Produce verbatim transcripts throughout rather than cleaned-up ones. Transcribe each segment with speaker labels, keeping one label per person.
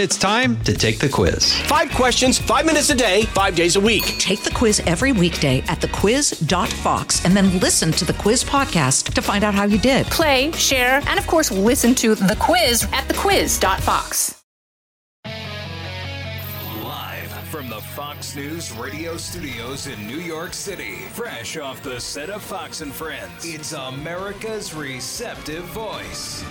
Speaker 1: It's time to take the quiz.
Speaker 2: Five questions, five minutes a day, five days a week.
Speaker 3: Take the quiz every weekday at the quiz dot fox and then listen to the quiz podcast to find out how you did.
Speaker 4: Play, share, and of course, listen to the quiz at the quiz dot fox.
Speaker 5: Live from the Fox News radio studios in New York City, fresh off the set of Fox and Friends, it's America's receptive voice,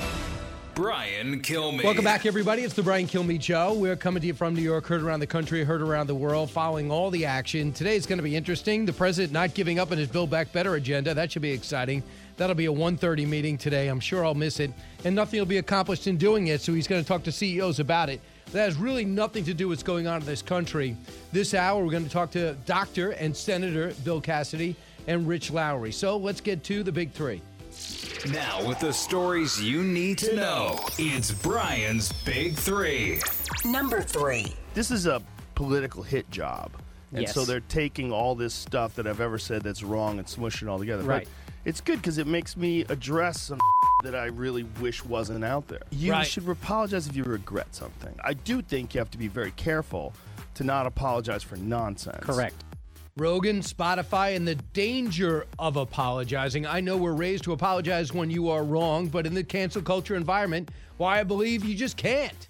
Speaker 5: Brian Kilmeade.
Speaker 6: Welcome back, everybody. It's the Brian Kilmeade Show. We're coming to you from New York, heard around the country, heard around the world, following all the action. Today is going to be interesting. The president not giving up on his Build Back Better agenda. That should be exciting. That'll be a one thirty meeting today. I'm sure I'll miss it. And nothing will be accomplished in doing it, so he's going to talk to C E Os about it. That has really nothing to do with what's going on in this country. This hour, we're going to talk to Doctor and Senator Bill Cassidy and Rich Lowry. So let's get to the big three.
Speaker 5: Now, with the stories you need to know, it's Brian's Big Three.
Speaker 3: Number three.
Speaker 7: This is a political hit job. And
Speaker 8: Yes.
Speaker 7: so they're taking all this stuff that I've ever said that's wrong and smushing it all together.
Speaker 8: Right.
Speaker 7: But it's good because it makes me address some that I really wish wasn't out there. You
Speaker 6: Right.
Speaker 7: should apologize if you regret something. I do think you have to be very careful to not apologize for nonsense.
Speaker 8: Correct.
Speaker 6: Rogan, Spotify, and the danger of apologizing. I know we're raised to apologize when you are wrong, but in the cancel culture environment, why I believe you just can't.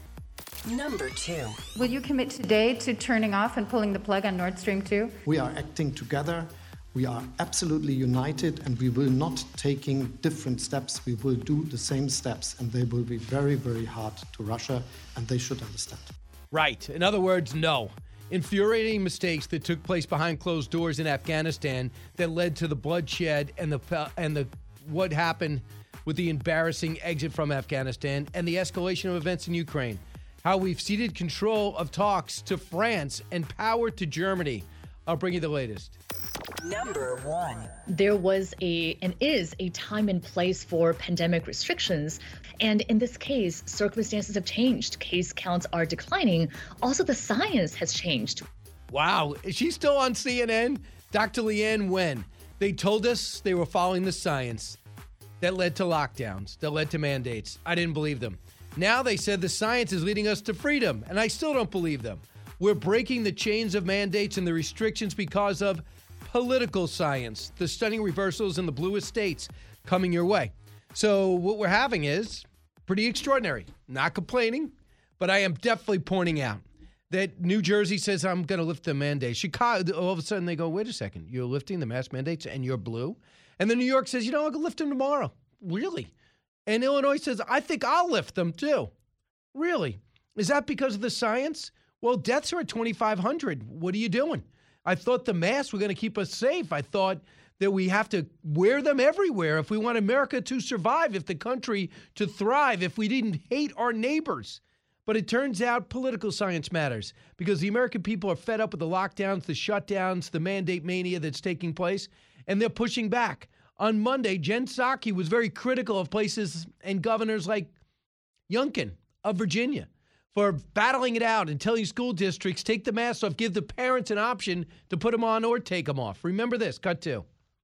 Speaker 3: Number two.
Speaker 9: Will you commit today to turning off and pulling the plug on Nord Stream two?
Speaker 10: We are acting together. We are absolutely united, and we will not taking different steps. We will do the same steps, and they will be very, very hard to Russia, and they should understand.
Speaker 6: Right. In other words, no. Infuriating mistakes that took place behind closed doors in Afghanistan that led to the bloodshed and the and the what happened with the embarrassing exit from Afghanistan and the escalation of events in Ukraine. How we've ceded control of talks to France and power to Germany. I'll bring you the latest.
Speaker 3: Number one.
Speaker 11: There was a and is a time and place for pandemic restrictions. And in this case, circumstances have changed. Case counts are declining. Also, the science has changed.
Speaker 6: Wow. Is she still on C N N? Doctor Leanne Wen. They told us they were following the science that led to lockdowns, that led to mandates. I didn't believe them. Now they said the science is leading us to freedom, and I still don't believe them. We're breaking the chains of mandates and the restrictions because of political science, the stunning reversals in the bluest states coming your way. So what we're having is pretty extraordinary. Not complaining, but I am definitely pointing out that New Jersey says I'm going to lift the mandate. Chicago, all of a sudden they go, wait a second, you're lifting the mask mandates and you're blue? And then New York says, you know, I'm going to lift them tomorrow. Really? And Illinois says, I think I'll lift them too. Really? Is that because of the science? Well, deaths are at twenty-five hundred. What are you doing? I thought the masks were going to keep us safe. I thought that we have to wear them everywhere if we want America to survive, if the country to thrive, if we didn't hate our neighbors. But it turns out political science matters because the American people are fed up with the lockdowns, the shutdowns, the mandate mania that's taking place, and they're pushing back. On Monday, Jen Psaki was very critical of places and governors like Youngkin of Virginia for battling it out and telling school districts, take the masks off, give the parents an option to put them on or take them off. Remember this, cut two.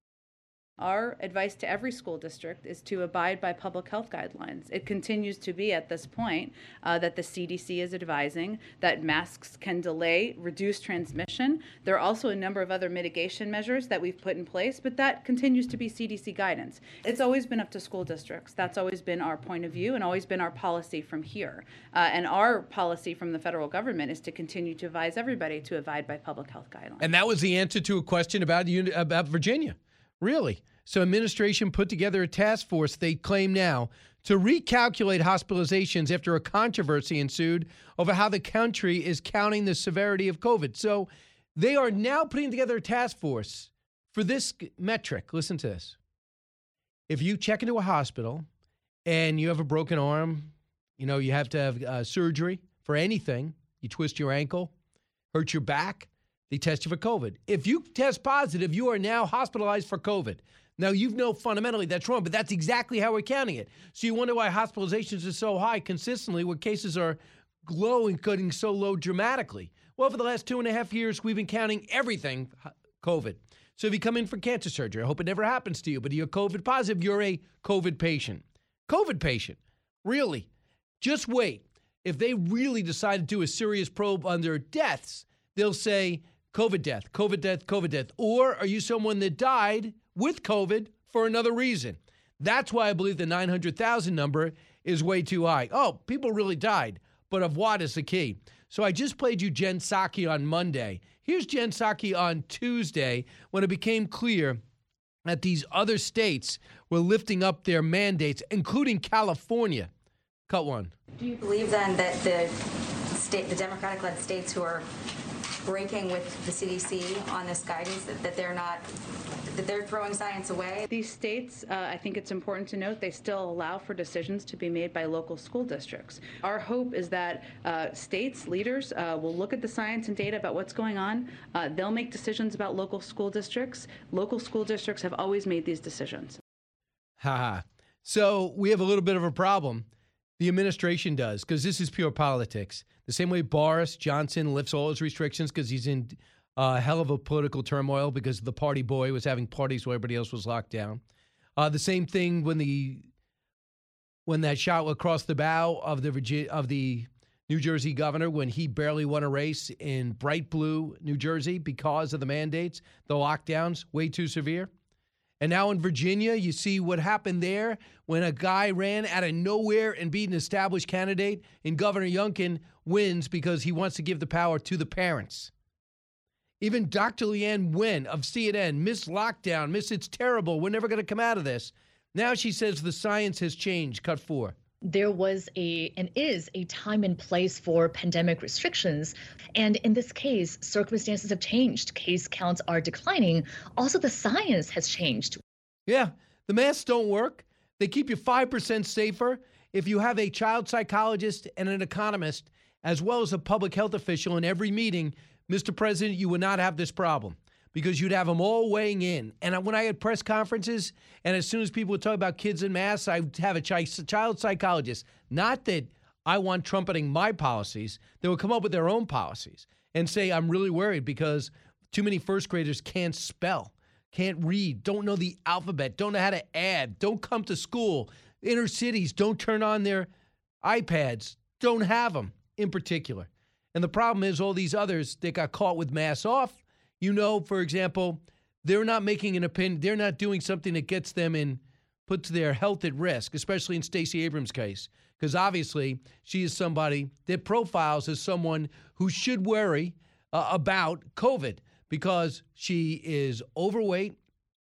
Speaker 12: Our advice to every school district is to abide by public health guidelines. It continues to be at this point uh, that the C D C is advising that masks can delay, reduce transmission. There are also a number of other mitigation measures that we've put in place, but that continues to be C D C guidance. It's always been up to school districts. That's always been our point of view and always been our policy from here. Uh, and our policy from the federal government is to continue to advise everybody to abide by public health guidelines.
Speaker 6: And that was the answer to a question about, about Virginia. Really? So administration put together a task force, they claim now, to recalculate hospitalizations after a controversy ensued over how the country is counting the severity of COVID. So they are now putting together a task force for this metric. Listen to this. If you check into a hospital and you have a broken arm, you know, you have to have uh, surgery for anything, you twist your ankle, hurt your back, they test you for COVID. If you test positive, you are now hospitalized for COVID. Now, you know fundamentally that's wrong, but that's exactly how we're counting it. So you wonder why hospitalizations are so high consistently where cases are low and cutting so low dramatically. Well, for the last two and a half years, we've been counting everything COVID. So if you come in for cancer surgery, I hope it never happens to you, but you're COVID positive, you're a COVID patient. COVID patient. Really. Just wait. if they really decide to do a serious probe on their deaths, they'll say COVID death, COVID death, COVID death. Or are you someone that died with COVID for another reason? That's why I believe the nine hundred thousand number is way too high. Oh, people really died. But of what is the key? So I just played you Jen Psaki on Monday. Here's Jen Psaki on Tuesday when it became clear that these other states were lifting up their mandates, including California. Cut one.
Speaker 8: Do you believe then that the state, the Democratic-led states who are breaking with the C D C on this guidance, that, that they're not, that they're throwing science away?
Speaker 12: These states, uh, I think it's important to note, they still allow for decisions to be made by local school districts. Our hope is that uh, states, leaders, uh, will look at the science and data about what's going on. Uh, they'll make decisions about local school districts. Local school districts have always made these decisions.
Speaker 6: Ha ha. So we have a little bit of a problem. The administration does, because this is pure politics. The same way Boris Johnson lifts all his restrictions because he's in a uh, hell of a political turmoil because the party boy was having parties while everybody else was locked down. Uh, the same thing when the when that shot across the bow of the Virginia, of the New Jersey governor when he barely won a race in bright blue New Jersey because of the mandates, the lockdowns, way too severe. And now in Virginia, you see what happened there when a guy ran out of nowhere and beat an established candidate, and Governor Youngkin wins because he wants to give the power to the parents. Even Doctor Leanne Wen of C N N, Miss Lockdown, Miss It's Terrible, we're never going to come out of this. Now she says the science has changed. Cut four.
Speaker 11: There was a and is a time and place for pandemic restrictions. And in this case, circumstances have changed. Case counts are declining. Also, the science has changed.
Speaker 6: Yeah, the masks don't work. They keep you five percent safer. If you have a child psychologist and an economist, as well as a public health official in every meeting, Mister President, you would not have this problem because you'd have them all weighing in. And when I had press conferences, and as soon as people would talk about kids and masks, I'd have a child psychologist. Not that I want trumpeting my policies. They would come up with their own policies and say, I'm really worried because too many first graders can't spell, can't read, don't know the alphabet, don't know how to add, don't come to school. Inner cities don't turn on their iPads, don't have them in particular. And the problem is all these others that got caught with masks off, you know, for example, they're not making an opinion. They're not doing something that gets them in, puts their health at risk, especially in Stacey Abrams' case, because obviously she is somebody that profiles as someone who should worry uh, about COVID because she is overweight,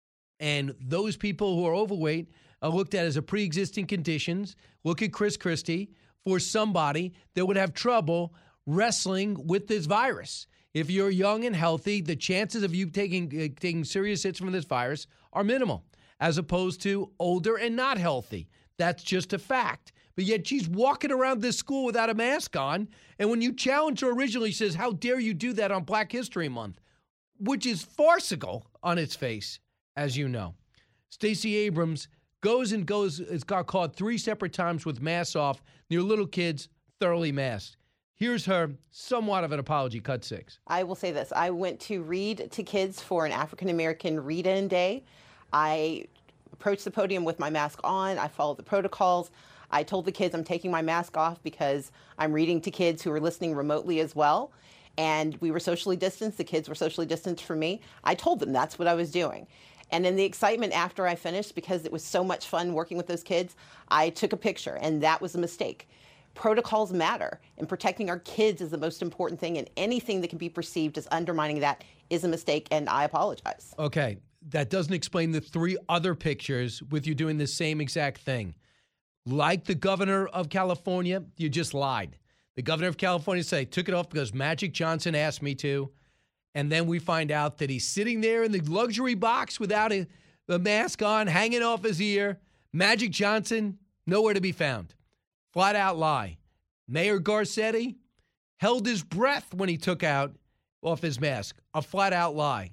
Speaker 6: and those people who are overweight are looked at as a pre-existing conditions. Look at Chris Christie for somebody that would have trouble wrestling with this virus. If you're young and healthy, the chances of you taking uh, taking serious hits from this virus are minimal, as opposed to older and not healthy. That's just a fact. But yet she's walking around this school without a mask on, and when you challenge her originally, she says, how dare you do that on Black History Month, which is farcical on its face, as you know. Stacey Abrams goes and goes, has got caught three separate times with masks off near little kids, thoroughly masked. Here's her somewhat of an apology, cut six.
Speaker 13: I will say this. I went to read to kids for an African-American read-in day. I approached the podium with my mask on. I followed the protocols. I told the kids I'm taking my mask off because I'm reading to kids who are listening remotely as well. And we were socially distanced. The kids were socially distanced from me. I told them that's what I was doing. And in the excitement after I finished, because it was so much fun working with those kids, I took a picture, and that was a mistake. Protocols matter, and protecting our kids is the most important thing, and anything that can be perceived as undermining that is a mistake, and I apologize.
Speaker 6: Okay, that doesn't explain the three other pictures with you doing the same exact thing. Like the governor of California, you just lied. The governor of California said, I took it off because Magic Johnson asked me to, and then we find out that he's sitting there in the luxury box without a, a mask on, hanging off his ear. Magic Johnson, nowhere to be found. Flat out lie. Mayor Garcetti held his breath when he took out off his mask. A flat out lie.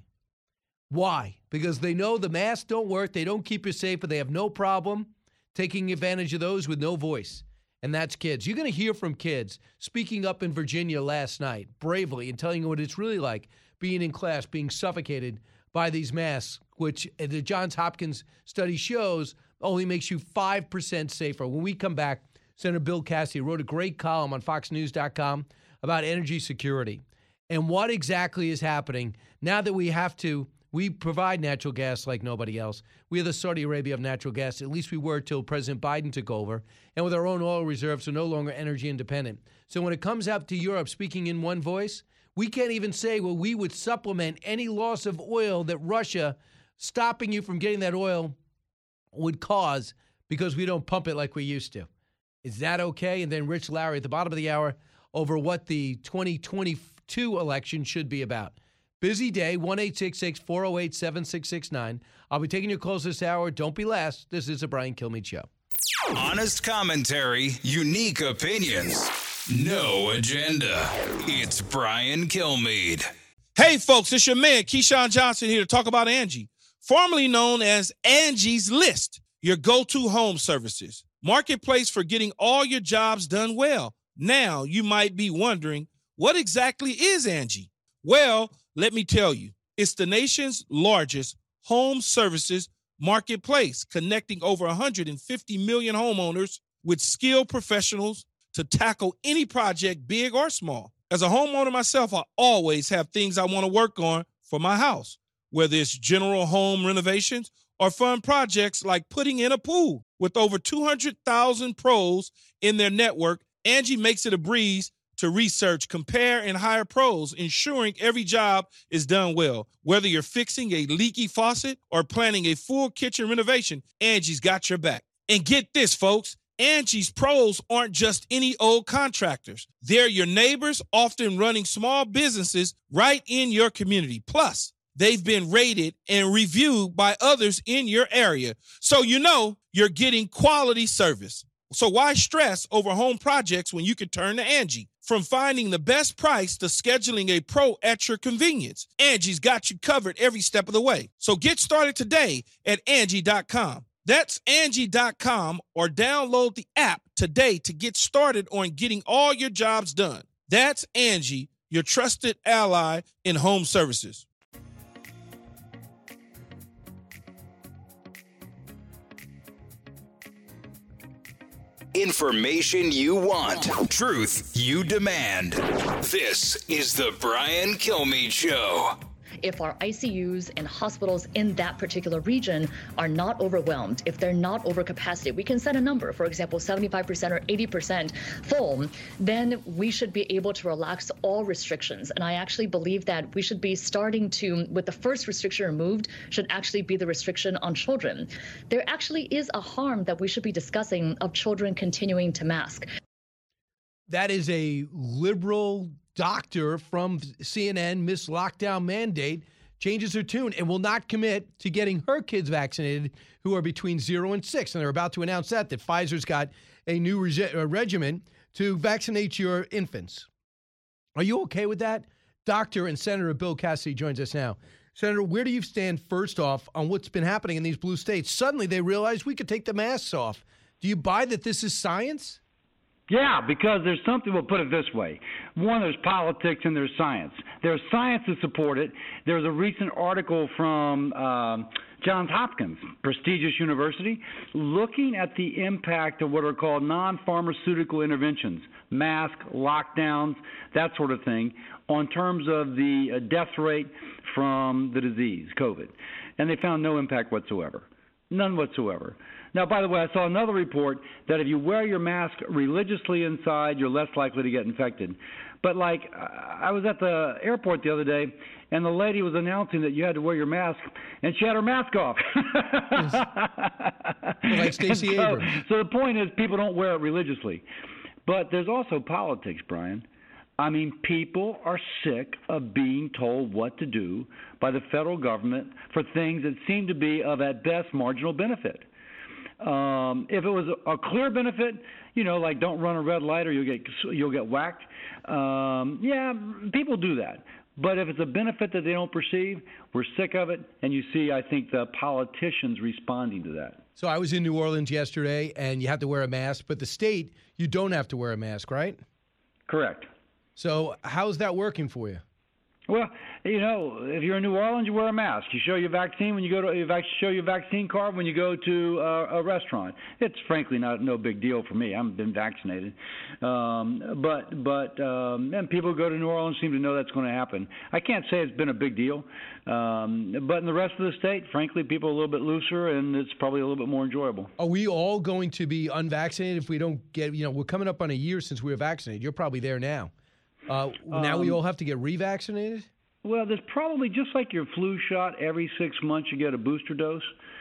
Speaker 6: Why? Because they know the masks don't work. They don't keep you safe, but they have no problem taking advantage of those with no voice. And that's kids. You're going to hear from kids speaking up in Virginia last night bravely and telling you what it's really like being in class, being suffocated by these masks, which the Johns Hopkins study shows only makes you five percent safer. When we come back, Senator Bill Cassidy, wrote a great column on fox news dot com about energy security and what exactly is happening now that we have to, we provide natural gas like nobody else. We are the Saudi Arabia of natural gas. At least we were till President Biden took over. And with our own oil reserves, we're no longer energy independent. So when it comes up to Europe speaking in one voice, we can't even say, well, we would supplement any loss of oil that Russia stopping you from getting that oil would cause because we don't pump it like we used to. Is that okay? And then Rich Lowry at the bottom of the hour over what the twenty twenty-two election should be about. Busy day, one eight six six, four oh eight, seven six six nine. I'll be taking your calls this hour. Don't be last. This is the Brian Kilmeade Show.
Speaker 5: Honest commentary, unique opinions, no agenda. It's Brian Kilmeade.
Speaker 14: Hey, folks, it's your man, Keyshawn Johnson, here to talk about Angie, formerly known as Angie's List, your go-to home services. Marketplace for getting all your jobs done well. Now, you might be wondering, what exactly is Angie? Well, let me tell you, it's the nation's largest home services marketplace, connecting over one hundred fifty million homeowners with skilled professionals to tackle any project, big or small. As a homeowner myself, I always have things I want to work on for my house, whether it's general home renovations or fun projects like putting in a pool. With over two hundred thousand pros in their network, Angie makes it a breeze to research, compare, and hire pros, ensuring every job is done well. Whether you're fixing a leaky faucet or planning a full kitchen renovation, Angie's got your back. And get this, folks, Angie's pros aren't just any old contractors. They're your neighbors, often running small businesses right in your community. Plus, they've been rated and reviewed by others in your area. So you know you're getting quality service. So why stress over home projects when you can turn to Angie? From finding the best price to scheduling a pro at your convenience, Angie's got you covered every step of the way. So get started today at Angie dot com. That's Angie dot com, or download the app today to get started on getting all your jobs done. That's Angie, your trusted ally in home services.
Speaker 5: Information you want, truth you demand. This is the Brian Kilmeade Show.
Speaker 11: If our I C Us and hospitals in that particular region are not overwhelmed, if they're not over capacity, we can set a number, for example, seventy-five percent or eighty percent full, then we should be able to relax all restrictions. And I actually believe that we should be starting to, with the first restriction removed, should actually be the restriction on children. There actually is a harm that we should be discussing of children continuing to mask.
Speaker 6: That is a liberal doctor from C N N, Miss Lockdown Mandate, changes her tune and will not commit to getting her kids vaccinated who are between zero and six. And they're about to announce that, that Pfizer's got a new reg- uh, regimen to vaccinate your infants. Are you okay with that? Doctor and Senator Bill Cassidy joins us now. Senator, where do you stand first off on what's been happening in these blue states? Suddenly they realize we could take the masks off. Do you buy that this is science?
Speaker 15: Yeah, because there's something, we'll put it this way. One, there's politics and there's science. There's science to support it. There's a recent article from uh, Johns Hopkins, prestigious university, looking at the impact of what are called non-pharmaceutical interventions, mask, lockdowns, that sort of thing, on terms of the uh, death rate from the disease, COVID. And they found no impact whatsoever. None whatsoever. Now, by the way, I saw another report that if you wear your mask religiously inside, you're less likely to get infected. But, like, I was at the airport the other day, and the lady was announcing that you had to wear your mask, and she had her mask off.
Speaker 6: Like Stacey
Speaker 15: so,
Speaker 6: Abrams.
Speaker 15: So the point is people don't wear it religiously. But there's also politics, Brian. I mean, people are sick of being told what to do by the federal government for things that seem to be of, at best, marginal benefit. Um, if it was a, a clear benefit, you know, like don't run a red light or you'll get you'll get whacked. Um, yeah, people do that. But if it's a benefit that they don't perceive, we're sick of it. And you see, I think, the politicians responding to that.
Speaker 6: So I was in New Orleans yesterday, and you have to wear a mask. But the state, you don't have to wear a mask, right?
Speaker 15: Correct.
Speaker 6: So how's that working for you?
Speaker 15: Well, you know, if you're in New Orleans, you wear a mask. You show your vaccine when you go to you vac- show your vaccine card when you go to uh, a restaurant. It's frankly not no big deal for me. I've been vaccinated, um, but but um, and people who go to New Orleans seem to know that's going to happen. I can't say it's been a big deal, um, but in the rest of the state, frankly, people are a little bit looser, and it's probably a little bit more enjoyable.
Speaker 6: Are we all going to be unvaccinated if we don't get? You know, we're coming up on a year since we were vaccinated. You're probably there now. Uh, now um, we all have to get revaccinated?
Speaker 15: Well, there's probably, just like your flu shot, every six months you get a booster dose.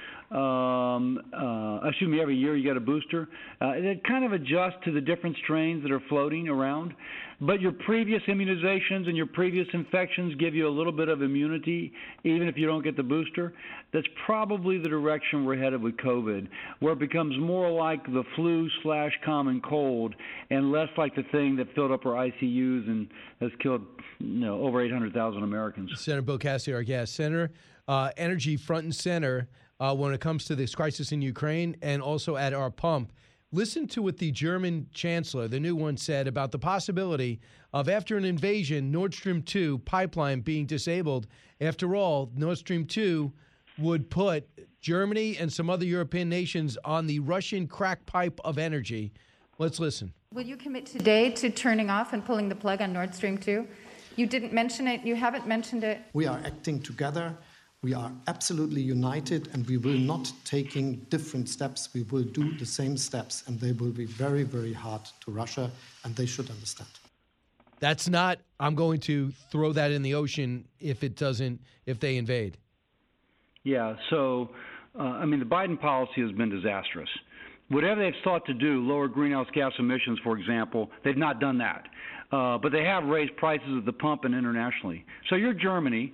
Speaker 15: Um, uh, excuse me, every year you get a booster. Uh, it kind of adjusts to the different strains that are floating around. But your previous immunizations and your previous infections give you a little bit of immunity, even if you don't get the booster. That's probably the direction we're headed with COVID, where it becomes more like the flu slash common cold and less like the thing that filled up our I C Us and has killed, you know, over eight hundred thousand Americans.
Speaker 6: Senator Bill Cassidy, our guest. Senator, uh, energy front and center uh, when it comes to this crisis in Ukraine and also at our pump. Listen to what the German chancellor, the new one, said about the possibility of, after an invasion, Nord Stream two pipeline being disabled. After all, Nord Stream two would put Germany and some other European nations on the Russian crack pipe of energy. Let's listen.
Speaker 9: Will you commit today to turning off and pulling the plug on Nord Stream two? You didn't mention it. You haven't mentioned it.
Speaker 10: We are acting together. We are absolutely united, and we will not taking different steps. We will do the same steps, and they will be very, very hard to Russia, and they should understand.
Speaker 6: That's not, I'm going to throw that in the ocean if it doesn't, if they invade.
Speaker 15: Yeah, so, uh, I mean, the Biden policy has been disastrous. Whatever they've sought to do, lower greenhouse gas emissions, for example, they've not done that. Uh, but they have raised prices at the pump and internationally. So you're Germany,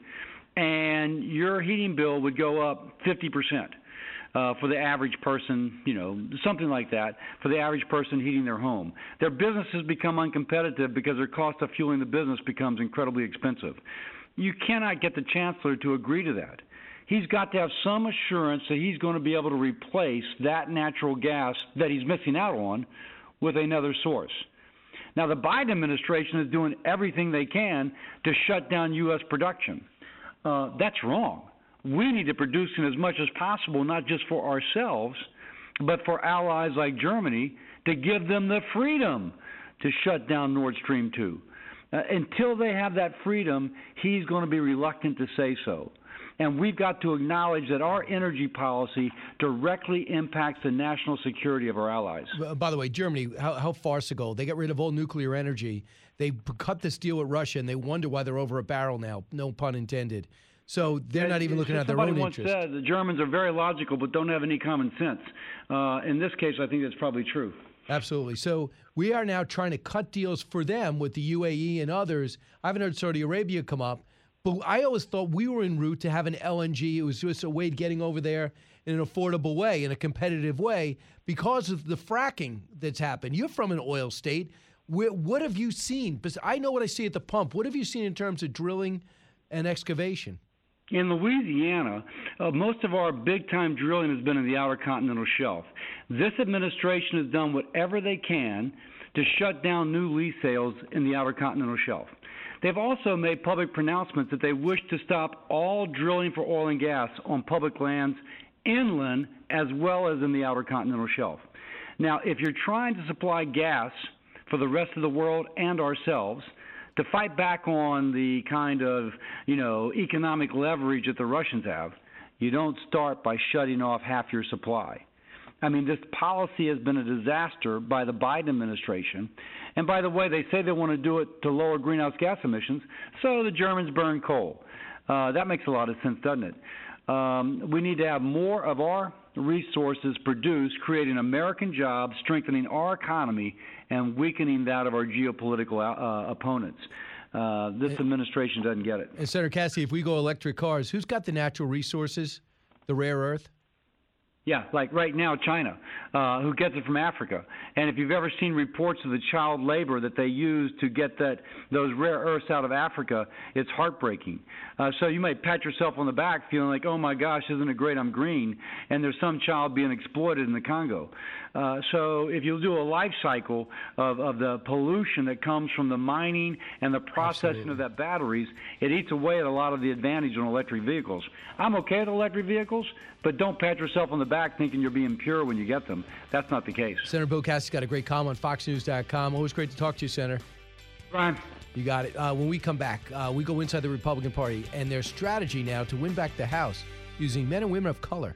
Speaker 15: and your heating bill would go up fifty percent uh, for the average person, you know, something like that, for the average person heating their home. Their businesses become uncompetitive because their cost of fueling the business becomes incredibly expensive. You cannot get the chancellor to agree to that. He's got to have some assurance that he's going to be able to replace that natural gas that he's missing out on with another source. Now, the Biden administration is doing everything they can to shut down U S production. Uh, that's wrong. We need to produce in as much as possible, not just for ourselves, but for allies like Germany, to give them the freedom to shut down Nord Stream two. Uh, until they have that freedom, he's going to be reluctant to say so. And we've got to acknowledge that our energy policy directly impacts the national security of our allies.
Speaker 6: By the way, Germany, how, how farcical. They got rid of all nuclear energy. They cut this deal with Russia, and they wonder why they're over a barrel now, no pun intended. So they're not even looking at their own interest.
Speaker 15: Somebody once said the Germans are very logical but don't have any common sense. Uh, in this case, I think that's probably true.
Speaker 6: Absolutely. So we are now trying to cut deals for them with the U A E and others. I haven't heard Saudi Arabia come up. But I always thought we were en route to have an L N G. It was just a way of getting over there in an affordable way, in a competitive way, because of the fracking that's happened. You're from an oil state. Where, what have you seen? Because I know what I see at the pump. What have you seen in terms of drilling and excavation?
Speaker 15: In Louisiana, uh, most of our big-time drilling has been in the Outer Continental Shelf. This administration has done whatever they can to shut down new lease sales in the Outer Continental Shelf. They've also made public pronouncements that they wish to stop all drilling for oil and gas on public lands inland as well as in the Outer Continental Shelf. Now, if you're trying to supply gas for the rest of the world and ourselves to fight back on the kind of, you know, economic leverage that the Russians have, you don't start by shutting off half your supply. I mean, this policy has been a disaster by the Biden administration. And by the way, they say they want to do it to lower greenhouse gas emissions, so the Germans burn coal. Uh, that makes a lot of sense, doesn't it? Um, we need to have more of our resources produced, creating American jobs, strengthening our economy, and weakening that of our geopolitical uh, opponents. Uh, this administration doesn't get it.
Speaker 6: And Senator Cassidy, if we go electric cars, who's got the natural resources, the rare earth?
Speaker 15: Yeah, like right now, China, uh, who gets it from Africa. And if you've ever seen reports of the child labor that they use to get that those rare earths out of Africa, it's heartbreaking. Uh, so you might pat yourself on the back feeling like, oh, my gosh, isn't it great I'm green? And there's some child being exploited in the Congo. Uh, so if you do a life cycle of, of the pollution that comes from the mining and the processing Absolutely. Of that batteries, it eats away at a lot of the advantage on electric vehicles. I'm okay with electric vehicles, but don't pat yourself on the back thinking you're being pure when you get them. That's not the case.
Speaker 6: Senator Bill Cassidy's got a great column on fox news dot com. Always great to talk to you, Senator.
Speaker 15: Brian.
Speaker 6: You got it. Uh, when we come back, uh, we go inside the Republican Party and their strategy now to win back the House using men and women of color.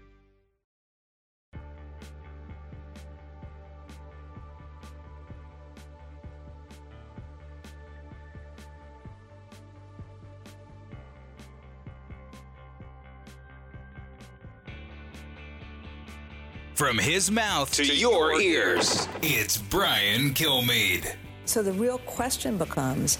Speaker 5: From his mouth to, to your ears, it's Brian Kilmeade.
Speaker 16: So the real question becomes,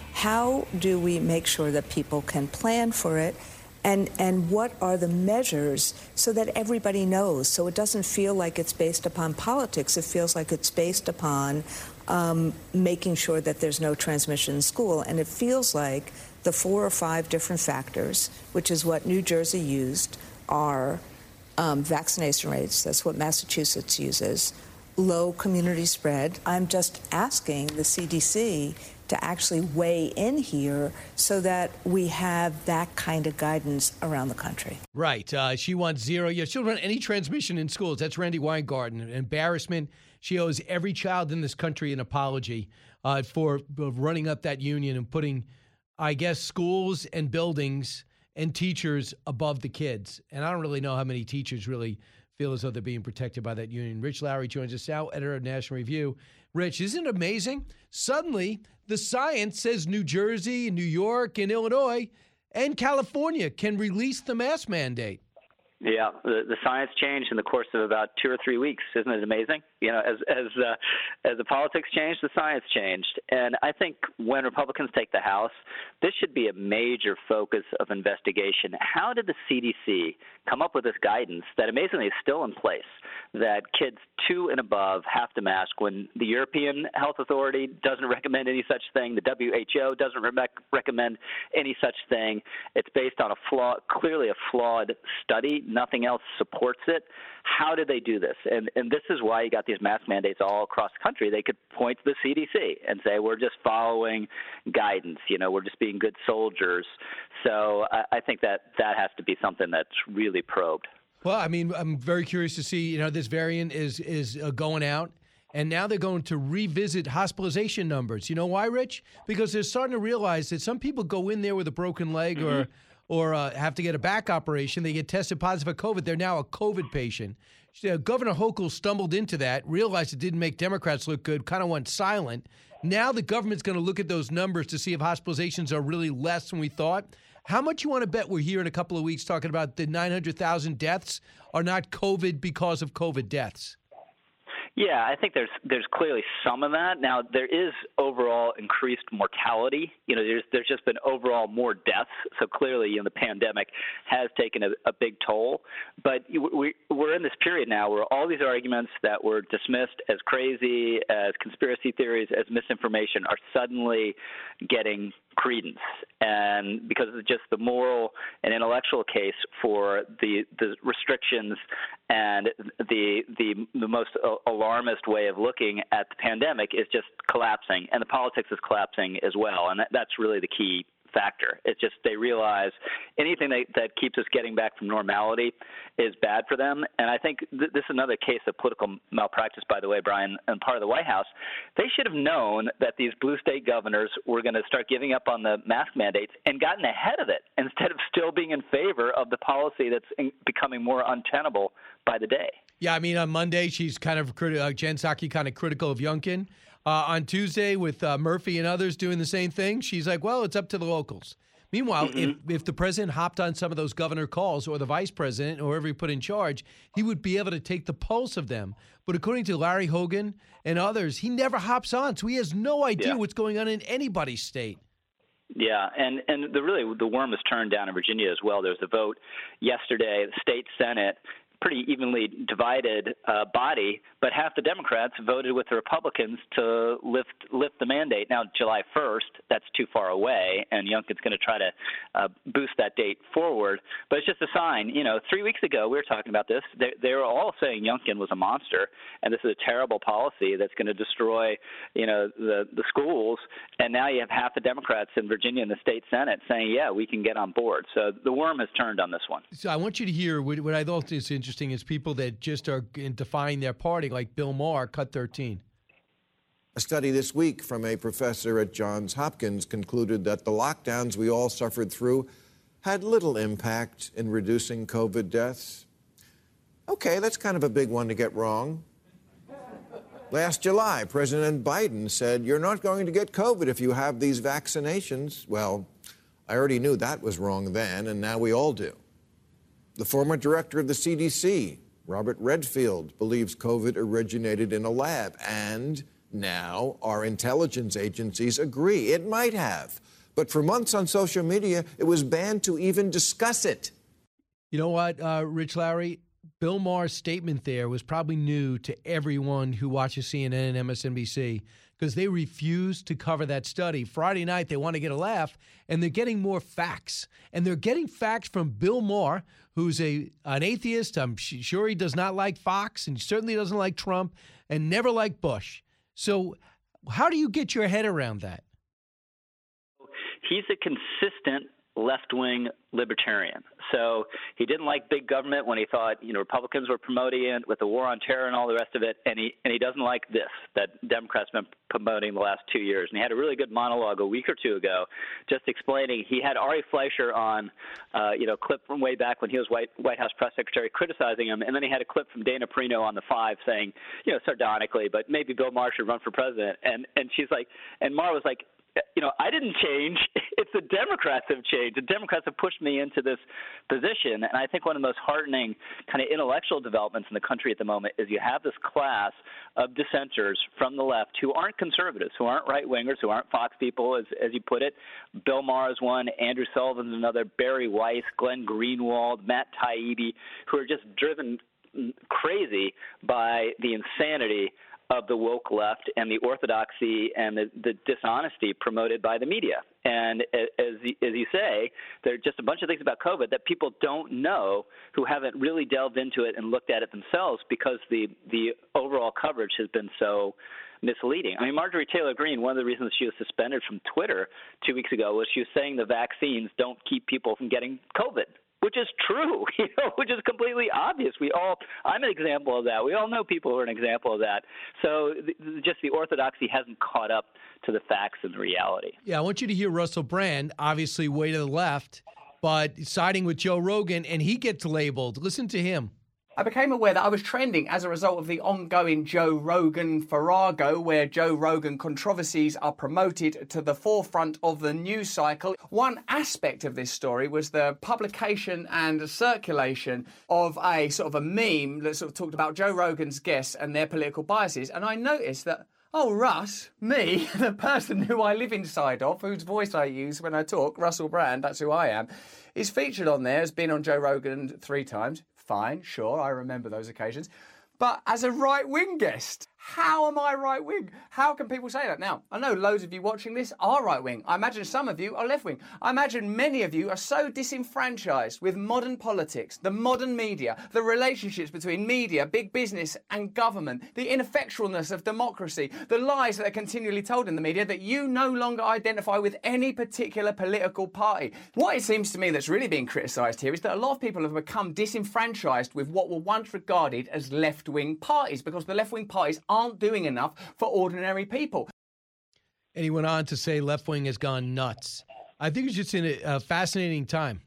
Speaker 16: how do we make sure that people can plan for it? And, and what are the measures so that everybody knows? So it doesn't feel like it's based upon politics. It feels like it's based upon um, making sure that there's no transmission in school. And it feels like the four or five different factors, which is what New Jersey used, are Um, vaccination rates, that's what Massachusetts uses, low community spread. I'm just asking the C D C to actually weigh in here so that we have that kind of guidance around the country.
Speaker 6: Right. Uh, she wants zero. Yeah, she'll run any transmission in schools. That's Randy Weingarten. An embarrassment. She owes every child in this country an apology uh, for running up that union and putting, I guess, schools and buildings and teachers above the kids. And I don't really know how many teachers really feel as though they're being protected by that union. Rich Lowry joins us now, editor of National Review. Rich, isn't it amazing? Suddenly, the science says New Jersey, New York, and Illinois, and California can release the mask mandate.
Speaker 17: Yeah, the, the science changed in the course of about two or three weeks. Isn't it amazing? You know, as as uh, as the politics changed, the science changed. And I think when Republicans take the House, this should be a major focus of investigation. How did the C D C come up with this guidance that amazingly is still in place, that kids two and above have to mask when the European Health Authority doesn't recommend any such thing, the W H O doesn't re- recommend any such thing. It's based on a flaw, clearly a flawed study. Nothing else supports it. How did they do this? And and this is why you got these mask mandates all across the country. They could point to the C D C and say, we're just following guidance. You know, we're just being good soldiers. So I, I think that that has to be something that's really probed.
Speaker 6: Well, I mean, I'm very curious to see, you know, this variant is, is uh, going out. And now they're going to revisit hospitalization numbers. You know why, Rich? Because they're starting to realize that some people go in there with a broken leg mm-hmm. or or uh, have to get a back operation. They get tested positive for COVID. They're now a COVID patient. Uh, Governor Hochul stumbled into that, realized it didn't make Democrats look good, kind of went silent. Now the government's going to look at those numbers to see if hospitalizations are really less than we thought. How much you want to bet we're here in a couple of weeks talking about the nine hundred thousand deaths are not COVID because of COVID deaths?
Speaker 17: Yeah, I think there's there's clearly some of that. Now, there is overall increased mortality. You know, there's there's just been overall more deaths. So clearly, you know, the pandemic has taken a, a big toll. But we, we're in this period now where all these arguments that were dismissed as crazy, as conspiracy theories, as misinformation are suddenly getting credence, and because of just the moral and intellectual case for the the restrictions and the the the most alarmist way of looking at the pandemic is just collapsing, and the politics is collapsing as well, and that, that's really the key factor. It's just they realize anything that, that keeps us getting back from normality is bad for them. And I think th- this is another case of political malpractice, by the way, Brian, and part of the White House. They should have known that these blue state governors were going to start giving up on the mask mandates and gotten ahead of it instead of still being in favor of the policy that's in- becoming more untenable by the day.
Speaker 6: Yeah, I mean, on Monday, she's kind of, criti- uh, Jen Psaki kind of critical of Youngkin. Uh, on Tuesday, with uh, Murphy and others doing the same thing, she's like, well, it's up to the locals. Meanwhile, mm-hmm. if, if the president hopped on some of those governor calls or the vice president or whoever he put in charge, he would be able to take the pulse of them. But according to Larry Hogan and others, he never hops on, so he has no idea yeah. what's going on in anybody's state.
Speaker 17: Yeah, and, and the really the worm is turned down in Virginia as well. There's a vote yesterday, the state Senate pretty evenly divided uh, body, but half the Democrats voted with the Republicans to lift lift the mandate. Now, July first, that's too far away, and Youngkin's going to try to uh, boost that date forward. But it's just a sign. You know, three weeks ago we were talking about this. They, they were all saying Youngkin was a monster, and this is a terrible policy that's going to destroy, you know, the the schools. And now you have half the Democrats in Virginia in the state Senate saying, yeah, we can get on board. So the worm has turned on this one.
Speaker 6: So I want you to hear what, what I thought is interesting is people that just are defying their party, like Bill Maher, cut thirteen.
Speaker 18: A study this week from a professor at Johns Hopkins concluded that the lockdowns we all suffered through had little impact in reducing COVID deaths. Okay, that's kind of a big one to get wrong. Last July, President Biden said, you're not going to get COVID if you have these vaccinations. Well, I already knew that was wrong then, and now we all do. The former director of the C D C, Robert Redfield, believes COVID originated in a lab, and now our intelligence agencies agree it might have. But for months on social media, it was banned to even discuss it.
Speaker 6: You know what, uh, Rich Lowry? Bill Maher's statement there was probably new to everyone who watches C N N and M S N B C because they refused to cover that study. Friday night, they want to get a laugh, and they're getting more facts. And they're getting facts from Bill Maher, who's a an atheist. I'm sure he does not like Fox, and certainly doesn't like Trump, and never liked Bush. So how do you get your head around that?
Speaker 17: He's a consistent left-wing libertarian. So he didn't like big government when he thought, you know, Republicans were promoting it with the war on terror and all the rest of it, and he and he doesn't like this that Democrats have been promoting the last two years. And he had a really good monologue a week or two ago just explaining. He had Ari Fleischer on, uh, you know, clip from way back when he was White, White House press secretary criticizing him, and then he had a clip from Dana Perino on the Five saying, you know, sardonically, but maybe Bill Maher should run for president. And, and she's like, and Maher was like, you know, I didn't change. It's the Democrats have changed. The Democrats have pushed me into this position. And I think one of the most heartening kind of intellectual developments in the country at the moment is you have this class of dissenters from the left who aren't conservatives, who aren't right-wingers, who aren't Fox people, as, as you put it. Bill Maher is one, Andrew Sullivan's another, Barry Weiss, Glenn Greenwald, Matt Taibbi, who are just driven crazy by the insanity of the woke left and the orthodoxy and the, the dishonesty promoted by the media. And as, as you say, there are just a bunch of things about COVID that people don't know who haven't really delved into it and looked at it themselves because the, the overall coverage has been so misleading. I mean, Marjorie Taylor Greene, one of the reasons she was suspended from Twitter two weeks ago was she was saying the vaccines don't keep people from getting COVID, which is true, you know, which is completely obvious. We all, I'm an example of that. We all know people who are an example of that. So th- just the orthodoxy hasn't caught up to the facts and the reality.
Speaker 6: Yeah, I want you to hear Russell Brand, obviously way to the left, but siding with Joe Rogan, and he gets labeled. Listen to him.
Speaker 19: I became aware that I was trending as a result of the ongoing Joe Rogan farrago, where Joe Rogan controversies are promoted to the forefront of the news cycle. One aspect of this story was the publication and circulation of a sort of a meme that sort of talked about Joe Rogan's guests and their political biases. And I noticed that, oh, Russ, me, the person who I live inside of, whose voice I use when I talk, Russell Brand, that's who I am, is featured on there, has been on Joe Rogan three times. Fine, sure, I remember those occasions. But as a right-wing guest, how am I right-wing? How can people say that? Now, I know loads of you watching this are right-wing. I imagine some of you are left-wing. I imagine many of you are so disenfranchised with modern politics, the modern media, the relationships between media, big business and government, the ineffectualness of democracy, the lies that are continually told in the media, that you no longer identify with any particular political party. What it seems to me that's really being criticised here is that a lot of people have become disenfranchised with what were once regarded as left-wing parties, because the left-wing parties aren't doing enough for ordinary people.
Speaker 6: And he went on to say left wing has gone nuts. I think it's just in a, a fascinating time.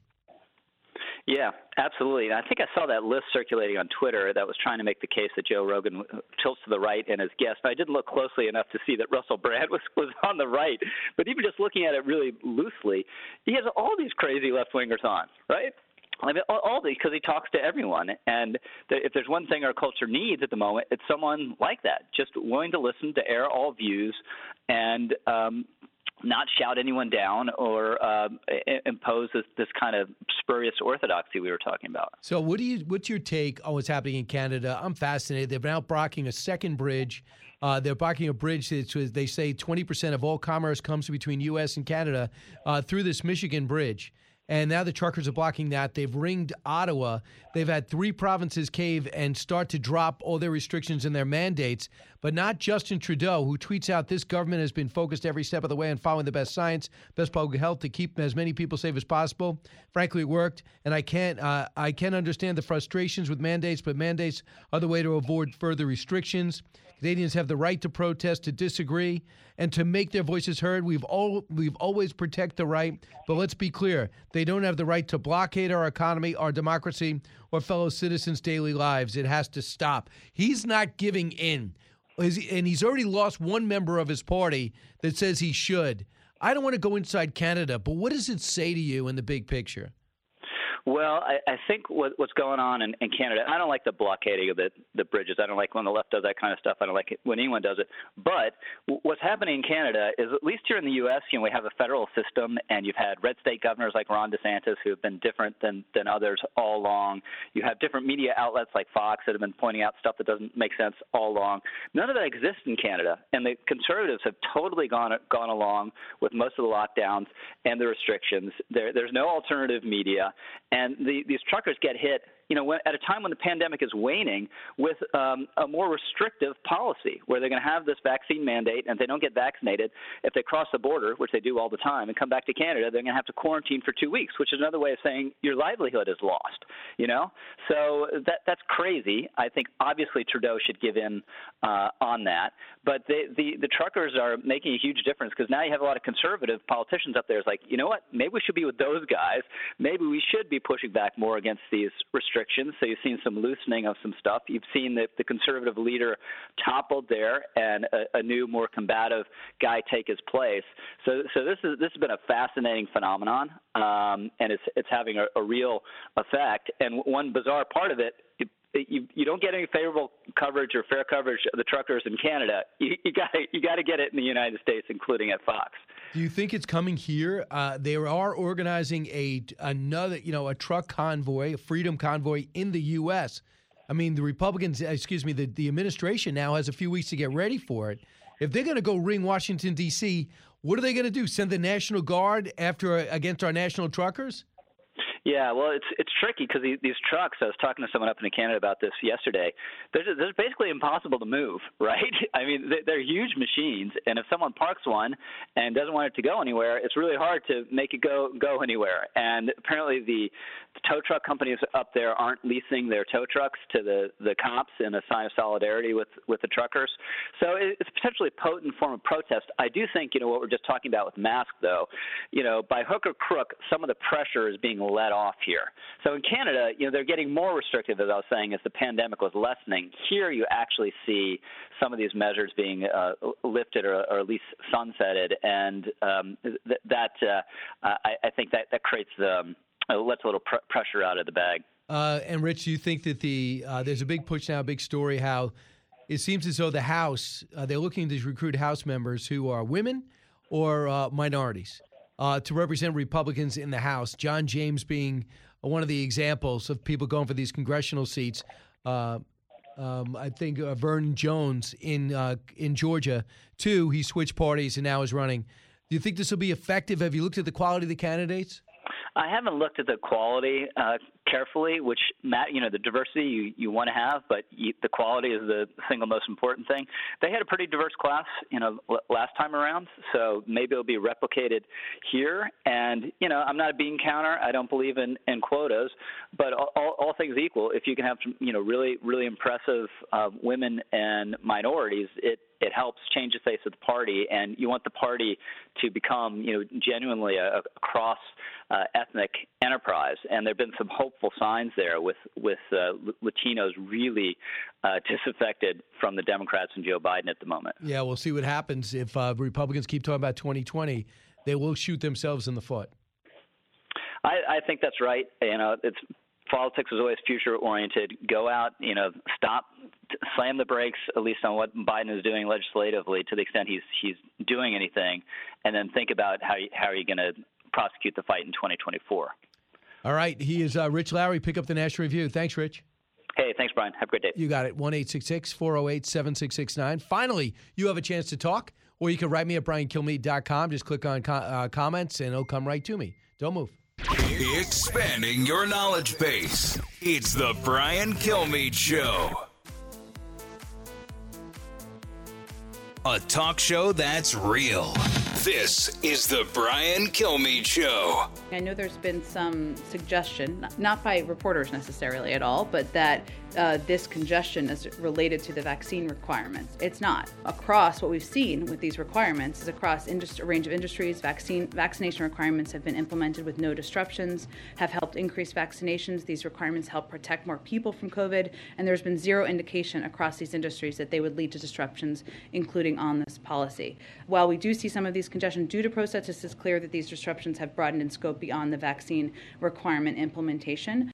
Speaker 17: Yeah, absolutely. And I think I saw that list circulating on Twitter that was trying to make the case that Joe Rogan tilts to the right and his guest. I didn't look closely enough to see that Russell Brand was, was on the right. But even just looking at it really loosely, he has all these crazy left-wingers on, right? I mean, all, all these, because he talks to everyone. And the, if there's one thing our culture needs at the moment, it's someone like that, just willing to listen, to air all views, and um, not shout anyone down or uh, impose this, this kind of spurious orthodoxy we were talking about.
Speaker 6: So what do you? What's your take on what's happening in Canada? I'm fascinated. They've been out blocking a second bridge. Uh, they're blocking a bridge that they say twenty percent of all commerce comes between U S and Canada uh, through this Michigan bridge. And now the truckers are blocking that. They've ringed Ottawa. They've had three provinces cave and start to drop all their restrictions and their mandates. But not Justin Trudeau, who tweets out this government has been focused every step of the way on following the best science, best public health to keep as many people safe as possible. Frankly, it worked. And I can't, uh, I can understand the frustrations with mandates, but mandates are the way to avoid further restrictions. Canadians have the right to protest, to disagree, and to make their voices heard. We've all we've always protect the right, but let's be clear: they don't have the right to blockade our economy, our democracy, or fellow citizens' daily lives. It has to stop. He's not giving in, and he's already lost one member of his party that says he should. I don't want to go inside Canada, but what does it say to you in the big picture?
Speaker 17: Well, I, I think what, what's going on in, in Canada, I don't like the blockading of the, the bridges. I don't like when the left does that kind of stuff. I don't like it when anyone does it. But what's happening in Canada is, at least here in the U S, you know, we have a federal system, and you've had red state governors like Ron DeSantis who have been different than, than others all along. You have different media outlets like Fox that have been pointing out stuff that doesn't make sense all along. None of that exists in Canada, and the Conservatives have totally gone gone along with most of the lockdowns and the restrictions. There, there's no alternative media. And the, these truckers get hit, you know, when, at a time when the pandemic is waning, with um, a more restrictive policy where they're going to have this vaccine mandate, and if they don't get vaccinated, if they cross the border, which they do all the time, and come back to Canada, they're going to have to quarantine for two weeks, which is another way of saying your livelihood is lost, you know? So that that's crazy. I think obviously Trudeau should give in uh, on that. But they, the, the truckers are making a huge difference, because now you have a lot of conservative politicians up there. It's like, you know what, maybe we should be with those guys. Maybe we should be pushing back more against these restrictions. So you've seen some loosening of some stuff. You've seen the, the conservative leader toppled there, and a, a new, more combative guy take his place. So, so this is this has been a fascinating phenomenon, um, and it's it's having a, a real effect. And one bizarre part of it. it You, you don't get any favorable coverage or fair coverage of the truckers in Canada. You, you got you got to get it in the United States, including at Fox.
Speaker 6: Do you think it's coming here? Uh, they are organizing a another, you know, a truck convoy, a freedom convoy in the U S. I mean, the Republicans, excuse me, the, the administration now has a few weeks to get ready for it. If they're going to go ring Washington, D C, what are they going to do? Send the National Guard after against our national truckers?
Speaker 17: Yeah, well, it's it's tricky because these trucks, I was talking to someone up in Canada about this yesterday, they're, they're basically impossible to move, right? I mean, they're huge machines, and if someone parks one and doesn't want it to go anywhere, it's really hard to make it go go anywhere. And apparently the, the tow truck companies up there aren't leasing their tow trucks to the, the cops in a sign of solidarity with, with the truckers. So it's potentially a potent form of protest. I do think, you know, what we're just talking about with masks, though, you know, by hook or crook, some of the pressure is being let off here. So in Canada, you know, they're getting more restrictive, as I was saying, as the pandemic was lessening. Here you actually see some of these measures being uh, lifted or, or at least sunsetted, and um, th- that uh, I, I think that, that creates um, uh, lets a little pr- pressure out of the bag.
Speaker 6: Uh, and Rich, do you think that the uh, there's a big push now, a big story, how it seems as though the House, uh, they're looking to recruit House members who are women or uh, minorities uh, to represent Republicans in the House, John James being one of the examples of people going for these congressional seats. Uh, um, I think uh, Vernon Jones in uh, in Georgia, too, he switched parties and now is running. Do you think this will be effective? Have you looked at the quality of the candidates?
Speaker 17: I haven't looked at the quality uh, carefully, which, Matt, you know, the diversity you, you want to have, but you, the quality is the single most important thing. They had a pretty diverse class, you know, l- last time around, so maybe it'll be replicated here. And, you know, I'm not a bean counter. I don't believe in, in quotas, but all, all, all things equal, if you can have, you know, really, really impressive uh, women and minorities, it it helps change the face of the party, and you want the party to become, you know, genuinely a, a cross uh, ethnic enterprise. And there have been some hopeful signs there with with uh, Latinos really uh, disaffected from the Democrats and Joe Biden at the moment.
Speaker 6: Yeah, we'll see what happens if uh, Republicans keep talking about twenty twenty. They will shoot themselves in the foot.
Speaker 17: I, I think that's right. You know, it's politics was always future-oriented. Go out, you know, stop, slam the brakes, at least on what Biden is doing legislatively to the extent he's he's doing anything, and then think about how you, how are you going to prosecute the fight in twenty twenty-four.
Speaker 6: All right. He is uh, Rich Lowry. Pick up the National Review. Thanks, Rich.
Speaker 17: Hey, thanks, Brian. Have a great day.
Speaker 6: You got it. one eight six six, four oh eight, seven six six nine. Finally, you have a chance to talk, or you can write me at brian kilmeade dot com. Just click on co- uh, comments, and it'll come right to me. Don't move.
Speaker 5: Expanding your knowledge base. It's the Brian Kilmeade Show. A talk show that's real. This is the Brian Kilmeade Show.
Speaker 12: I know there's been some suggestion, not by reporters necessarily at all, but that uh, this congestion is related to the vaccine requirements. It's not. Across what we've seen with these requirements is across industri- a range of industries, vaccine vaccination requirements have been implemented with no disruptions, have helped increase vaccinations. These requirements help protect more people from COVID, and there's been zero indication across these industries that they would lead to disruptions, including on this policy. While we do see some of these congestion due to protests, it's clear that these disruptions have broadened in scope beyond the vaccine requirement implementation.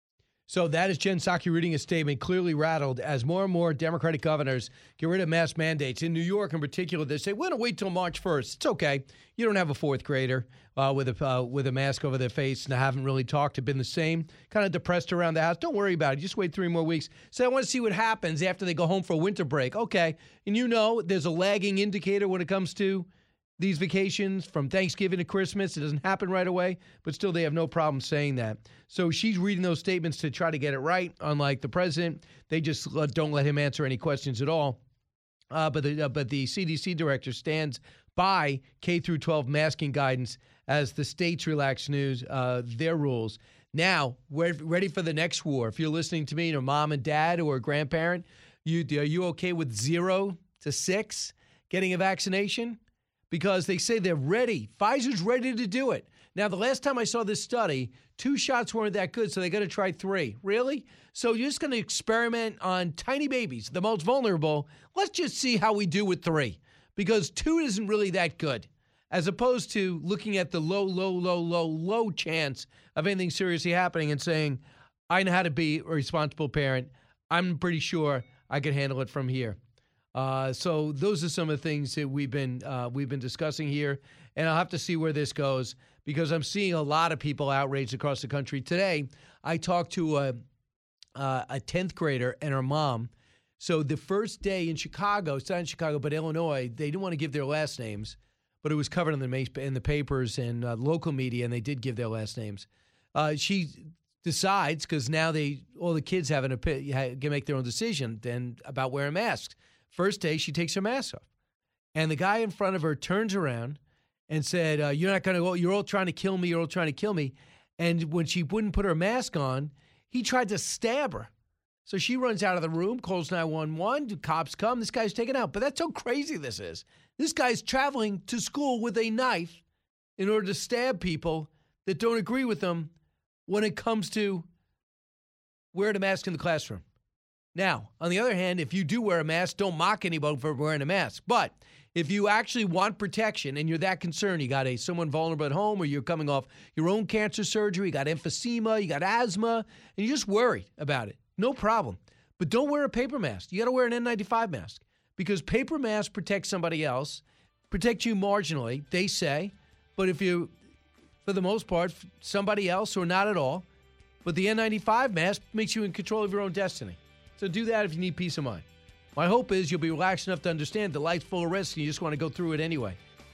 Speaker 6: So that is Jen Psaki reading a statement clearly rattled as more and more Democratic governors get rid of mask mandates. In New York in particular, they say, we're going to wait till March first. It's okay. You don't have a fourth grader uh, with a uh, with a mask over their face and I haven't really talked. Have been the same, kind of depressed around the house. Don't worry about it. Just wait three more weeks. So I want to see what happens after they go home for a winter break. Okay. And you know there's a lagging indicator when it comes to these vacations from Thanksgiving to Christmas. It doesn't happen right away, but still they have no problem saying that. So she's reading those statements to try to get it right. Unlike the president, they just don't let him answer any questions at all. Uh, but the uh, but the C D C director stands by K through twelve masking guidance as the states relax news uh, their rules. Now we're ready for the next war. If you're listening to me, or mom and dad or a grandparent, you are you okay with zero to six getting a vaccination? Because they say they're ready. Pfizer's ready to do it. Now, the last time I saw this study, two shots weren't that good, so they got to try three. Really? So you're just going to experiment on tiny babies, the most vulnerable. Let's just see how we do with three, because two isn't really that good, as opposed to looking at the low, low, low, low, low chance of anything seriously happening and saying, I know how to be a responsible parent. I'm pretty sure I can handle it from here. Uh, so those are some of the things that we've been uh, we've been discussing here, and I'll have to see where this goes because I'm seeing a lot of people outraged across the country. Today, I talked to a uh, a tenth grader and her mom. So the first day in Chicago, it's not in Chicago, but Illinois, they didn't want to give their last names, but it was covered in the in the papers and uh, local media, and they did give their last names. Uh, she decides because now they all the kids have an can make their own decision then about wearing masks. First day, she takes her mask off. And the guy in front of her turns around and said, uh, you're not going to go, you're all trying to kill me, you're all trying to kill me. And when she wouldn't put her mask on, he tried to stab her. So she runs out of the room, calls nine one one, the cops come, this guy's taken out. But that's how crazy this is. This guy's traveling to school with a knife in order to stab people that don't agree with him when it comes to wearing a mask in the classroom. Now, on the other hand, if you do wear a mask, don't mock anybody for wearing a mask. But if you actually want protection and you're that concerned, you got a someone vulnerable at home or you're coming off your own cancer surgery, you got emphysema, you got asthma, and you're just worried about it, no problem. But don't wear a paper mask. You got to wear an N ninety-five mask because paper masks protect somebody else, protect you marginally, they say. But if you, for the most part, somebody else or not at all, but the N ninety-five mask makes you in control of your own destiny. So do that if you need peace of mind. My hope is you'll be relaxed enough to understand the life's full of risks and you just want to go through it anyway.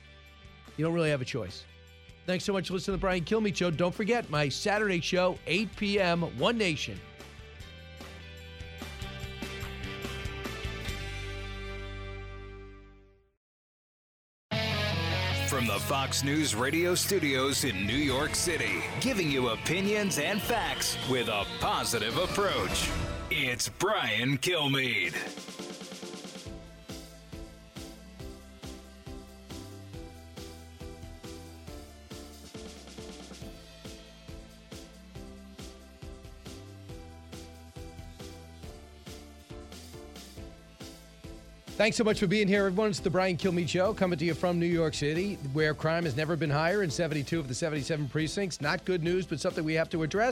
Speaker 6: You don't really have a choice. Thanks so much for listening to the Brian Kilmeade Show. Don't forget my Saturday show, eight p.m., One Nation.
Speaker 5: From the Fox News radio studios in New York City, giving you opinions and facts with a positive approach. It's Brian Kilmeade.
Speaker 6: Thanks so much for being here, everyone. It's the Brian Kilmeade Show, coming to you from New York City, where crime has never been higher in seventy-two of the seventy-seven precincts. Not good news, but something we have to address.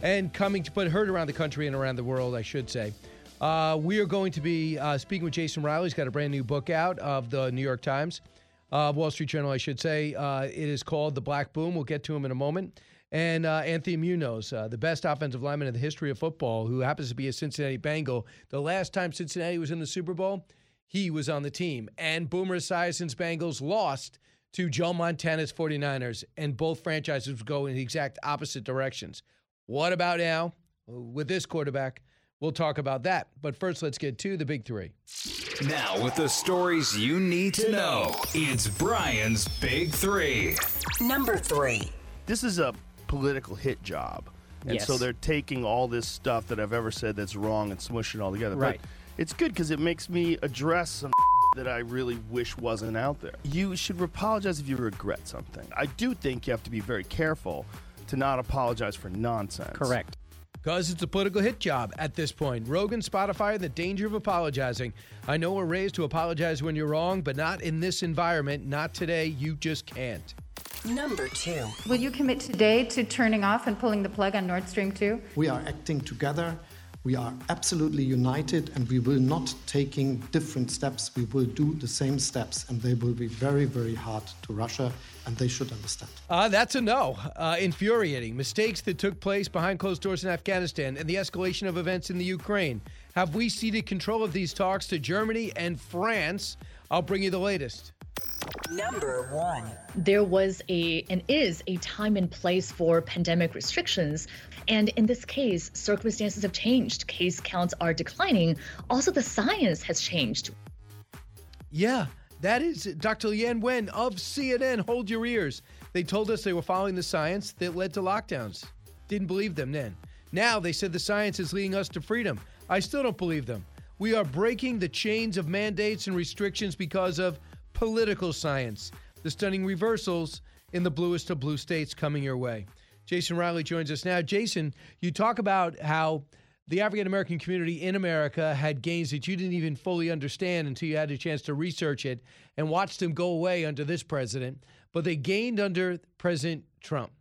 Speaker 6: and coming to, but heard around the country and around the world, I should say. Uh, we are going to be uh, speaking with Jason Riley. He's got a brand new book out of the New York Times, uh, Wall Street Journal, I should say. Uh, it is called The Black Boom. We'll get to him in a moment. And uh, Anthony Munoz, uh, the best offensive lineman in the history of football, who happens to be a Cincinnati Bengal. The last time Cincinnati was in the Super Bowl, he was on the team. And Boomer Esiason's Bengals lost to Joe Montana's forty-niners, and both franchises would go in the exact opposite directions. What about now with this quarterback? We'll talk about that. But first, let's get to the big three.
Speaker 5: Now, with the stories you need to know, it's Brian's Big Three.
Speaker 20: Number three.
Speaker 7: This is a political hit job. And
Speaker 19: Yes.
Speaker 7: so they're taking all this stuff that I've ever said that's wrong and smushing it all together.
Speaker 19: Right.
Speaker 7: But it's good because it makes me address some that I really wish wasn't out there. You should apologize if you regret something. I do think you have to be very careful to not apologize for nonsense.
Speaker 19: Correct.
Speaker 6: Because it's a political hit job at this point. Rogan, Spotify, the danger of apologizing. I know we're raised to apologize when you're wrong, but not in this environment. Not today. You just can't.
Speaker 20: Number two.
Speaker 9: Will you commit today to turning off and pulling the plug on Nord Stream two?
Speaker 10: We are acting together. We are absolutely united, and we will not taking different steps. We will do the same steps, and they will be very, very hard to Russia, and they should understand.
Speaker 6: Uh, that's a no. Uh, infuriating. Mistakes that took place behind closed doors in Afghanistan and the escalation of events in the Ukraine. Have we ceded control of these talks to Germany and France? I'll bring you the latest.
Speaker 20: Number one.
Speaker 11: There was a and is a time and place for pandemic restrictions. And in this case, circumstances have changed. Case counts are declining. Also, the science has changed.
Speaker 6: Yeah, that is Doctor Leanne Wen of C N N. Hold your ears. They told us they were following the science that led to lockdowns. Didn't believe them then. Now they said the science is leading us to freedom. I still don't believe them. We are breaking the chains of mandates and restrictions because of political science. The stunning reversals in the bluest of blue states coming your way. Jason Riley joins us now. Jason, you talk about how the African-American community in America had gains that you didn't even fully understand until you had a chance to research it and watch them go away under this president, but they gained under President Trump.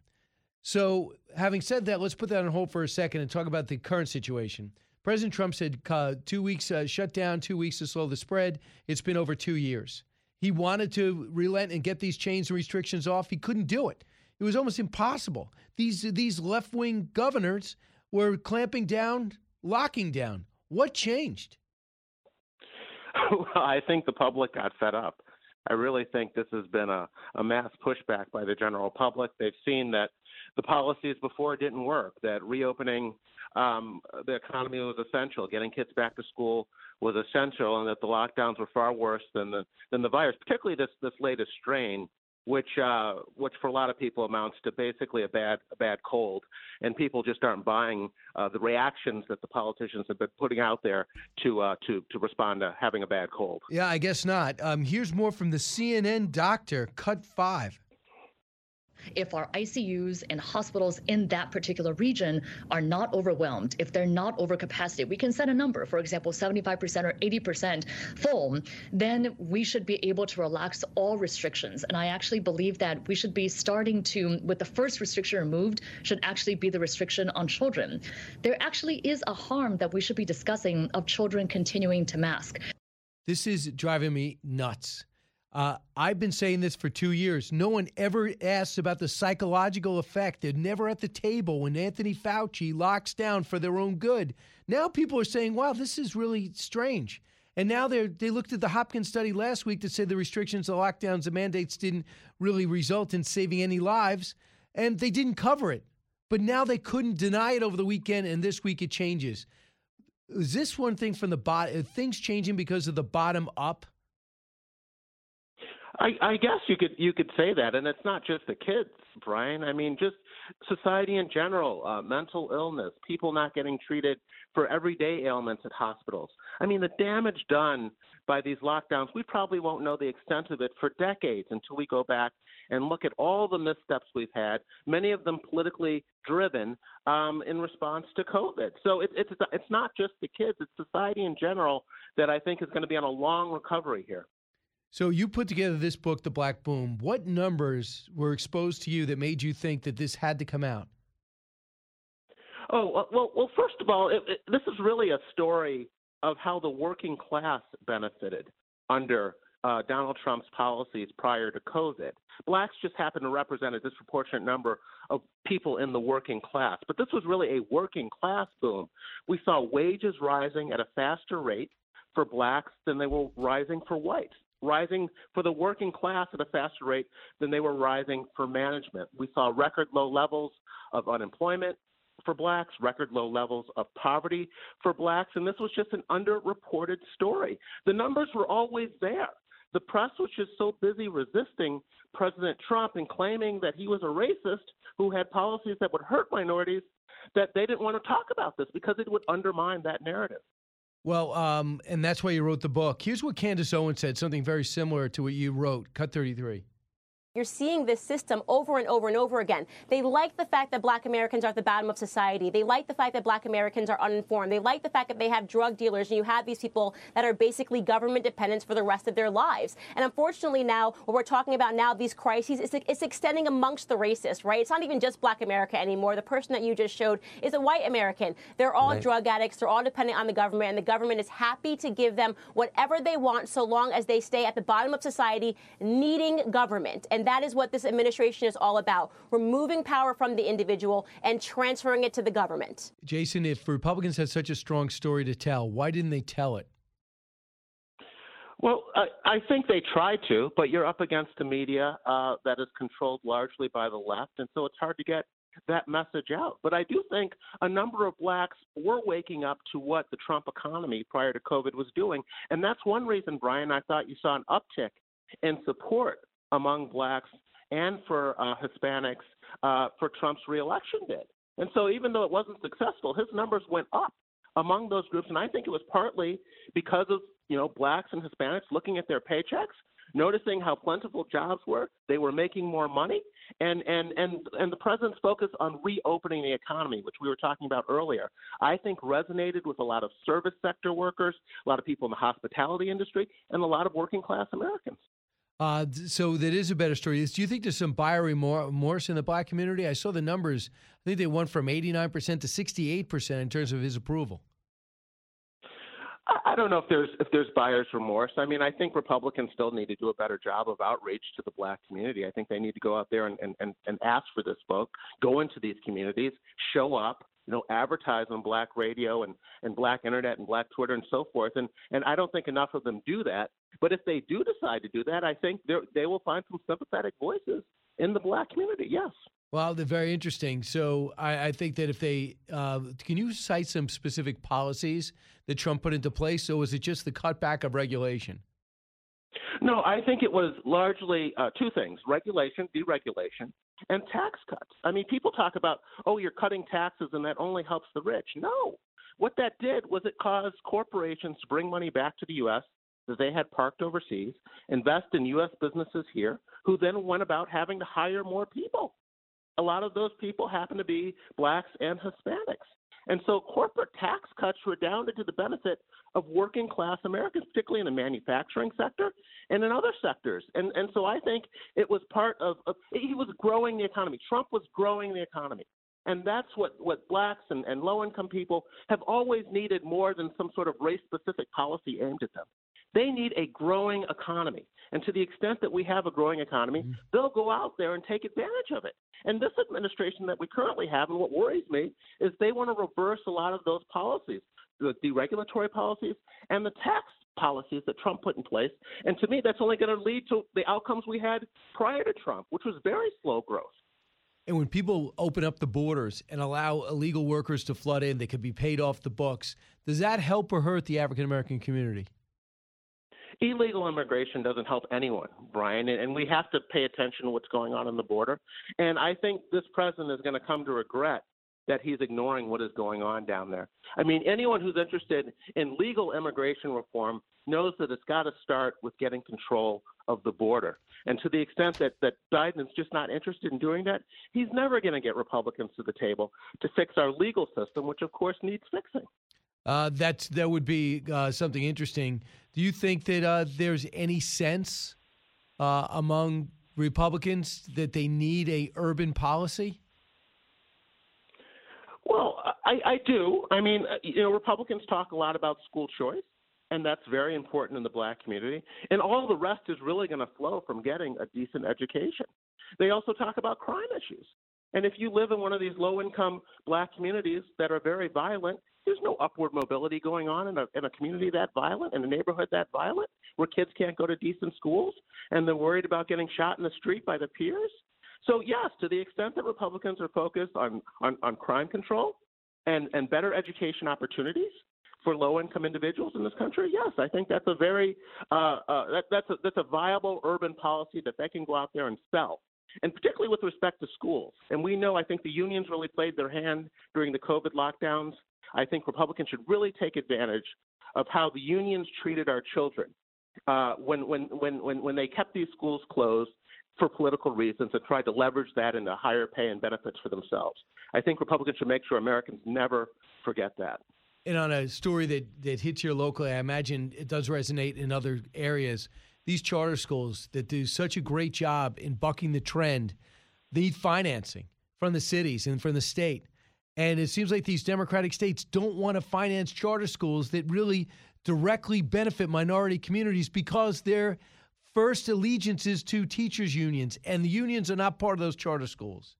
Speaker 6: So having said that, let's put that on hold for a second and talk about the current situation. President Trump said uh, two weeks uh, shut down, two weeks to slow the spread. It's been over two years. He wanted to relent and get these chains and restrictions off. He couldn't do it. It was almost impossible. These these left-wing governors were clamping down, locking down. What changed?
Speaker 21: Well, I think the public got fed up. I really think this has been a, a mass pushback by the general public. They've seen that the policies before didn't work, that reopening um, the economy was essential, getting kids back to school was essential, and that the lockdowns were far worse than the than the virus, particularly this this latest strain, which uh, which for a lot of people amounts to basically a bad a bad cold, and people just aren't buying uh, the reactions that the politicians have been putting out there to uh, to to respond to having a bad cold.
Speaker 6: Yeah, I guess not. Um, here's more from the C N N doctor, cut five.
Speaker 11: If our I C Us and hospitals in that particular region are not overwhelmed, if they're not over capacity, we can set a number, for example, seventy-five percent or eighty percent full, then we should be able to relax all restrictions. And I actually believe that we should be starting to, with the first restriction removed, should actually be the restriction on children. There actually is a harm that we should be discussing of children continuing to mask.
Speaker 6: This is driving me nuts. Uh, I've been saying this for two years. No one ever asks about the psychological effect. They're never at the table when Anthony Fauci locks down for their own good. Now people are saying, wow, this is really strange. And now they they looked at the Hopkins study last week that said the restrictions, the lockdowns, the mandates didn't really result in saving any lives, and they didn't cover it. But now they couldn't deny it over the weekend, and this week it changes. Is this one thing from the bottom? Things changing because of the bottom up?
Speaker 21: I, I guess you could you could say that, and it's not just the kids, Brian. I mean, just society in general, uh, mental illness, people not getting treated for everyday ailments at hospitals. I mean, the damage done by these lockdowns, we probably won't know the extent of it for decades until we go back and look at all the missteps we've had, many of them politically driven um, in response to COVID. So it, it's it's not just the kids, it's society in general that I think is going to be on a long recovery here.
Speaker 6: So you put together this book, The Black Boom. What numbers were exposed to you that made you think that this had to come out?
Speaker 21: Oh, well, well. First of all, it, it, this is really a story of how the working class benefited under uh, Donald Trump's policies prior to COVID. Blacks just happen to represent a disproportionate number of people in the working class. But this was really a working class boom. We saw wages rising at a faster rate for blacks than they were rising for whites, rising for the working class at a faster rate than they were rising for management. We saw record low levels of unemployment for blacks, record low levels of poverty for blacks, and this was just an underreported story. The numbers were always there. The press was just so busy resisting President Trump and claiming that he was a racist who had policies that would hurt minorities that they didn't want to talk about this because it would undermine that narrative.
Speaker 6: Well, um, and that's why you wrote the book. Here's what Candace Owens said, something very similar to what you wrote. Cut thirty-three.
Speaker 1: You're seeing this system over and over and over again. They like the fact that black Americans are at the bottom of society. They like the fact that black Americans are uninformed. They like the fact that they have drug dealers and you have these people that are basically government dependents for the rest of their lives. And unfortunately now, what we're talking about now, these crises, it's, it's extending amongst the racists, right? It's not even just black America anymore. The person that you just showed is a white American. They're all right. Drug addicts. They're all dependent on the government, and the government is happy to give them whatever they want so long as they stay at the bottom of society needing government. And that is what this administration is all about, removing power from the individual and transferring it to the government.
Speaker 6: Jason, if Republicans had such a strong story to tell, why didn't they tell it?
Speaker 21: Well, I, I think they tried to, but you're up against a media uh, that is controlled largely by the left, and so it's hard to get that message out. But I do think a number of blacks were waking up to what the Trump economy prior to COVID was doing, and that's one reason, Brian, I thought you saw an uptick in support among blacks and for uh, Hispanics uh, for Trump's reelection bid. And so even though it wasn't successful, his numbers went up among those groups. And I think it was partly because of, you know, blacks and Hispanics looking at their paychecks, noticing how plentiful jobs were. They were making more money. And, and, and, and the president's focus on reopening the economy, which we were talking about earlier, I think resonated with a lot of service sector workers, a lot of people in the hospitality industry, and a lot of working class Americans.
Speaker 6: Uh, so that is a better story. Do you think there's some buyer remorse in the black community? I saw the numbers. I think they went from eighty-nine percent to sixty-eight percent in terms of his approval.
Speaker 21: I don't know if there's if there's buyer's remorse. I mean, I think Republicans still need to do a better job of outreach to the black community. I think they need to go out there and, and, and ask for this book, go into these communities, show up, you know, advertise on black radio and, and black internet and black Twitter and so forth. And, and I don't think enough of them do that. But if they do decide to do that, I think they will find some sympathetic voices in the black community, yes.
Speaker 6: Well, they're very interesting. So I, I think that if they uh, – can you cite some specific policies that Trump put into place, or was it just the cutback of regulation?
Speaker 21: No, I think it was largely uh, two things, regulation, deregulation, and tax cuts. I mean, people talk about, oh, you're cutting taxes and that only helps the rich. No. What that did was it caused corporations to bring money back to the U S that they had parked overseas, invest in U S businesses here, who then went about having to hire more people. A lot of those people happen to be blacks and Hispanics. And so corporate tax cuts redounded to the benefit of working class Americans, particularly in the manufacturing sector and in other sectors. And and so I think it was part of, of he was growing the economy. Trump was growing the economy. And that's what, what blacks and, and low-income people have always needed more than some sort of race-specific policy aimed at them. They need a growing economy. And to the extent that we have a growing economy, mm-hmm. they'll go out there and take advantage of it. And this administration that we currently have, and what worries me, is they want to reverse a lot of those policies, the deregulatory policies and the tax policies that Trump put in place. And to me, that's only going to lead to the outcomes we had prior to Trump, which was very slow growth.
Speaker 6: And when people open up the borders and allow illegal workers to flood in, they could be paid off the books. Does that help or hurt the African-American community?
Speaker 21: Illegal immigration doesn't help anyone, Brian, and we have to pay attention to what's going on on the border. And I think this president is going to come to regret that he's ignoring what is going on down there. I mean, anyone who's interested in legal immigration reform knows that it's got to start with getting control of the border. And to the extent that, that Biden is just not interested in doing that, he's never going to get Republicans to the table to fix our legal system, which, of course, needs fixing.
Speaker 6: Uh, that's, that would be uh, something interesting. Do you think that uh, there's any sense uh, among Republicans that they need a urban policy?
Speaker 21: Well, I, I do. I mean, uh, you know, Republicans talk a lot about school choice, and that's very important in the black community. And all the rest is really going to flow from getting a decent education. They also talk about crime issues. And if you live in one of these low-income black communities that are very violent, there's no upward mobility going on in a, in a community that violent, in a neighborhood that violent, where kids can't go to decent schools and they're worried about getting shot in the street by their peers. So, yes, to the extent that Republicans are focused on, on, on crime control and, and better education opportunities for low-income individuals in this country, yes, I think that's a very uh, uh, that, that's a, that's a viable urban policy that they can go out there and sell. And particularly with respect to schools. And we know, I think the unions really played their hand during the COVID lockdowns. I think Republicans should really take advantage of how the unions treated our children uh, when, when, when, when, when they kept these schools closed for political reasons and tried to leverage that into higher pay and benefits for themselves. I think Republicans should make sure Americans never forget that.
Speaker 6: And on a story that, that hits here locally, I imagine it does resonate in other areas. These charter schools that do such a great job in bucking the trend need financing from the cities and from the state. And it seems like these Democratic states don't want to finance charter schools that really directly benefit minority communities because their first allegiance is to teachers' unions, and the unions are not part of those charter schools.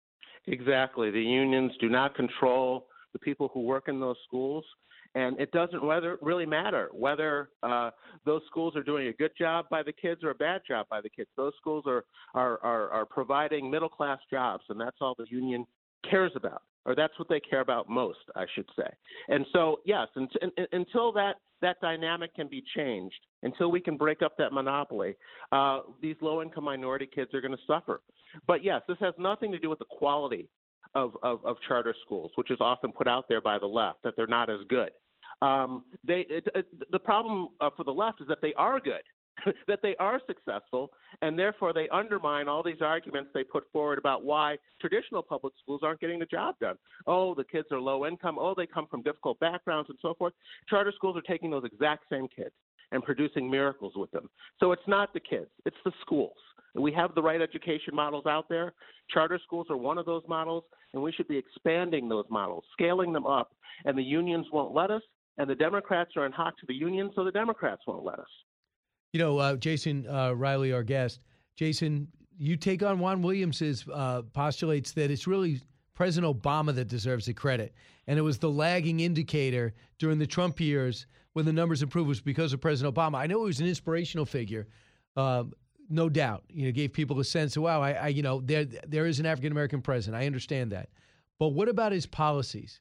Speaker 21: Exactly. The unions do not control the people who work in those schools. And it doesn't whether, really matter whether uh, those schools are doing a good job by the kids or a bad job by the kids. Those schools are, are, are, are providing middle-class jobs, and that's all the union cares about, or that's what they care about most, I should say. And so, yes, and, and, until that, that dynamic can be changed, until we can break up that monopoly, uh, these low-income minority kids are going to suffer. But, yes, this has nothing to do with the quality of, of, of charter schools, which is often put out there by the left, that they're not as good. Um, they, it, it, the problem uh, for the left is that they are good, that they are successful, and therefore they undermine all these arguments they put forward about why traditional public schools aren't getting the job done. Oh, the kids are low income. Oh, they come from difficult backgrounds and so forth. Charter schools are taking those exact same kids and producing miracles with them. So it's not the kids, it's the schools. And we have the right education models out there. Charter schools are one of those models, and we should be expanding those models, scaling them up, and the unions won't let us. And the Democrats are in hock to the union, so the Democrats won't let us.
Speaker 6: You know, uh, Jason uh, Riley, our guest. Jason, you take on Juan Williams's uh, postulates that it's really President Obama that deserves the credit. And it was the lagging indicator during the Trump years when the numbers improved was because of President Obama. I know he was an inspirational figure, uh, no doubt. You know, gave people a sense of, wow, I, I you know, there there is an African-American president. I understand that. But what about his policies?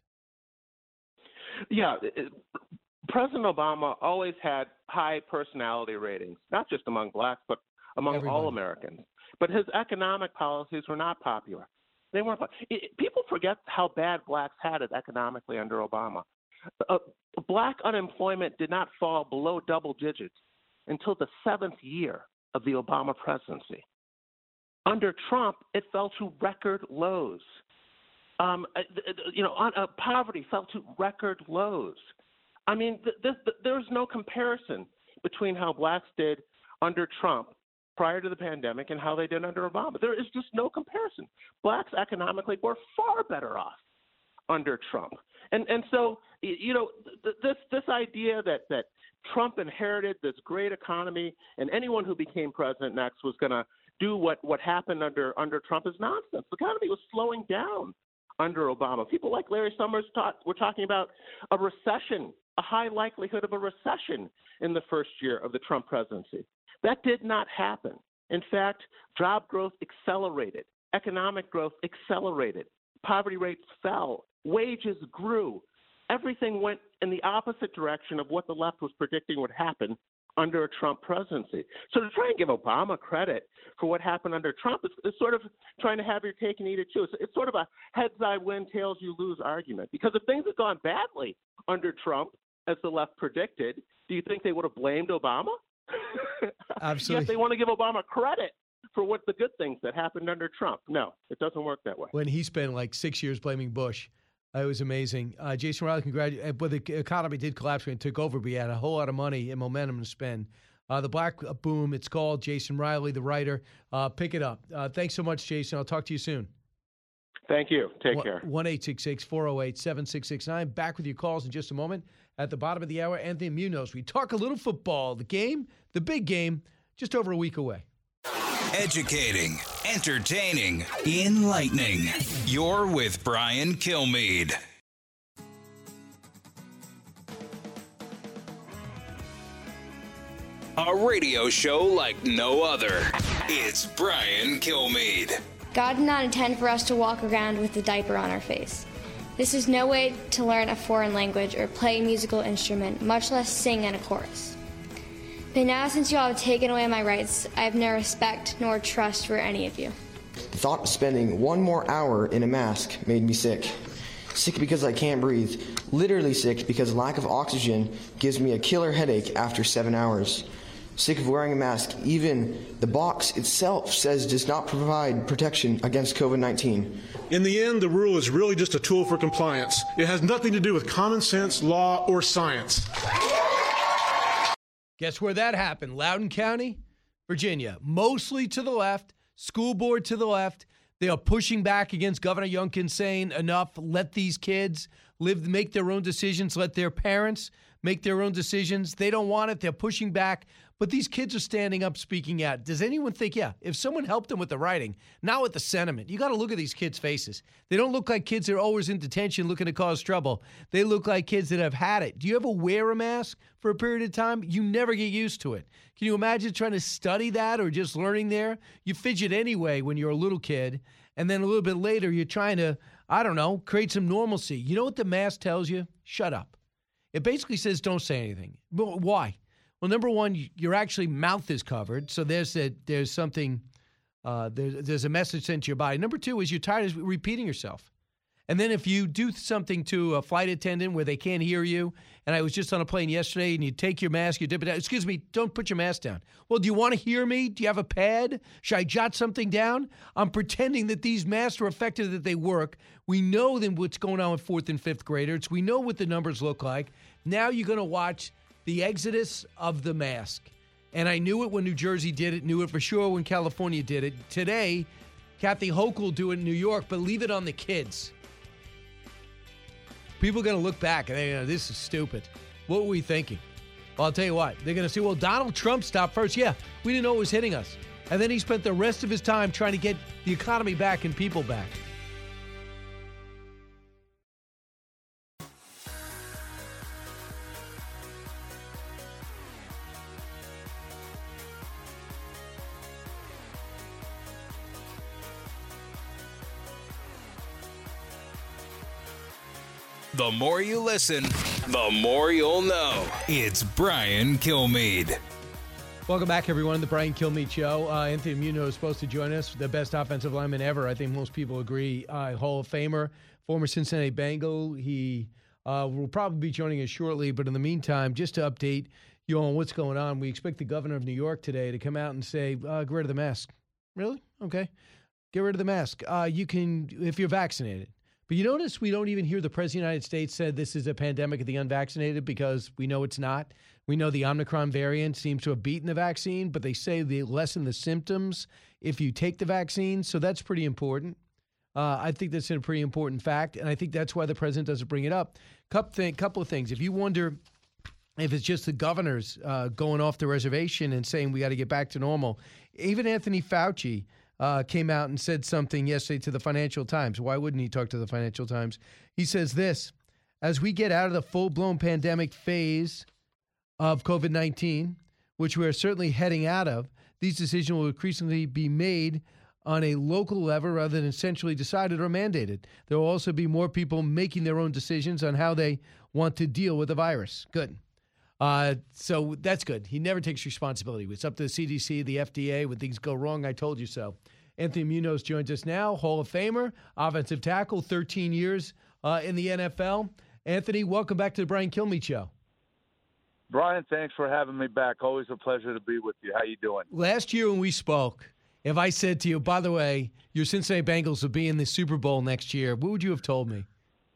Speaker 21: Yeah, it, President Obama always had high personality ratings, not just among blacks, but among Everybody. all Americans. But his economic policies were not popular. They weren't. It, people forget how bad blacks had it economically under Obama. Uh, black unemployment did not fall below double digits until the seventh year of the Obama presidency. Under Trump, it fell to record lows. Um, you know, on, uh, poverty fell to record lows. I mean, th- th- th- there's no comparison between how blacks did under Trump prior to the pandemic and how they did under Obama. There is just no comparison. Blacks economically were far better off under Trump. And and so, you know, th- this this idea that, that Trump inherited this great economy and anyone who became president next was going to do what, what happened under, under Trump is nonsense. The economy was slowing down under Obama. People like Larry Summers talk, were talking about a recession, a high likelihood of a recession in the first year of the Trump presidency. That did not happen. In fact, job growth accelerated, economic growth accelerated, poverty rates fell, wages grew. Everything went in the opposite direction of what the left was predicting would happen under a Trump presidency. So to try and give Obama credit for what happened under Trump is, is sort of trying to have your cake and eat it too. It's, it's sort of a heads I win, tails you lose argument. Because if things had gone badly under Trump, as the left predicted, do you think they would have blamed Obama?
Speaker 6: Absolutely.
Speaker 21: Yes, they want to give Obama credit for what the good things that happened under Trump. No, it doesn't work that way.
Speaker 6: When he spent like six years blaming Bush, it was amazing. Uh, Jason Riley, congratulations. But the economy did collapse when it took over, but he had a whole lot of money and momentum to spend. Uh, the Black Boom, it's called. Jason Riley, the writer. Uh, pick it up. Uh, thanks so much, Jason. I'll talk to you soon.
Speaker 21: Thank you. Take
Speaker 6: one,
Speaker 21: care.
Speaker 6: one eight six six, four oh eight, seven six six nine. Back with your calls in just a moment. At the bottom of the hour, Anthony Munoz. We talk a little football. The game, the big game, just over a week away.
Speaker 5: Educating, entertaining, enlightening. You're with Brian Kilmeade. A radio show like no other. It's Brian Kilmeade.
Speaker 2: God did not intend for us to walk around with a diaper on our face. This is no way to learn a foreign language or play a musical instrument, much less sing in a chorus. But now, since you all have taken away my rights, I have no respect nor trust for any of you.
Speaker 22: The thought of spending one more hour in a mask made me sick. Sick because I can't breathe. Literally sick because lack of oxygen gives me a killer headache after seven hours. Sick of wearing a mask. Even the box itself says does not provide protection against COVID nineteen.
Speaker 23: In the end, the rule is really just a tool for compliance. It has nothing to do with common sense, law, or science.
Speaker 6: Guess where that happened? Loudoun County, Virginia. Mostly to the left, school board to the left. They are pushing back against Governor Youngkin, saying enough, let these kids live, make their own decisions, let their parents make their own decisions. They don't want it. They're pushing back. But these kids are standing up, speaking out. Does anyone think, yeah, if someone helped them with the writing, not with the sentiment, you got to look at these kids' faces. They don't look like kids that are always in detention looking to cause trouble. They look like kids that have had it. Do you ever wear a mask for a period of time? You never get used to it. Can you imagine trying to study that or just learning there? You fidget anyway when you're a little kid, and then a little bit later you're trying to, I don't know, create some normalcy. You know what the mask tells you? Shut up. It basically says don't say anything. But why? Well, number one, your actually mouth is covered, so there's a, there's something, uh, there's, there's a message sent to your body. Number two is you're tired of repeating yourself. And then if you do something to a flight attendant where they can't hear you, and I was just on a plane yesterday, and you take your mask, you dip it down. Excuse me, don't put your mask down. Well, do you want to hear me? Do you have a pad? Should I jot something down? I'm pretending that these masks are effective, that they work. We know then what's going on with fourth and fifth graders. We know what the numbers look like. Now you're going to watch the exodus of the mask. And I knew it when New Jersey did it, knew it for sure when California did it. Today, Kathy Hochul will do it in New York, but leave it on the kids. People are going to look back and they go, this is stupid. What were we thinking? Well, I'll tell you what. They're going to say, well, Donald Trump stopped first. Yeah, we didn't know it was hitting us. And then he spent the rest of his time trying to get the economy back and people back.
Speaker 5: The more you listen, the more you'll know. It's Brian Kilmeade.
Speaker 6: Welcome back, everyone. The Brian Kilmeade Show. Uh, Anthony Munoz is supposed to join us, the best offensive lineman ever. I think most people agree. Uh, Hall of Famer, former Cincinnati Bengal. He uh, will probably be joining us shortly. But in the meantime, just to update you on what's going on, we expect the governor of New York today to come out and say, uh, get rid of the mask. Really? Okay. Get rid of the mask. Uh, you can, if you're vaccinated. But you notice we don't even hear the President of the United States said this is a pandemic of the unvaccinated because we know it's not. We know the Omicron variant seems to have beaten the vaccine, but they say they lessen the symptoms if you take the vaccine. So that's pretty important. Uh, I think that's a pretty important fact, and I think that's why the president doesn't bring it up. Couple, couple of things. If you wonder if it's just the governors uh, going off the reservation and saying we got to get back to normal, even Anthony Fauci Uh, came out and said something yesterday to the Financial Times. Why wouldn't he talk to the Financial Times? He says this: as we get out of the full-blown pandemic phase of COVID nineteen, which we're certainly heading out of, these decisions will increasingly be made on a local level rather than centrally decided or mandated. There will also be more people making their own decisions on how they want to deal with the virus. Good. Uh, so that's good. He never takes responsibility. It's up to the C D C, the F D A. When things go wrong, I told you so. Anthony Munoz joins us now, Hall of Famer, offensive tackle, thirteen years uh, in the N F L. Anthony, welcome back to the Brian Kilmeade Show.
Speaker 24: Brian, thanks for having me back. Always a pleasure to be with you. How you doing?
Speaker 6: Last year when we spoke, if I said to you, by the way, your Cincinnati Bengals will be in the Super Bowl next year, what would you have told me?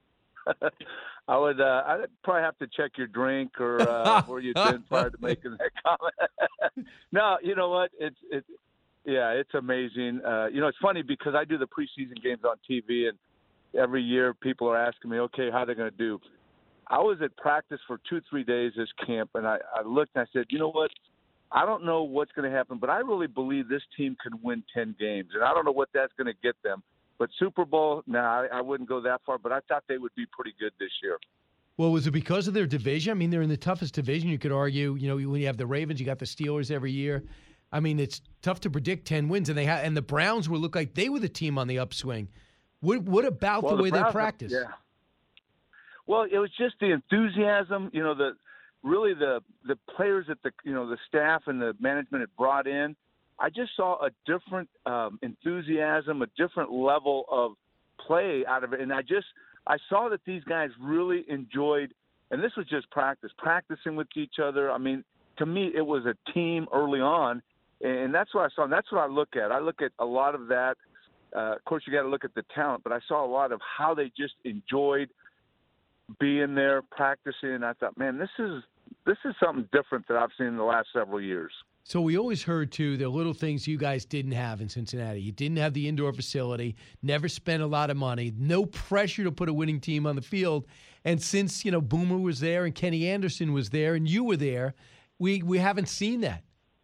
Speaker 24: I would. Uh, I'd probably have to check your drink or uh, where you've been prior to making that comment. No, you know what? It's it. Yeah, it's amazing. Uh, you know, it's funny because I do the preseason games on T V, and every year people are asking me, okay, how they're going to do. I was at practice for two, three days this camp, and I, I looked and I said, you know what? I don't know what's going to happen, but I really believe this team can win ten games, and I don't know what that's going to get them. But Super Bowl, no, nah, I, I wouldn't go that far, but I thought they would be pretty good this year.
Speaker 6: Well, was it because of their division? I mean, they're in the toughest division. You could argue, you know, when you have the Ravens, you got the Steelers every year. I mean, it's tough to predict ten wins, and they ha- and the Browns will look like they were the team on the upswing. What what about
Speaker 24: well,
Speaker 6: the way
Speaker 24: the Browns,
Speaker 6: they practice?
Speaker 24: Yeah. Well, it was just the enthusiasm, you know, the really the the players that the you know the staff and the management had brought in. I just saw a different um, enthusiasm, a different level of play out of it, and I just I saw that these guys really enjoyed. And this was just practice, practicing with each other. I mean, to me, it was a team early on, and that's what I saw. And that's what I look at. I look at a lot of that. Uh, of course, you got to look at the talent, but I saw a lot of how they just enjoyed being there, practicing. And I thought, man, this is this is something different that I've seen in the last several years.
Speaker 6: So we always heard, too, the little things you guys didn't have in Cincinnati. You didn't have the indoor facility, never spent a lot of money, no pressure to put a winning team on the field. And since, you know, Boomer was there and Kenny Anderson was there and you were there, we, we haven't seen that.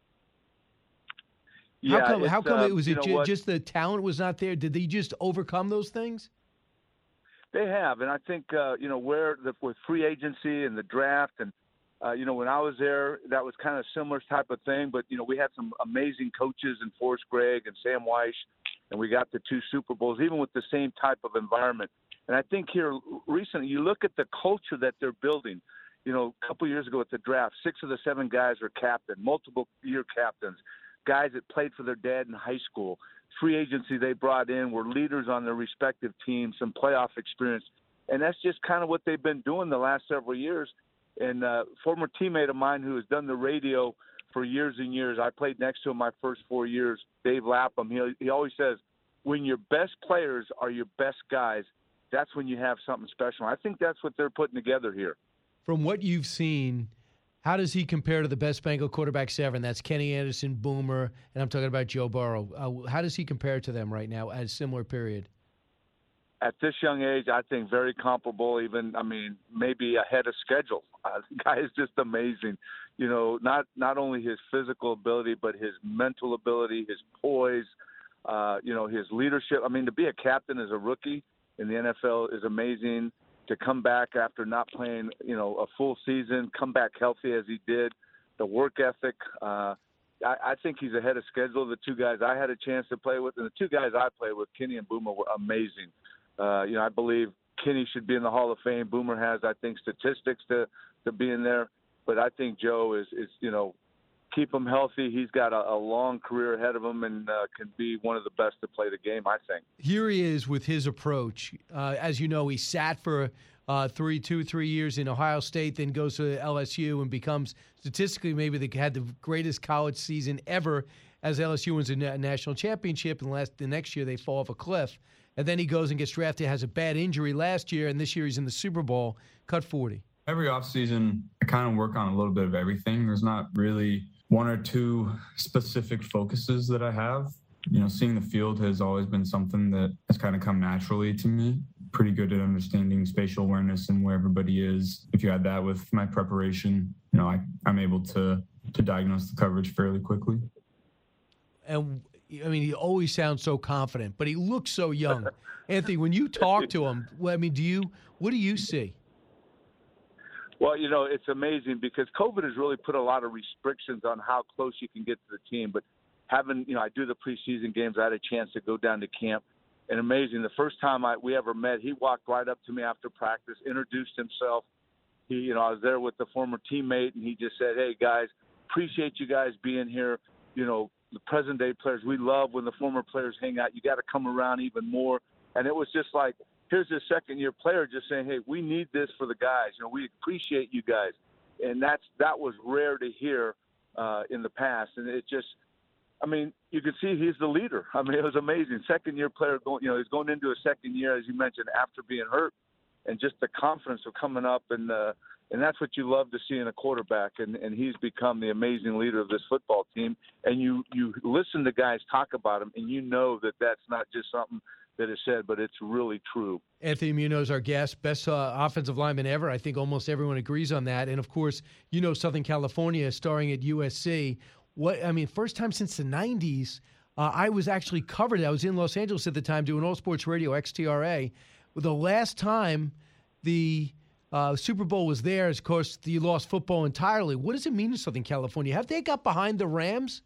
Speaker 24: Yeah,
Speaker 6: how come, how come
Speaker 24: uh,
Speaker 6: it was it
Speaker 24: know
Speaker 6: ju-
Speaker 24: what?
Speaker 6: just the talent was not there? Did they just overcome those things?
Speaker 24: They have, and I think, uh, you know, where the, with free agency and the draft and, Uh, you know, when I was there, that was kind of a similar type of thing. But, you know, we had some amazing coaches in Forrest Gregg and Sam Weish, and we got the two Super Bowls, even with the same type of environment. And I think here recently, you look at the culture that they're building. You know, a couple years ago at the draft, six of the seven guys are captain, multiple year captains, guys that played for their dad in high school. Free agency they brought in were leaders on their respective teams, some playoff experience. And that's just kind of what they've been doing the last several years. And a uh, former teammate of mine who has done the radio for years and years, I played next to him my first four years, Dave Lapham, he, he always says, when your best players are your best guys, that's when you have something special. I think that's what they're putting together here.
Speaker 6: From what you've seen, how does he compare to the best Bengal quarterbacks ever? And that's Kenny Anderson, Boomer, and I'm talking about Joe Burrow. Uh, how does he compare to them right now at a similar period?
Speaker 24: At this young age, I think very comparable, even, I mean, maybe ahead of schedule. Uh, the guy is just amazing. You know, not not only his physical ability, but his mental ability, his poise, uh, you know, his leadership. I mean, to be a captain as a rookie in the N F L is amazing. To come back after not playing, you know, a full season, come back healthy as he did, the work ethic. Uh, I, I think he's ahead of schedule. The two guys I had a chance to play with, and the two guys I played with, Kenny and Boomer, were amazing. Uh, you know, I believe Kenny should be in the Hall of Fame. Boomer has, I think, statistics to, to be in there. But I think Joe is, is you know, keep him healthy. He's got a, a long career ahead of him and uh, can be one of the best to play the game, I think.
Speaker 6: Here he is with his approach. Uh, as you know, he sat for uh, three, two, three years in Ohio State, then goes to L S U and becomes statistically maybe they had the greatest college season ever as L S U wins a national championship. And last, the next year they fall off a cliff. And then he goes and gets drafted, has a bad injury last year, and this year he's in the Super Bowl, cut forty.
Speaker 3: Every offseason, I kind of work on a little bit of everything. There's not really one or two specific focuses that I have. You know, seeing the field has always been something that has kind of come naturally to me. Pretty good at understanding spatial awareness and where everybody is. If you add that with my preparation, you know, I, I'm able to to diagnose the coverage fairly quickly.
Speaker 6: And I mean, he always sounds so confident, but he looks so young. Anthony, when you talk to him, well, I mean, do you what do you see?
Speaker 24: Well, you know, it's amazing because COVID has really put a lot of restrictions on how close you can get to the team. But having, you know, I do the preseason games. I had a chance to go down to camp. And amazing, the first time I, we ever met, he walked right up to me after practice, introduced himself. He, you know, I was there with the former teammate, and he just said, hey, guys, appreciate you guys being here. You know, the present-day players, we love when the former players hang out. You got to come around even more. And it was just like, here's a second-year player just saying, hey, we need this for the guys. You know, we appreciate you guys. And that's that was rare to hear uh, in the past. And it just, I mean, you could see he's the leader. I mean, it was amazing. Second-year player going, you know, he's going into a second year, as you mentioned, after being hurt. and just the confidence of coming up and uh, and that's what you love to see in a quarterback. And, and he's become the amazing leader of this football team. And you you listen to guys talk about him, and you know that that's not just something that is said, but it's really true.
Speaker 6: Anthony Munoz, our guest, best uh, offensive lineman ever. I think almost everyone agrees on that. And of course, you know, Southern California, starring at U S C. What I mean, first time since the nineties. Uh, I was actually covered. I was in Los Angeles at the time doing All Sports Radio, X T R A. The last time the uh, Super Bowl was there, of course, you lost football entirely. What does it mean to Southern California? Have they got behind the Rams?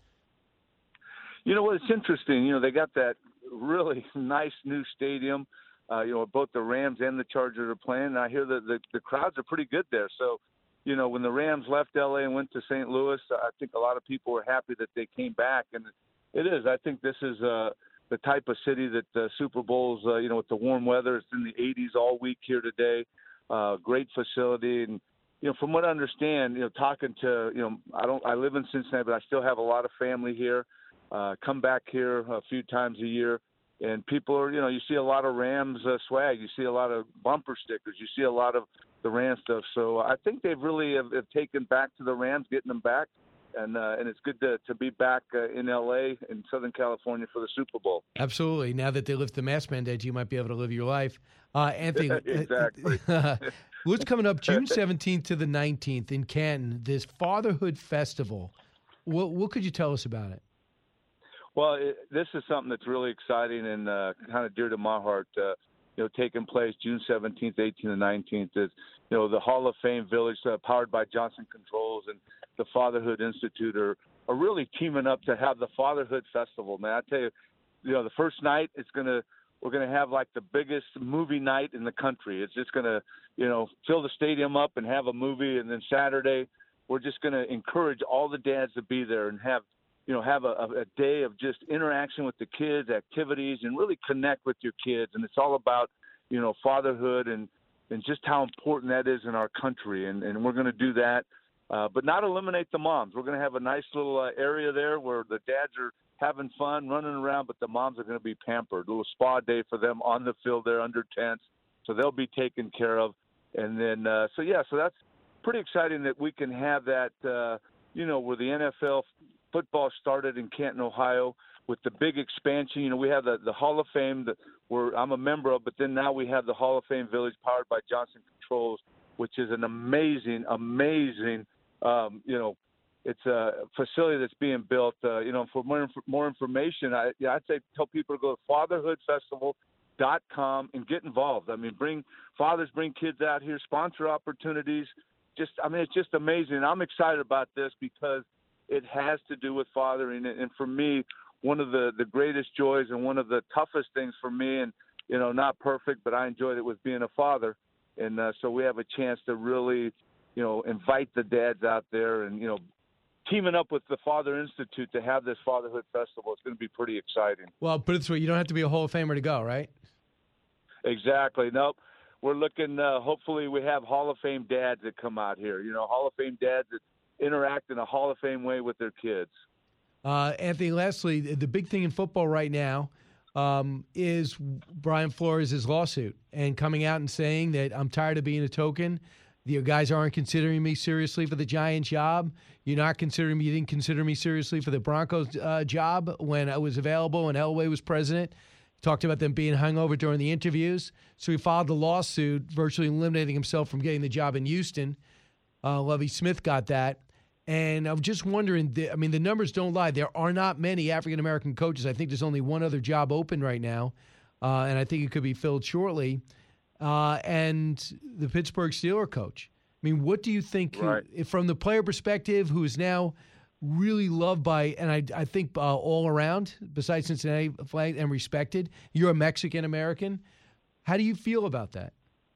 Speaker 24: You know what? It's interesting. You know, they got that really nice new stadium. Uh, you know, both the Rams and the Chargers are playing. And I hear that the, the crowds are pretty good there. So, you know, when the Rams left L A and went to Saint Louis, I think a lot of people were happy that they came back. And it is. I think this is uh, the type of city that uh, Super Bowls, uh, you know, with the warm weather, it's in the eighties all week here today. Uh, great facility. And, you know, from what I understand, you know, talking to, you know, I don't, I live in Cincinnati, but I still have a lot of family here. Uh, come back here a few times a year. And people are, you know, you see a lot of Rams uh, swag. You see a lot of bumper stickers. You see a lot of the Rams stuff. So I think they've really have, have taken back to the Rams, getting them back. And uh, and it's good to, to be back uh, in L A in Southern California for the Super Bowl.
Speaker 6: Absolutely. Now that they lift the mask mandate, you might be able to live your life. Uh, Anthony,
Speaker 24: exactly.
Speaker 6: what's coming up June seventeenth to the nineteenth in Canton, this Fatherhood Festival. What, what could you tell us about it?
Speaker 24: Well, it, this is something that's really exciting and uh, kind of dear to my heart. Uh, you know, taking place June seventeenth, eighteenth, and nineteenth is, you know, the Hall of Fame Village, uh, powered by Johnson Controls, and the Fatherhood Institute are, are really teaming up to have the Fatherhood Festival. Man, I tell you, you know, the first night it's gonna we're gonna have like the biggest movie night in the country. It's just gonna, you know, fill the stadium up and have a movie, and then Saturday we're just gonna encourage all the dads to be there and have. You know, have a, a day of just interaction with the kids, activities, and really connect with your kids. And it's all about, you know, fatherhood and, and just how important that is in our country. And, and we're going to do that, uh, but not eliminate the moms. We're going to have a nice little uh, area there where the dads are having fun, running around, but the moms are going to be pampered. A little spa day for them on the field there under tents. So they'll be taken care of. And then, uh, so, yeah, so that's pretty exciting that we can have that, uh, you know, where the N F L – football started in Canton, Ohio, with the big expansion. You know, we have the, the Hall of Fame that we're, I'm a member of, but then now we have the Hall of Fame Village powered by Johnson Controls, which is an amazing, amazing, um, you know, it's a facility that's being built. Uh, you know, for more more information, I, yeah, I'd say tell people to go to fatherhood festival dot com and get involved. I mean, bring fathers, bring kids out here, sponsor opportunities. Just, I mean, it's just amazing. And I'm excited about this because it has to do with fathering. And for me, one of the, the greatest joys and one of the toughest things for me, and, you know, not perfect, but I enjoyed it, was being a father. And uh, so we have a chance to really, you know, invite the dads out there and, you know, teaming up with the Father Institute to have this Fatherhood Festival. It's going to be pretty exciting.
Speaker 6: Well, put it this way, you don't have to be a Hall of Famer to go, right?
Speaker 24: Exactly. Nope. We're looking, uh, hopefully we have Hall of Fame dads that come out here, you know, Hall of Fame dads that interact in a Hall of Fame way with their kids.
Speaker 6: Uh, Anthony, lastly, the big thing in football right now um, is Brian Flores' lawsuit and coming out and saying that I'm tired of being a token. You guys aren't considering me seriously for the Giants job. You're not considering me. You didn't consider me seriously for the Broncos uh, job when I was available and Elway was president. Talked about them being hungover during the interviews. So he filed the lawsuit, virtually eliminating himself from getting the job in Houston. Uh, Lovie Smith got that. And I'm just wondering, I mean, the numbers don't lie. There are not many African-American coaches. I think there's only one other job open right now, uh, and I think it could be filled shortly. Uh, and the Pittsburgh Steelers coach. I mean, what do you think,
Speaker 24: right.
Speaker 6: who, from the player perspective, who is now really loved by, and I, I think uh, all around, besides Cincinnati, and respected, you're a Mexican-American. How do you feel about that?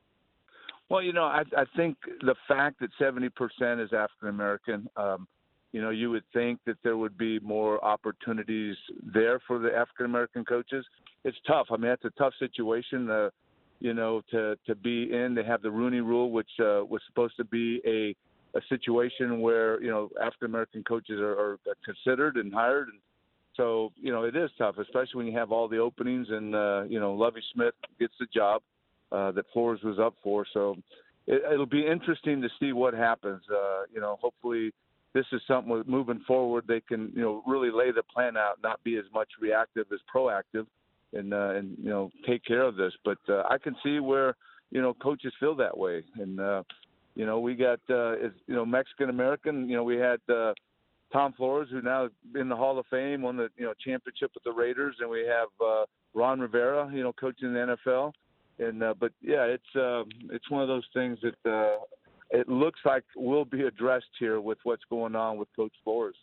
Speaker 24: Well, you know, I, I think the fact that seventy percent is African American, um, you know, you would think that there would be more opportunities there for the African American coaches. It's tough. I mean, it's a tough situation, uh, you know, to, to be in. They have the Rooney Rule, which uh, was supposed to be a, a situation where, you know, African American coaches are, are considered and hired. And so, you know, it is tough, especially when you have all the openings and, uh, you know, Lovie Smith gets the job. uh, that Flores was up for. So it, it'll be interesting to see what happens. Uh, you know, hopefully this is something with moving forward. They can, you know, really lay the plan out, not be as much reactive as proactive, and uh, and you know, take care of this. But uh, I can see where, you know, coaches feel that way. And uh, you know, we got uh, is you know Mexican American. You know, we had uh, Tom Flores, who now in the Hall of Fame, won the you know championship with the Raiders, and we have uh, Ron Rivera, you know, coaching the N F L. And uh, but yeah, it's uh, it's one of those things that uh, it looks like will be addressed here with what's going on with Coach Flores.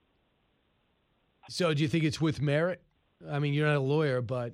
Speaker 6: So, do you think it's with merit? I mean, you're not a lawyer, but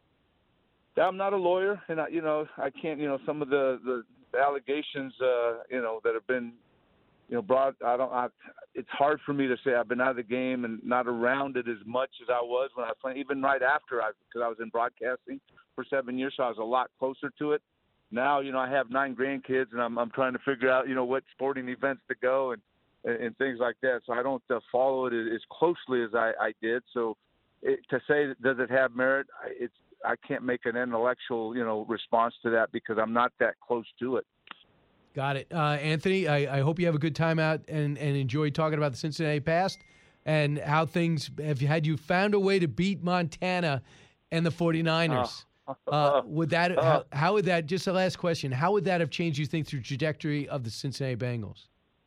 Speaker 24: I'm not a lawyer, and I, you know, I can't, you know, some of the, the allegations, uh, you know, that have been, you know, brought. I don't. I, it's hard for me to say. I've been out of the game and not around it as much as I was when I was playing. Even right after I, because I was in broadcasting for seven years, so I was a lot closer to it. Now, you know, I have nine grandkids, and I'm I'm trying to figure out, you know, what sporting events to go and and, and things like that. So I don't uh, follow it as closely as I, I did. So it, to say, does it have merit? It's I can't make an intellectual, you know, response to that because I'm not that close to it.
Speaker 6: Got it. Uh, Anthony, I, I hope you have a good time out and, and enjoy talking about the Cincinnati past and how things have. Had you found a way to beat Montana and the 49ers? Uh, uh, would that uh, how, how would that, just the last question, how would that have changed, you think, through trajectory of the Cincinnati Bengals?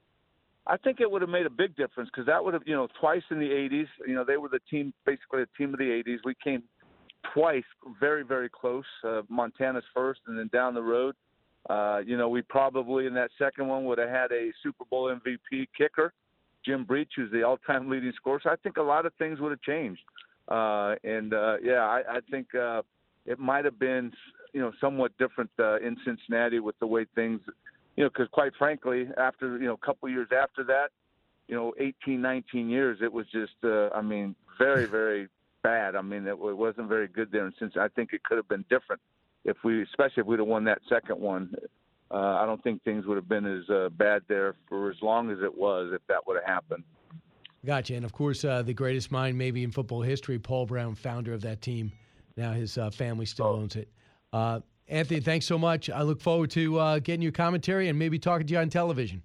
Speaker 24: I think it would have made a big difference because that would have, you know, twice in the eighties, you know, they were the team, basically the team of the eighties. We came twice very, very close, uh, Montana's first and then down the road. Uh, you know, we probably in that second one would have had a Super Bowl M V P kicker, Jim Breach, who's the all-time leading scorer. So I think a lot of things would have changed. Uh, and, uh, yeah, I, I think uh, it might have been, you know, somewhat different uh, in Cincinnati with the way things, you know, because quite frankly, after, you know, a couple years after that, you know, eighteen, nineteen years, it was just, uh, I mean, very, very bad. I mean, it, it wasn't very good there. And since I think it could have been different if we, especially if we'd have won that second one, uh, I don't think things would have been as uh, bad there for as long as it was if that would have happened.
Speaker 6: Gotcha. And, of course, uh, the greatest mind maybe in football history, Paul Brown, founder of that team. Now his uh, family still oh. owns it. Uh, Anthony, thanks so much. I look forward to uh, getting your commentary and maybe talking to you on television.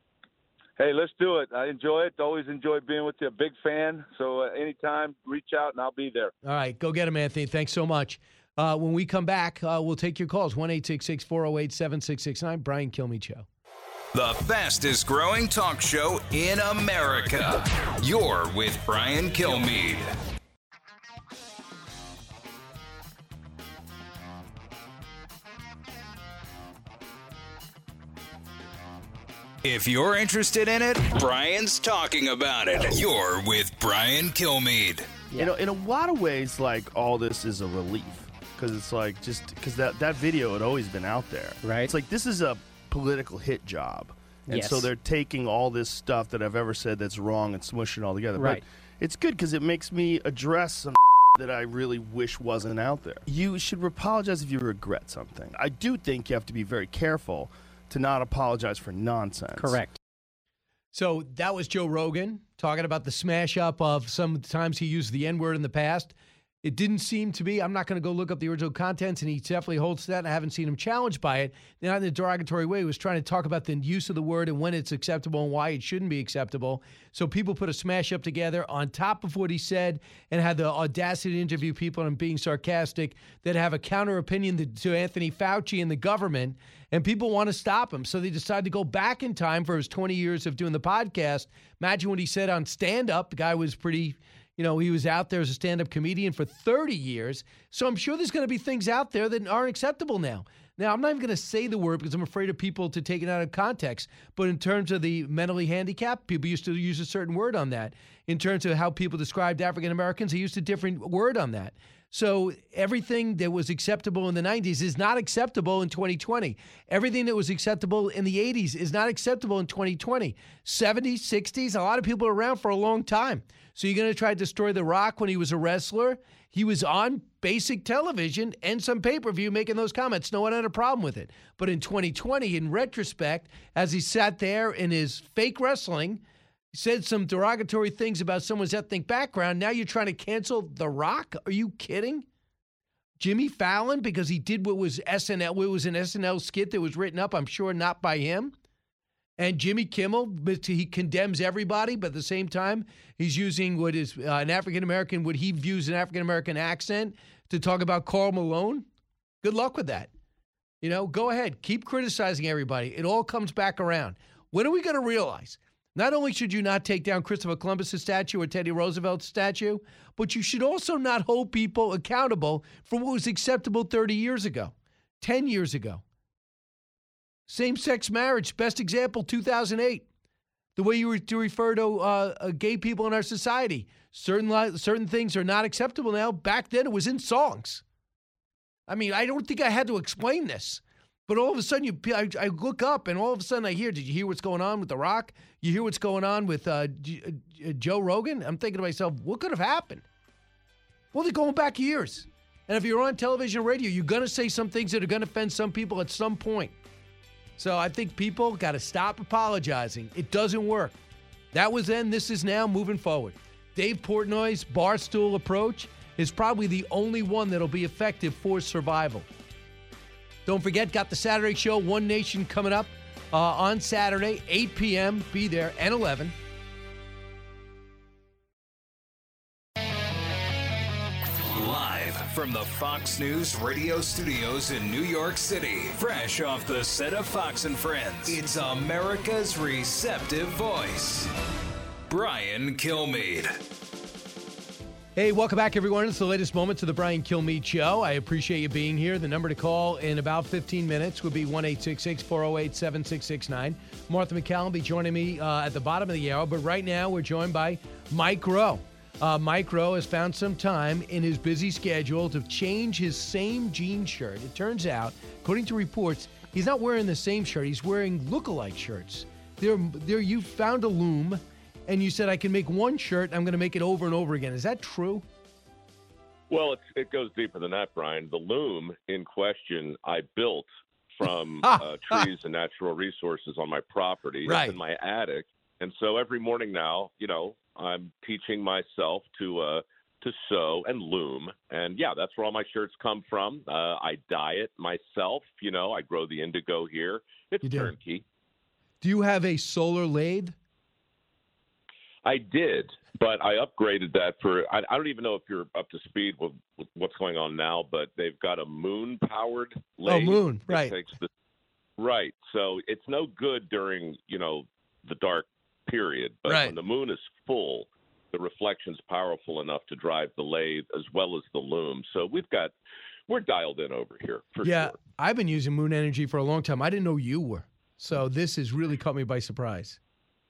Speaker 24: Hey, let's do it. I enjoy it. Always enjoy being with you. A big fan. So uh, anytime, reach out and I'll be there.
Speaker 6: All right. Go get him, Anthony. Thanks so much. Uh, when we come back, uh, we'll take your calls. one eight six six, four oh eight, seven six six nine. Brian Kilmeade Show.
Speaker 5: The fastest growing talk show in America. You're with Brian Kilmeade. If you're interested in it, Brian's talking about it. You're with Brian Kilmeade.
Speaker 7: You know, in a lot of ways, like, all this is a relief. Because it's like, just because that, that video had always been out there.
Speaker 4: Right.
Speaker 7: It's like, this is a political hit job. And
Speaker 4: Yes.
Speaker 7: so they're taking all this stuff that I've ever said that's wrong and smushing it all together.
Speaker 4: Right.
Speaker 7: But it's good because it makes me address some that I really wish wasn't out there. You should apologize if you regret something. I do think you have to be very careful to not apologize for nonsense.
Speaker 4: Correct.
Speaker 6: So that was Joe Rogan talking about the smash up of some times he used the N-word in the past. It didn't seem to be. I'm not going to go look up the original contents, and he definitely holds to that. I haven't seen him challenged by it. Not in a derogatory way. He was trying to talk about the use of the word and when it's acceptable and why it shouldn't be acceptable. So people put a smash up together on top of what he said and had the audacity to interview people and being sarcastic that have a counter opinion to Anthony Fauci and the government, and people want to stop him. So they decided to go back in time for his twenty years of doing the podcast. Imagine what he said on stand-up. The guy was pretty... You know, he was out there as a stand-up comedian for thirty years. So I'm sure there's going to be things out there that aren't acceptable now. Now, I'm not even going to say the word because I'm afraid of people to take it out of context. But in terms of the mentally handicapped, people used to use a certain word on that. In terms of how people described African Americans, they used a different word on that. So everything that was acceptable in the nineties is not acceptable in twenty twenty. Everything that was acceptable in the eighties is not acceptable in twenty twenty. seventies, sixties, a lot of people are around for a long time. So you're going to try to destroy The Rock when he was a wrestler? He was on basic television and some pay-per-view making those comments. No one had a problem with it. But in twenty twenty, in retrospect, as he sat there in his fake wrestling, said some derogatory things about someone's ethnic background, now you're trying to cancel The Rock? Are you kidding? Jimmy Fallon because he did what was S N L, what was an S N L skit that was written up, I'm sure not by him. And Jimmy Kimmel, but he condemns everybody, but at the same time, he's using what is uh, an African-American, what he views an African-American accent to talk about Karl Malone. Good luck with that. You know, go ahead. Keep criticizing everybody. It all comes back around. When are we going to realize? Not only should you not take down Christopher Columbus' statue or Teddy Roosevelt's statue, but you should also not hold people accountable for what was acceptable thirty years ago, ten years ago. Same-sex marriage, best example, two thousand eight. The way you re- to refer to uh, uh, gay people in our society. Certain li- certain things are not acceptable now. Back then, it was in songs. I mean, I don't think I had to explain this. But all of a sudden, you, I, I look up, and all of a sudden I hear, did you hear what's going on with The Rock? You hear what's going on with uh, G- uh, Joe Rogan? I'm thinking to myself, what could have happened? Well, they're going back years. And if you're on television or radio, you're going to say some things that are going to offend some people at some point. So I think people got to stop apologizing. It doesn't work. That was then, this is now, moving forward. Dave Portnoy's barstool approach is probably the only one that'll be effective for survival. Don't forget, got the Saturday show, One Nation, coming up uh, on Saturday, eight p.m. Be there, and eleven.
Speaker 5: Live from the Fox News radio studios in New York City, fresh off the set of Fox and Friends, it's America's receptive voice, Brian Kilmeade.
Speaker 6: Hey, welcome back, everyone. It's the latest moments of the Brian Kilmeade Show. I appreciate you being here. The number to call in about fifteen minutes would be one eight six six, four oh eight, seven six six nine. Martha McCallum will be joining me uh, at the bottom of the hour, but right now we're joined by Mike Rowe. Uh, Mike Rowe has found some time in his busy schedule to change his same jean shirt. It turns out, according to reports, he's not wearing the same shirt. He's wearing look-alike shirts. There, there. You found a loom, and you said, I can make one shirt, I'm going to make it over and over again. Is that true?
Speaker 4: Well, it's, it goes deeper than that, Brian. The loom in question I built from
Speaker 6: Ah,
Speaker 4: uh, trees and natural resources on my property.
Speaker 6: Right.
Speaker 4: It's in my attic. And so every morning now, you know, I'm teaching myself to uh, to sew and loom. And, yeah, that's where all my shirts come from. Uh, I dye it myself. You know, I grow the indigo here. It's
Speaker 6: You do.
Speaker 4: turnkey.
Speaker 6: Do you have a solar lathe?
Speaker 4: I did, but I upgraded that for, I, I don't even know if you're up to speed with, with what's going on now, but they've got a moon-powered lathe.
Speaker 6: Oh, moon,
Speaker 4: that
Speaker 6: right.
Speaker 4: takes the, right. So it's no good during, you know, the dark period, but
Speaker 6: Right.
Speaker 4: when the moon is full, the reflection's powerful enough to drive the lathe as well as the loom. So we've got, we're dialed in over here for
Speaker 6: yeah,
Speaker 4: sure.
Speaker 6: I've been using moon energy for a long time. I didn't know you were. So this has really caught me by surprise.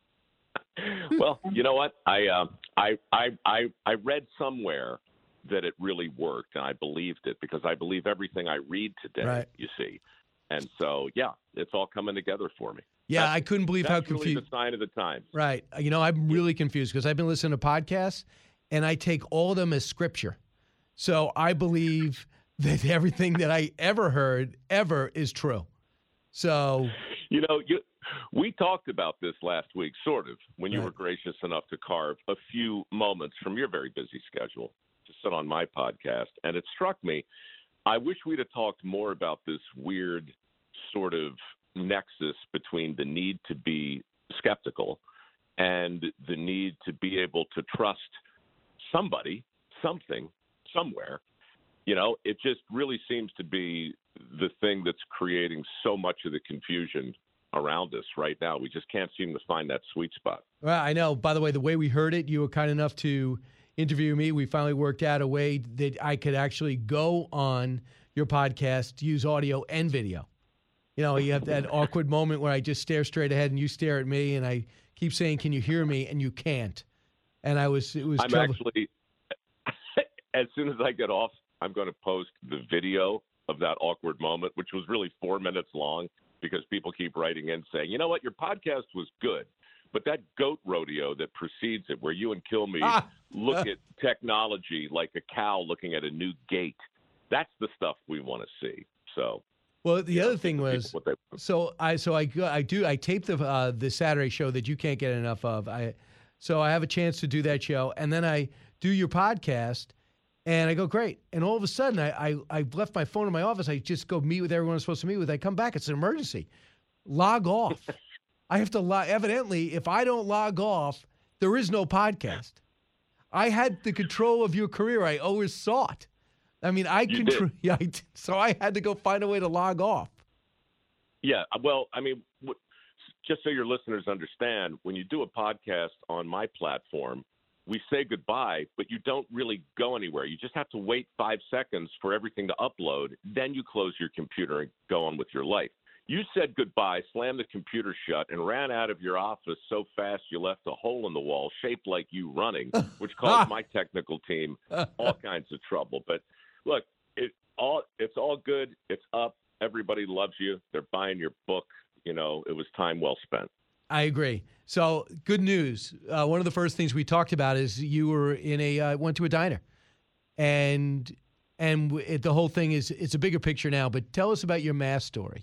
Speaker 4: Well, you know what? I, uh, I I I I read somewhere that it really worked, and I believed it because I believe everything I read today.
Speaker 6: Right.
Speaker 4: You see, and so yeah, it's all coming together for me.
Speaker 6: Yeah,
Speaker 4: That's-
Speaker 6: I couldn't believe how
Speaker 4: that's really
Speaker 6: confused.
Speaker 4: the sign of the times.
Speaker 6: Right. You know, I'm really confused because I've been listening to podcasts, and I take all of them as scripture. So I believe that everything that I ever heard ever is true. So
Speaker 4: You know, you, we talked about this last week, sort of, when you
Speaker 6: Right.
Speaker 4: were gracious enough to carve a few moments from your very busy schedule to sit on my podcast. And it struck me, I wish we'd have talked more about this weird sort of nexus between the need to be skeptical and the need to be able to trust somebody, something, somewhere. You know, it just really seems to be the thing that's creating so much of the confusion around us right now. We just can't seem to find that sweet spot.
Speaker 6: Well, I know. By the way, the way we heard it, you were kind enough to interview me. We finally worked out a way that I could actually go on your podcast, use audio and video. You know, you have that awkward moment where I just stare straight ahead and you stare at me, and I keep saying, "Can you hear me?" and you can't. And I was, it was.
Speaker 4: I'm
Speaker 6: trouble-
Speaker 4: actually, as soon as I get off, I'm going to post the video of that awkward moment, which was really four minutes long, because people keep writing in saying, you know what, your podcast was good, but that goat rodeo that precedes it, where you and Kilmeade
Speaker 6: Ah.
Speaker 4: look at technology like a cow looking at a new gate, that's the stuff we want to see. So,
Speaker 6: Well, the other thing was,
Speaker 4: what they,
Speaker 6: so I so I go- I do I tape the uh, the Saturday show that you can't get enough of. I so I have a chance to do that show, and then I do your podcast, And I go, great. And all of a sudden, I, I, I left my phone in my office. I just go meet with everyone I'm supposed to meet with. I come back. It's an emergency. Log off. I have to log. Evidently, if I don't log off, there is no podcast. I had the control of your career. I always sought. I mean, I control. Yeah, I did. So I had to go find a way to log off.
Speaker 4: Yeah. Well, I mean, w- just so your listeners understand, when you do a podcast on my platform, we say goodbye, but you don't really go anywhere. You just have to wait five seconds for everything to upload. Then you close your computer and go on with your life. You said goodbye, slammed the computer shut, and ran out of your office so fast you left a hole in the wall shaped like you running, which caused my technical team all kinds of trouble. But look, it all it's all good. It's up. Everybody loves you. They're buying your book. You know, it was time well spent.
Speaker 6: I agree. So good news. Uh, one of the first things we talked about is you were in a uh, went to a diner, and and it, the whole thing is it's a bigger picture now. But tell us about your mass story.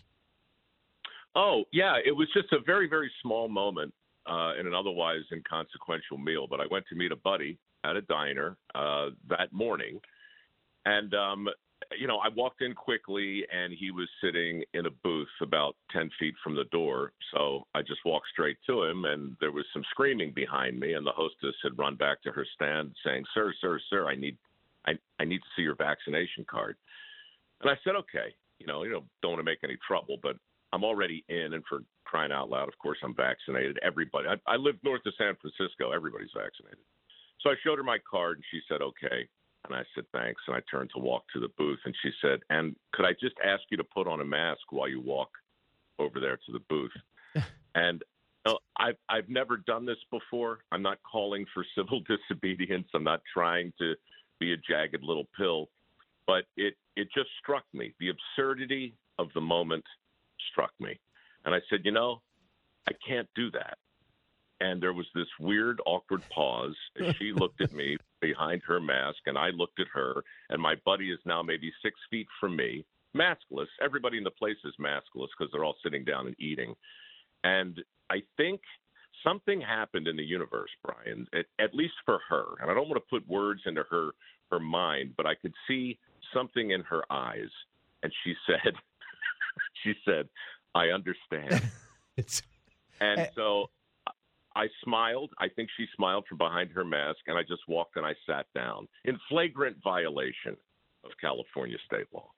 Speaker 4: Oh yeah, it was just a very very small moment uh, in an otherwise inconsequential meal. But I went to meet a buddy at a diner uh, that morning, and um, you know I walked in quickly, and he was sitting in a booth about ten feet from the door. So I just walked straight to him, and there was some screaming behind me, and the hostess had run back to her stand, saying, "Sir, sir, sir, I need, I, I need to see your vaccination card." And I said, "Okay, you know, you know, don't want to make any trouble, but I'm already in, and for crying out loud, of course, I'm vaccinated. Everybody, I, I live north of San Francisco. Everybody's vaccinated." So I showed her my card, and she said, "Okay." And I said, "Thanks." And I turned to walk to the booth, and she said, "And could I just ask you to put on a mask while you walk over there to the booth?" And you know, I've, I've never done this before. I'm not calling for civil disobedience. I'm not trying to be a jagged little pill. But it, it just struck me. The absurdity of the moment struck me. And I said, you know, I can't do that. And there was this weird, awkward pause as she looked at me behind her mask, and I looked at her, and my buddy is now maybe six feet from me, maskless. Everybody in the place is maskless because they're all sitting down and eating. And I think something happened in the universe, Brian, at, at least for her. And I don't want to put words into her, her mind, but I could see something in her eyes. And she said, she said, "I understand."
Speaker 6: it's,
Speaker 4: and so I smiled. I think she smiled from behind her mask, and I just walked and I sat down in flagrant violation of California state law.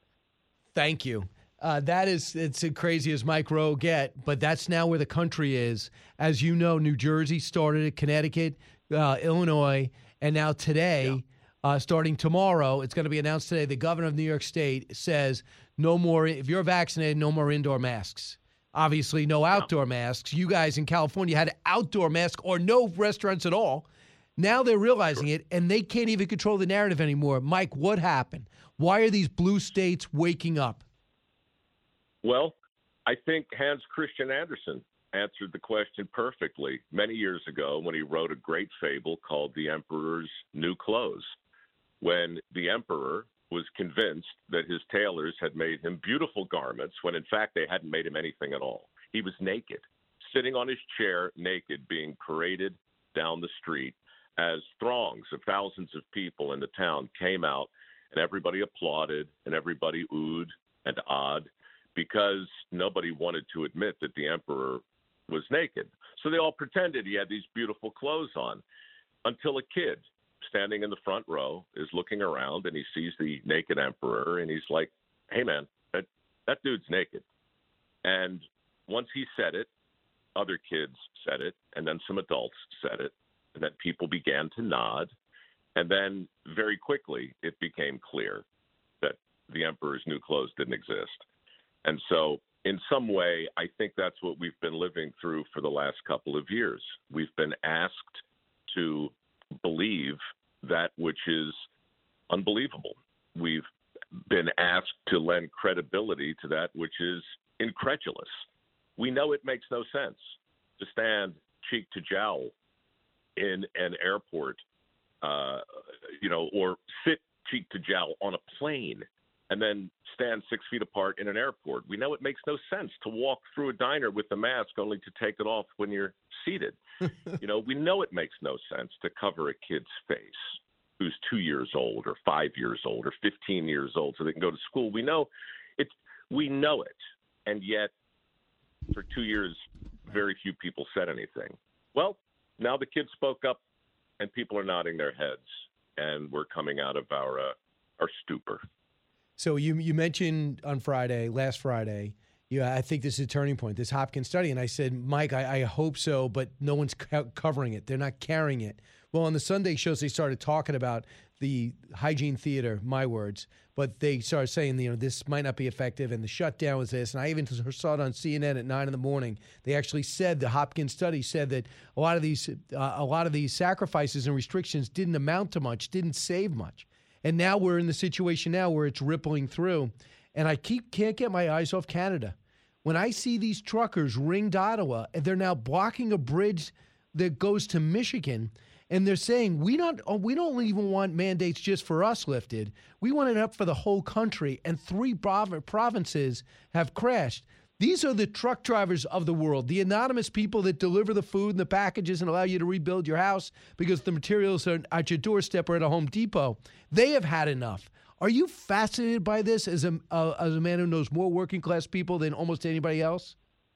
Speaker 6: Thank you. Uh, that is, it's as crazy as Mike Rowe get, but that's now where the country is. As you know, New Jersey started it, Connecticut, uh, Illinois, and now today, yeah. uh, starting tomorrow, it's going to be announced today, the governor of New York State says no more, if you're vaccinated, no more indoor masks. Obviously, no outdoor yeah. masks. You guys in California had outdoor masks or no restaurants at all. Now they're realizing it, and they can't even control the narrative anymore. Mike, what happened? Why are these blue states waking up?
Speaker 4: Well, I think Hans Christian Andersen answered the question perfectly many years ago when he wrote a great fable called The Emperor's New Clothes, when the emperor was convinced that his tailors had made him beautiful garments when, in fact, they hadn't made him anything at all. He was naked, sitting on his chair, naked, being paraded down the street as throngs of thousands of people in the town came out, and everybody applauded and everybody oohed and ahed, because nobody wanted to admit that the emperor was naked. So they all pretended he had these beautiful clothes on, until a kid standing in the front row is looking around and he sees the naked emperor and he's like, "Hey man, that, that dude's naked." And once he said it, other kids said it, and then some adults said it, and then people began to nod. And then very quickly it became clear that the emperor's new clothes didn't exist. And so in some way, I think that's what we've been living through for the last couple of years. We've been asked to believe that which is unbelievable. We've been asked to lend credibility to that which is incredulous. We know it makes no sense to stand cheek to jowl in an airport, uh, you know, or sit cheek to jowl on a plane and then stand six feet apart in an airport. We know it makes no sense to walk through a diner with the mask only to take it off when you're seated. You know, we know it makes no sense to cover a kid's face who's two years old or five years old or fifteen years old so they can go to school. We know it. We know it. And yet for two years, very few people said anything. Well, now the kids spoke up and people are nodding their heads and we're coming out of our, uh, our stupor.
Speaker 6: So you you mentioned on Friday, last Friday, yeah, I think this is a turning point, this Hopkins study. And I said, Mike, I, I hope so, but no one's co- covering it. They're not carrying it. Well, on the Sunday shows, they started talking about the hygiene theater, my words, but they started saying, you know, this might not be effective, and the shutdown was this. And I even saw it on C N N at nine in the morning. They actually said, the Hopkins study said that a lot of these, uh, a lot of these sacrifices and restrictions didn't amount to much, didn't save much. And now we're in the situation now where it's rippling through. And I keep can't get my eyes off Canada. When I see these truckers ringed Ottawa, and they're now blocking a bridge that goes to Michigan, and they're saying, we don't, we don't even want mandates just for us lifted. We want it up for the whole country, and three prov- provinces have crashed. These are the truck drivers of the world, the anonymous people that deliver the food and the packages and allow you to rebuild your house because the materials are at your doorstep or at a Home Depot. They have had enough. Are you fascinated by this as a, uh, as a man who knows more working class people than almost anybody else?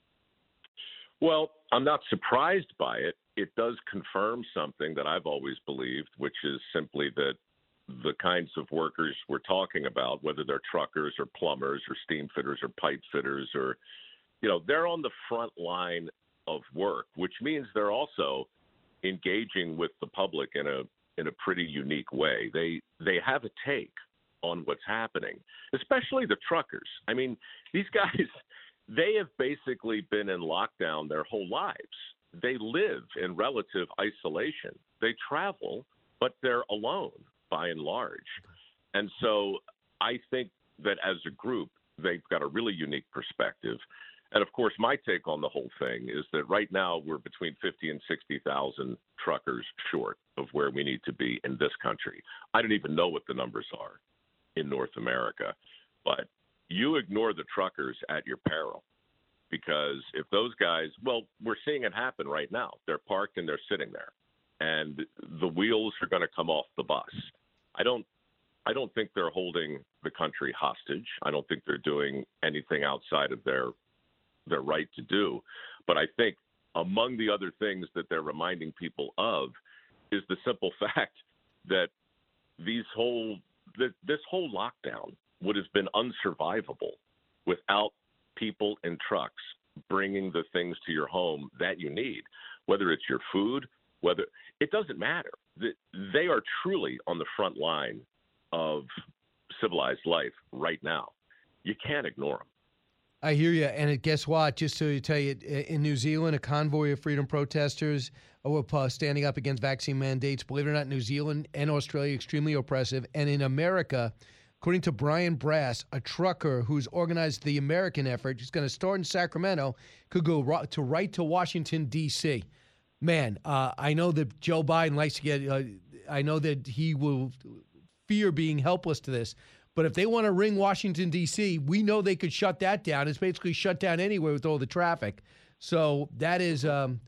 Speaker 4: Well, I'm not surprised by it. It does confirm something that I've always believed, which is simply that the kinds of workers we're talking about, whether they're truckers or plumbers or steam fitters or pipe fitters, or, you know, they're on the front line of work, which means they're also engaging with the public in a in a pretty unique way. They they have a take on what's happening, especially the truckers. I mean, these guys, they have basically been in lockdown their whole lives. They live in relative isolation. They travel, but they're alone by and large. And so I think that as a group, they've got a really unique perspective. And of course, my take on the whole thing is that right now we're between fifty and sixty thousand truckers short of where we need to be in this country. I don't even know what the numbers are in North America, but you ignore the truckers at your peril. Because if those guys, well, we're seeing it happen right now. They're parked and they're sitting there, and the wheels are going to come off the bus. I don't, I don't think they're holding the country hostage. I don't think they're doing anything outside of their, their right to do. But I think among the other things that they're reminding people of is the simple fact that these whole, that this whole lockdown would have been unsurvivable without people in trucks bringing the things to your home that you need, whether it's your food, whether it doesn't matter. They are truly on the front line of civilized life right now. You can't ignore them.
Speaker 6: I hear you. And guess what? Just to tell you, in New Zealand, a convoy of freedom protesters were standing up against vaccine mandates. Believe it or not, New Zealand and Australia extremely oppressive. And in America, according to Brian Brass, a trucker who's organized the American effort, who's going to start in Sacramento, could go ro- to right to Washington, D C. Man, uh, I know that Joe Biden likes to get, uh, I know that he will fear being helpless to this. But if they want to ring Washington, D C, we know they could shut that down. It's basically shut down anyway with all the traffic. So that is um,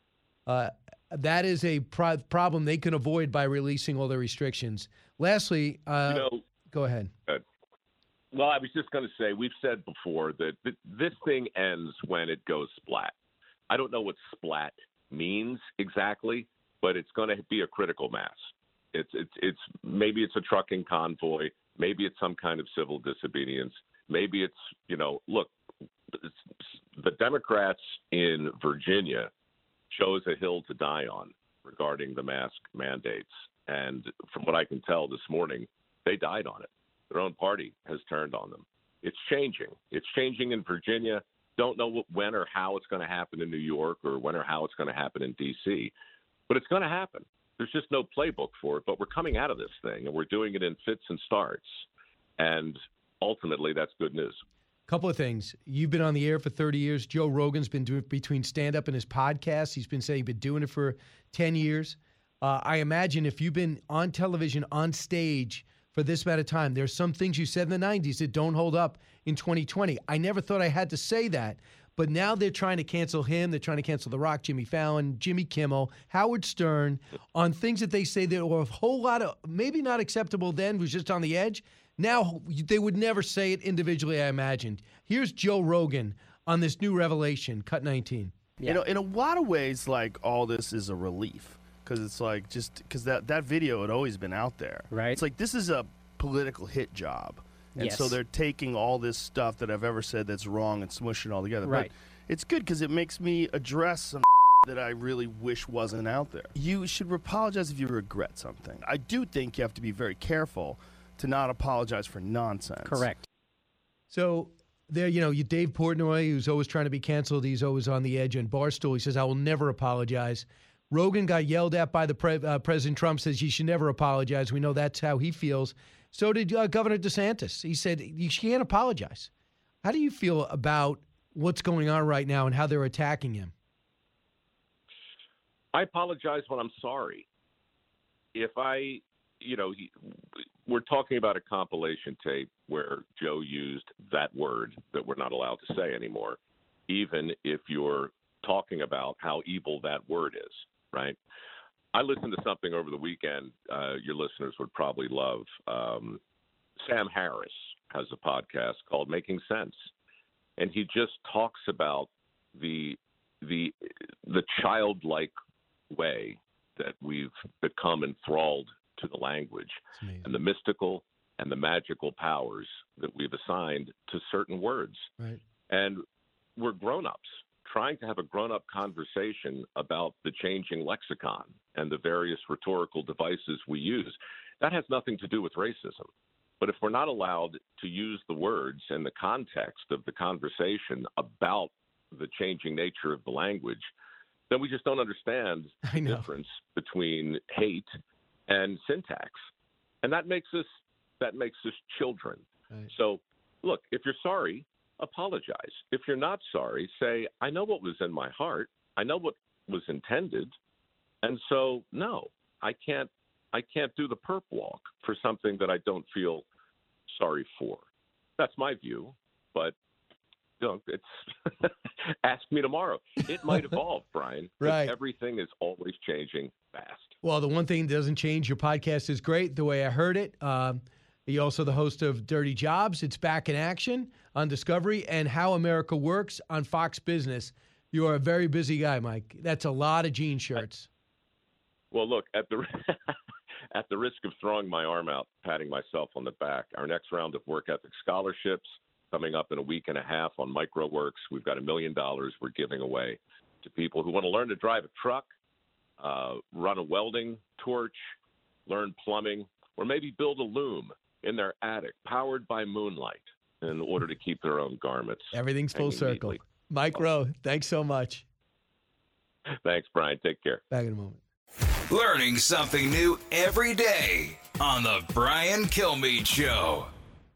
Speaker 6: uh, that is a pro- problem they can avoid by releasing all the restrictions. Lastly, uh,
Speaker 4: you know,
Speaker 6: go ahead.
Speaker 4: Uh, well, I was just going to say, we've said before that th- this thing ends when it goes splat. I don't know what splat means exactly, but it's going to be a critical mass. It's it's it's maybe it's a trucking convoy. Maybe it's some kind of civil disobedience. Maybe it's, you know, look, it's, the Democrats in Virginia chose a hill to die on regarding the mask mandates. And from what I can tell this morning, they died on it. Their own party has turned on them. It's changing. It's changing in Virginia. Don't know what, when or how it's going to happen in New York or when or how it's going to happen in D C, but it's going to happen. There's just no playbook for it, but we're coming out of this thing, and we're doing it in fits and starts. And ultimately, that's good news.
Speaker 6: Couple of things. You've been on the air for thirty years. Joe Rogan's been doing between stand-up and his podcast. He's been saying he's been doing it for ten years. Uh, I imagine if you've been on television, on stage for this amount of time, there's some things you said in the nineties that don't hold up in twenty twenty. I never thought I had to say that, But now they're trying to cancel him. They're trying to cancel The Rock, Jimmy Fallon, Jimmy Kimmel, Howard Stern on things that they say that were a whole lot of, maybe not acceptable then, was just on the edge. Now they would never say it individually, I imagined. Here's Joe Rogan on this new revelation, Cut nineteen.
Speaker 7: Yeah. You know, in a lot of ways, like, all this is a relief. Because it's like, just because that, that video had always been out there.
Speaker 8: Right.
Speaker 7: It's like, this is a political hit job. And
Speaker 8: Yes.
Speaker 7: so they're taking all this stuff that I've ever said that's wrong and smushing it all together.
Speaker 8: Right.
Speaker 7: But it's good because it makes me address some that I really wish wasn't out there. You should apologize if you regret something. I do think you have to be very careful to not apologize for nonsense.
Speaker 8: Correct.
Speaker 6: So there, you know, you Dave Portnoy, who's always trying to be canceled. He's always on the edge. And Barstool, he says, I will never apologize. Rogan got yelled at by the pre- uh, President Trump, says you should never apologize. We know that's how he feels. So did uh, Governor DeSantis. He said, you can't apologize. How do you feel about what's going on right now and how they're attacking him?
Speaker 4: I apologize when I'm sorry. If I, you know, he, we're talking about a compilation tape where Joe used that word that we're not allowed to say anymore, even if you're talking about how evil that word is, right? I listened to something over the weekend uh, your listeners would probably love. Um, Sam Harris has a podcast called Making Sense, and he just talks about the the the childlike way that we've become enthralled to the language and the mystical and the magical powers that we've assigned to certain words.
Speaker 6: Right.
Speaker 4: And we're grown-ups trying to have a grown-up conversation about the changing lexicon and the various rhetorical devices we use. That has nothing to do with racism. But if we're not allowed to use the words in the context of the conversation about the changing nature of the language, then we just don't understand the difference between hate and syntax. And that makes us that makes us children.
Speaker 6: Right.
Speaker 4: So, look, if you're sorry, apologize. If you're not sorry, say, I know what was in my heart. I know what was intended. And so, no, I can't I can't do the perp walk for something that I don't feel sorry for. That's my view, but you know, it's ask me tomorrow. It might evolve, Brian.
Speaker 6: Right.
Speaker 4: Everything is always changing fast.
Speaker 6: Well, the one thing that doesn't change, your podcast is great, the way I heard it. Um, you're also the host of Dirty Jobs. It's back in action on Discovery, and How America Works on Fox Business. You are a very busy guy, Mike. That's a lot of jean shirts.
Speaker 4: Well, look, at the at the risk of throwing my arm out, patting myself on the back, our next round of work ethic scholarships coming up in a week and a half on MicroWorks. We've got a million dollars we're giving away to people who want to learn to drive a truck, uh, run a welding torch, learn plumbing, or maybe build a loom in their attic powered by moonlight in order to keep their own garments.
Speaker 6: Everything's full
Speaker 4: hanging
Speaker 6: circle.
Speaker 4: neatly.
Speaker 6: Mike Rowe, thanks so much.
Speaker 4: Thanks, Brian. Take care.
Speaker 6: Back in a moment.
Speaker 5: Learning something new every day on the Brian Kilmeade Show.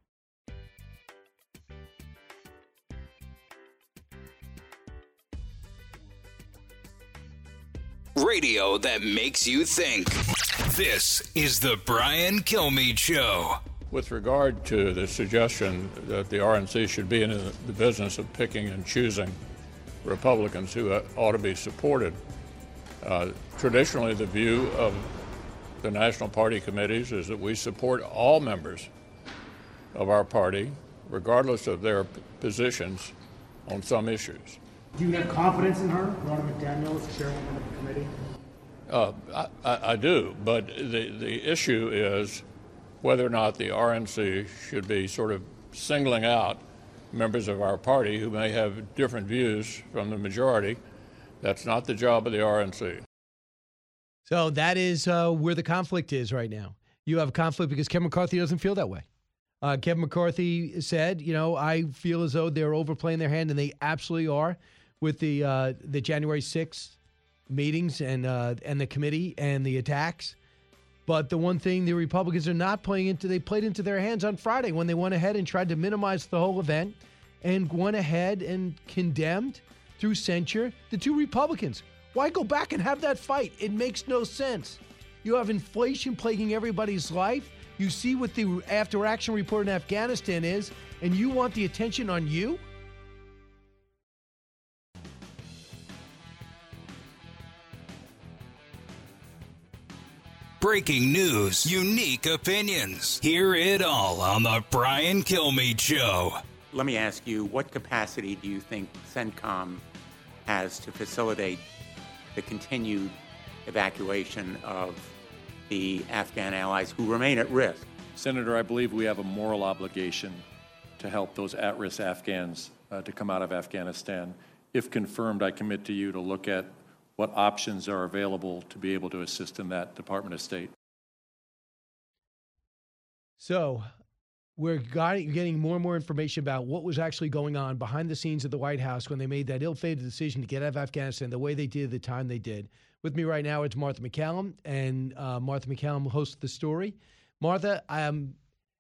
Speaker 5: Radio that makes you think. This is the Brian Kilmeade Show.
Speaker 13: With regard to the suggestion that the R N C should be in the business of picking and choosing Republicans who ought to be supported, uh, traditionally the view of the National Party committees is that we support all members of our party, regardless of their p- positions on some issues.
Speaker 14: Do you have confidence in her, Ronna McDaniel, as chairwoman of the committee?
Speaker 13: Uh, I, I, I do, but the, the issue is whether or not the R N C should be sort of singling out members of our party who may have different views from the majority. That's not the job of the R N C.
Speaker 6: So that is uh, where the conflict is right now. You have a conflict because Kevin McCarthy doesn't feel that way. Uh, Kevin McCarthy said, you know, I feel as though they're overplaying their hand, and they absolutely are with the uh, the January sixth meetings and uh, and the committee and the attacks. But the one thing the Republicans are not playing into, they played into their hands on Friday when they went ahead and tried to minimize the whole event and went ahead and condemned through censure the two Republicans. Why go back and have that fight? It makes no sense. You have inflation plaguing everybody's life. You see what the after-action report in Afghanistan is, and you want the attention on you?
Speaker 5: breaking news, unique opinions. Hear it all on the Brian Kilmeade Show.
Speaker 8: Let me ask you, what capacity do you think CENTCOM has to facilitate the continued evacuation of the Afghan allies who remain at risk?
Speaker 15: Senator, I believe we have a moral obligation to help those at-risk Afghans uh, to come out of Afghanistan. If confirmed, I commit to you to look at what options are available to be able to assist in that Department of State.
Speaker 6: So we're getting more and more information about what was actually going on behind the scenes at the White House when they made that ill-fated decision to get out of Afghanistan the way they did, the time they did. With me right now is Martha MacCallum, and uh, Martha MacCallum hosts The Story. Martha, um,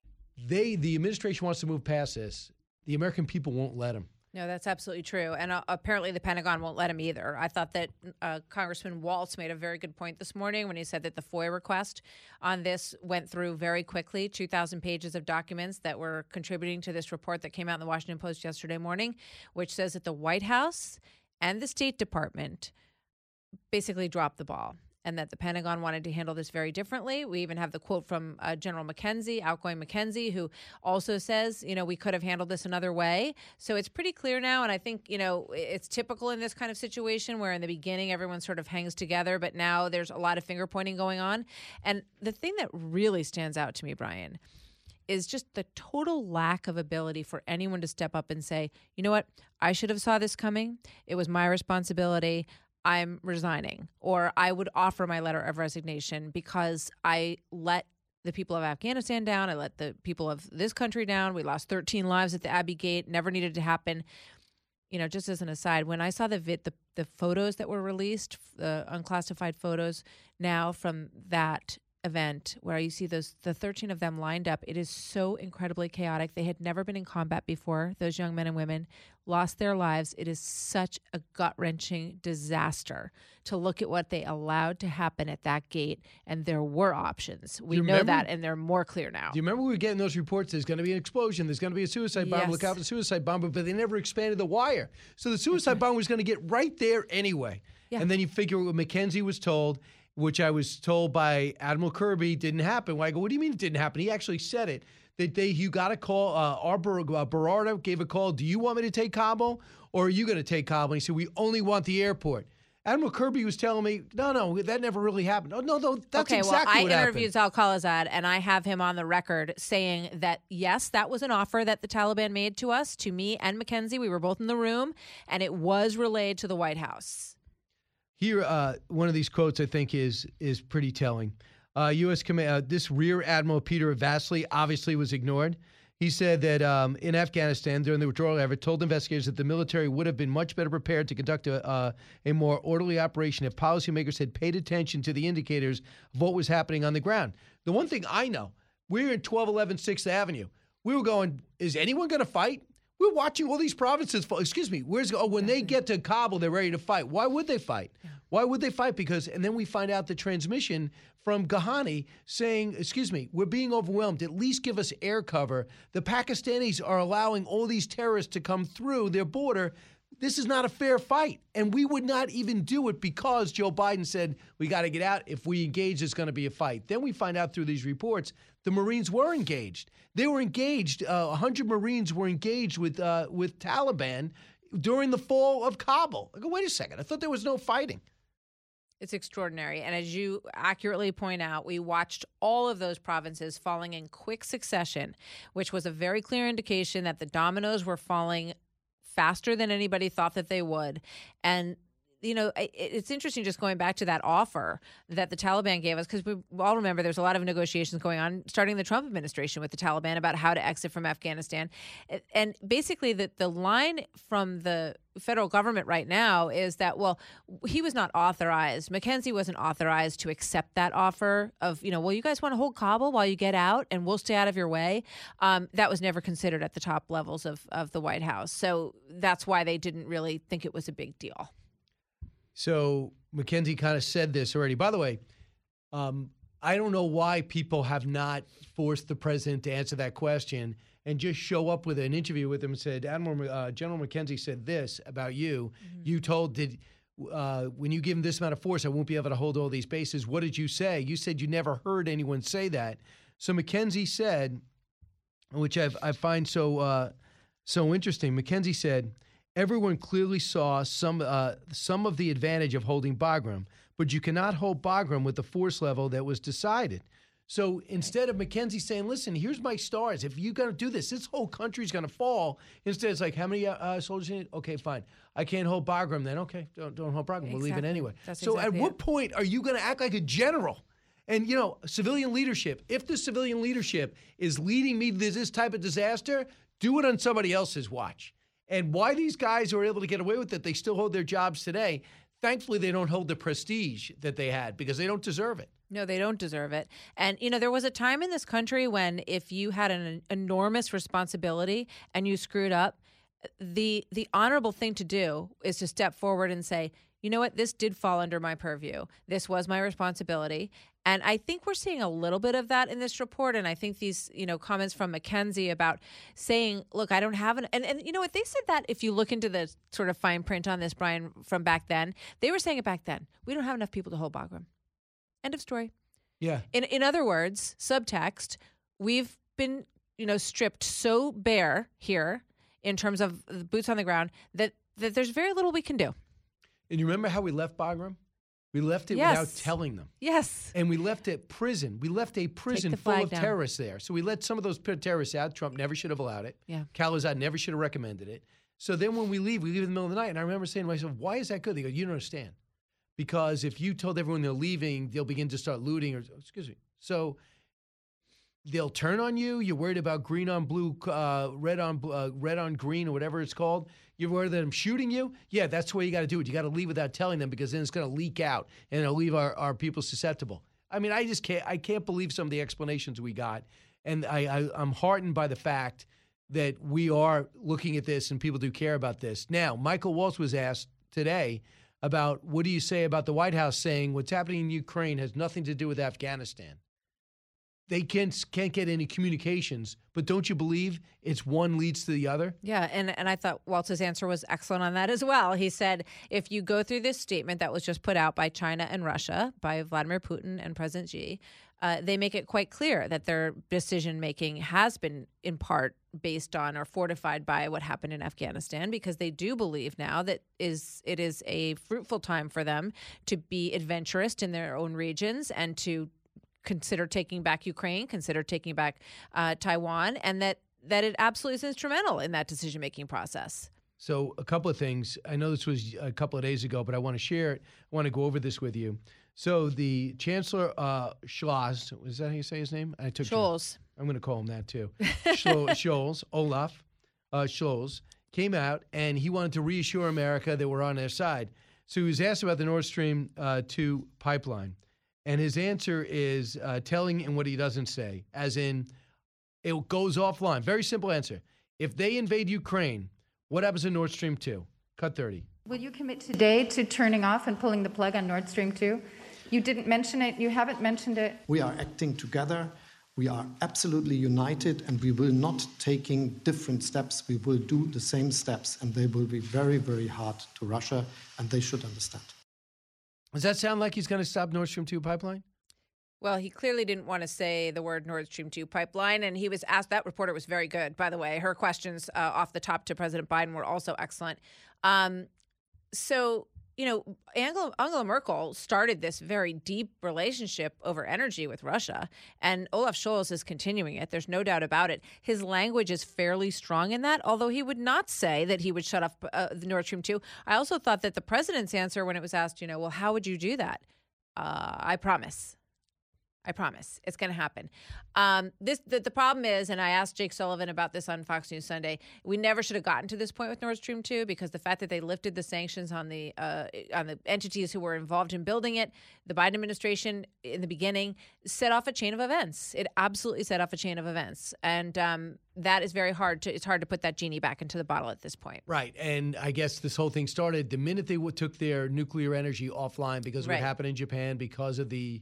Speaker 6: they the administration wants to move past this. The American people won't let them.
Speaker 16: No, that's absolutely true. And uh, apparently the Pentagon won't let him either. I thought that uh, Congressman Waltz made a very good point this morning when he said that the FOIA request on this went through very quickly, two thousand pages of documents that were contributing to this report that came out in the Washington Post yesterday morning, which says that the White House and the State Department basically dropped the ball, and that the Pentagon wanted to handle this very differently. We even have the quote from uh, General McKenzie, outgoing McKenzie, who also says, you know, we could have handled this another way. So it's pretty clear now, and I think, you know, it's typical in this kind of situation where in the beginning everyone sort of hangs together, but now there's a lot of finger pointing going on. And the thing that really stands out to me, Brian, is just the total lack of ability for anyone to step up and say, you know what, I should have saw this coming. It was my responsibility. I'm resigning, or I would offer my letter of resignation because I let the people of Afghanistan down. I let the people of this country down. We lost thirteen lives at the Abbey Gate. Never needed to happen. You know, just as an aside, when I saw the vid, the, the photos that were released, the unclassified photos now from that event where you see those the thirteen of them lined up, it is so incredibly chaotic. They had never been in combat before. Those young men and women lost their lives. It is such a gut-wrenching disaster to look at what they allowed to happen at that gate, and there were options. We know
Speaker 6: remember,
Speaker 16: that, and they're more clear now.
Speaker 6: Do you remember we were getting those reports? There's going to be an explosion. There's going to be a suicide bomber.
Speaker 16: Yes.
Speaker 6: Look out for the suicide bomber. But they never expanded the wire. So the suicide bomber was going to get right there anyway.
Speaker 16: Yeah.
Speaker 6: And then you figure what McKenzie was told, which I was told by Admiral Kirby didn't happen. Well, I go, what do you mean it didn't happen? He actually said it. That they, you got a call, uh, our Ber- uh, Berardo gave a call, do you want me to take Kabul or are you going to take Kabul? And he said, we only want the airport. Admiral Kirby was telling me, no, no, that never really happened. Oh, no, no, that's
Speaker 16: okay,
Speaker 6: exactly
Speaker 16: well, I
Speaker 6: what happened.
Speaker 16: interviewed Zal Khalilzad, and I have him on the record saying that, yes, that was an offer that the Taliban made to us, to me and McKenzie. We were both in the room, and it was relayed to the White House.
Speaker 6: Here, uh, one of these quotes I think is is pretty telling. Uh, U S Command, uh, this Rear Admiral Peter Vasily obviously was ignored. He said that um, in Afghanistan during the withdrawal effort, told investigators that the military would have been much better prepared to conduct a, uh, a more orderly operation if policymakers had paid attention to the indicators of what was happening on the ground. The one thing I know, we were in twelve eleven sixth Avenue. We were going, is anyone going to fight? We're watching all these provinces fall. Excuse me. Where's oh, when they get to Kabul, they're ready to fight. Why would they fight? Yeah. Why would they fight? Because, and then we find out the transmission from Ghani saying, excuse me, we're being overwhelmed. At least give us air cover. The Pakistanis are allowing all these terrorists to come through their border. This is not a fair fight. And we would not even do it because Joe Biden said, we got to get out. If we engage, it's going to be a fight. Then we find out through these reports, the Marines were engaged. They were engaged. Uh, one hundred Marines were engaged with uh, with Taliban during the fall of Kabul. I go, wait a second. I thought there was no fighting.
Speaker 16: It's extraordinary. And as you accurately point out, we watched all of those provinces falling in quick succession, which was a very clear indication that the dominoes were falling faster than anybody thought that they would. And you know, it's interesting just going back to that offer that the Taliban gave us, because we all remember there's a lot of negotiations going on starting the Trump administration with the Taliban about how to exit from Afghanistan. And basically the, the line from the federal government right now is that, well, he was not authorized. McKenzie wasn't authorized to accept that offer of, you know, well, you guys want to hold Kabul while you get out and we'll stay out of your way. Um, that was never considered at the top levels of, of the White House. So that's why they didn't really think it was a big deal.
Speaker 6: So McKenzie kind of said this already. By the way, um, I don't know why people have not forced the president to answer that question and just show up with an interview with him and said, Admiral uh, General McKenzie said this about you. Mm-hmm. You told did uh, when you give them this amount of force, I won't be able to hold all these bases. What did you say? You said you never heard anyone say that. So McKenzie said, which I've, I find so uh, so interesting. McKenzie said, everyone clearly saw some uh, some of the advantage of holding Bagram, but you cannot hold Bagram with the force level that was decided. So instead of McKenzie saying, listen, here's my stars. If you're going to do this, this whole country's going to fall. Instead, it's like, how many uh, soldiers you need? Okay, fine. I can't hold Bagram then. Okay, don't, don't hold Bagram. We'll leave it anyway.
Speaker 16: That's
Speaker 6: so
Speaker 16: exactly
Speaker 6: at what
Speaker 16: it.
Speaker 6: point are you going to act like a general? And, you know, civilian leadership, if the civilian leadership is leading me to this type of disaster, do it on somebody else's watch. And why these guys are able to get away with it, they still hold their jobs today. Thankfully, they don't hold the prestige that they had because they don't deserve it.
Speaker 16: No, they don't deserve it. And, you know, there was a time in this country when if you had an enormous responsibility and you screwed up, the the honorable thing to do is to step forward and say, you know what, this did fall under my purview. This was my responsibility. And I think we're seeing a little bit of that in this report. And I think these, you know, comments from McKenzie about saying, look, I don't have an, and, and you know what, they said that if you look into the sort of fine print on this, Brian, from back then, they were saying it back then. We don't have enough people to hold Bagram. End of story.
Speaker 6: Yeah.
Speaker 16: In in other words, subtext, we've been, you know, stripped so bare here in terms of the boots on the ground that, that there's very little we can do.
Speaker 6: And you remember how we left Bagram? We left it
Speaker 16: Yes.
Speaker 6: without telling them.
Speaker 16: Yes.
Speaker 6: And we left it prison. We left a prison
Speaker 16: the
Speaker 6: full
Speaker 16: flag
Speaker 6: of
Speaker 16: down.
Speaker 6: terrorists there. So we let some of those terrorists out. Trump never should have allowed it.
Speaker 16: Yeah.
Speaker 6: Khalilzad never should have recommended it. So then when we leave, we leave in the middle of the night. And I remember saying to myself, why is that good? They go, you don't understand. Because if you told everyone they're leaving, they'll begin to start looting. Or excuse me. So they'll turn on you. You're worried about green on blue, uh, red on uh, red on green, or whatever it's called. You're worried that I'm shooting you. Yeah, that's the way you got to do it. You got to leave without telling them because then it's going to leak out and it'll leave our, our people susceptible. I mean, I just can't. I can't believe some of the explanations we got, and I, I I'm heartened by the fact that we are looking at this and people do care about this. Now, Michael Waltz was asked today about what do you say about the White House saying what's happening in Ukraine has nothing to do with Afghanistan. They can't, can't get any communications, but don't you believe it's one leads to the other?
Speaker 16: Yeah, and, and I thought Waltz's answer was excellent on that as well. He said, if you go through this statement that was just put out by China and Russia, by Vladimir Putin and President Xi, uh, they make it quite clear that their decision-making has been in part based on or fortified by what happened in Afghanistan, because they do believe now that is it is a fruitful time for them to be adventurous in their own regions and to consider taking back Ukraine, consider taking back uh, Taiwan, and that, that it absolutely is instrumental in that decision-making process.
Speaker 6: So a couple of things. I know this was a couple of days ago, but I want to share it. I want to go over this with you. So the Chancellor uh, Scholz, is that how you say his name? I took
Speaker 16: Scholz.
Speaker 6: I'm going to call him that too. Scholz, Scholz, Olaf uh, Scholz, came out and he wanted to reassure America that we're on their side. So he was asked about the Nord Stream uh, two pipeline. And his answer is uh, telling and what he doesn't say, as in it goes offline. Very simple answer. If they invade Ukraine, what happens to Nord Stream two? Cut thirty.
Speaker 9: Will you commit today to turning off and pulling the plug on Nord Stream two? You didn't mention it. You haven't mentioned it.
Speaker 10: We are acting together. We are absolutely united, and we will not taking different steps. We will do the same steps, and they will be very, very hard to Russia, and they should understand.
Speaker 6: Does that sound like he's going to stop Nord Stream two pipeline?
Speaker 16: Well, he clearly didn't want to say the word Nord Stream two pipeline, and he was asked, that reporter was very good, by the way. Her questions uh, off the top to President Biden were also excellent. Um, so, you know, Angela, Angela Merkel started this very deep relationship over energy with Russia, and Olaf Scholz is continuing it. There's no doubt about it. His language is fairly strong in that, although he would not say that he would shut off uh, the Nord Stream two. I also thought that the president's answer when it was asked, you know, well, how would you do that? Uh, I promise. I promise it's going to happen. Um, this the, the problem is, and I asked Jake Sullivan about this on Fox News Sunday, we never should have gotten to this point with Nord Stream two because the fact that they lifted the sanctions on the uh, on the entities who were involved in building it, the Biden administration in the beginning set off a chain of events. It absolutely set off a chain of events, and um, that is very hard to. It's hard to put that genie back into the bottle at this point.
Speaker 6: Right, and I guess this whole thing started the minute they w- took their nuclear energy offline because of
Speaker 16: Right.
Speaker 6: what happened in Japan because of the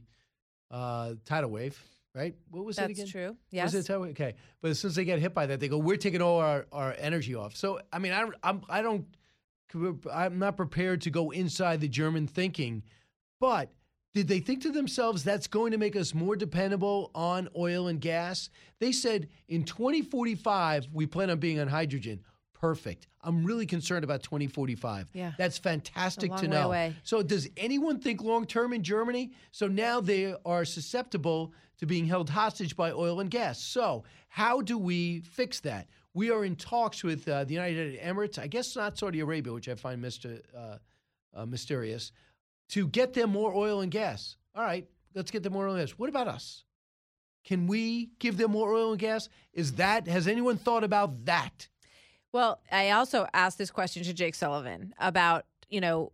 Speaker 6: uh, tidal wave. Right? What was
Speaker 16: That's
Speaker 6: it again?
Speaker 16: true.
Speaker 6: Was
Speaker 16: Yes.
Speaker 6: it tidal wave? Okay, but as soon as they get hit by that, they go, "We're taking all our, our energy off." So I mean, I don't, I'm, I don't I'm not prepared to go inside the German thinking, but did they think to themselves that's going to make us more dependable on oil and gas? They said in twenty forty-five, we plan on being on hydrogen. Perfect. I'm really concerned about twenty forty-five.
Speaker 16: Yeah.
Speaker 6: That's fantastic
Speaker 16: It's a
Speaker 6: to
Speaker 16: long way
Speaker 6: know.
Speaker 16: away.
Speaker 6: So does anyone think long-term in Germany? So now they are susceptible to being held hostage by oil and gas. So how do we fix that? We are in talks with uh, the United Emirates, I guess not Saudi Arabia, which I find myster- uh, uh, mysterious, to get them more oil and gas. All right, let's get them more oil and gas. What about us? Can we give them more oil and gas? Is that, has anyone thought about that?
Speaker 16: Well, I also asked this question to Jake Sullivan about, you know,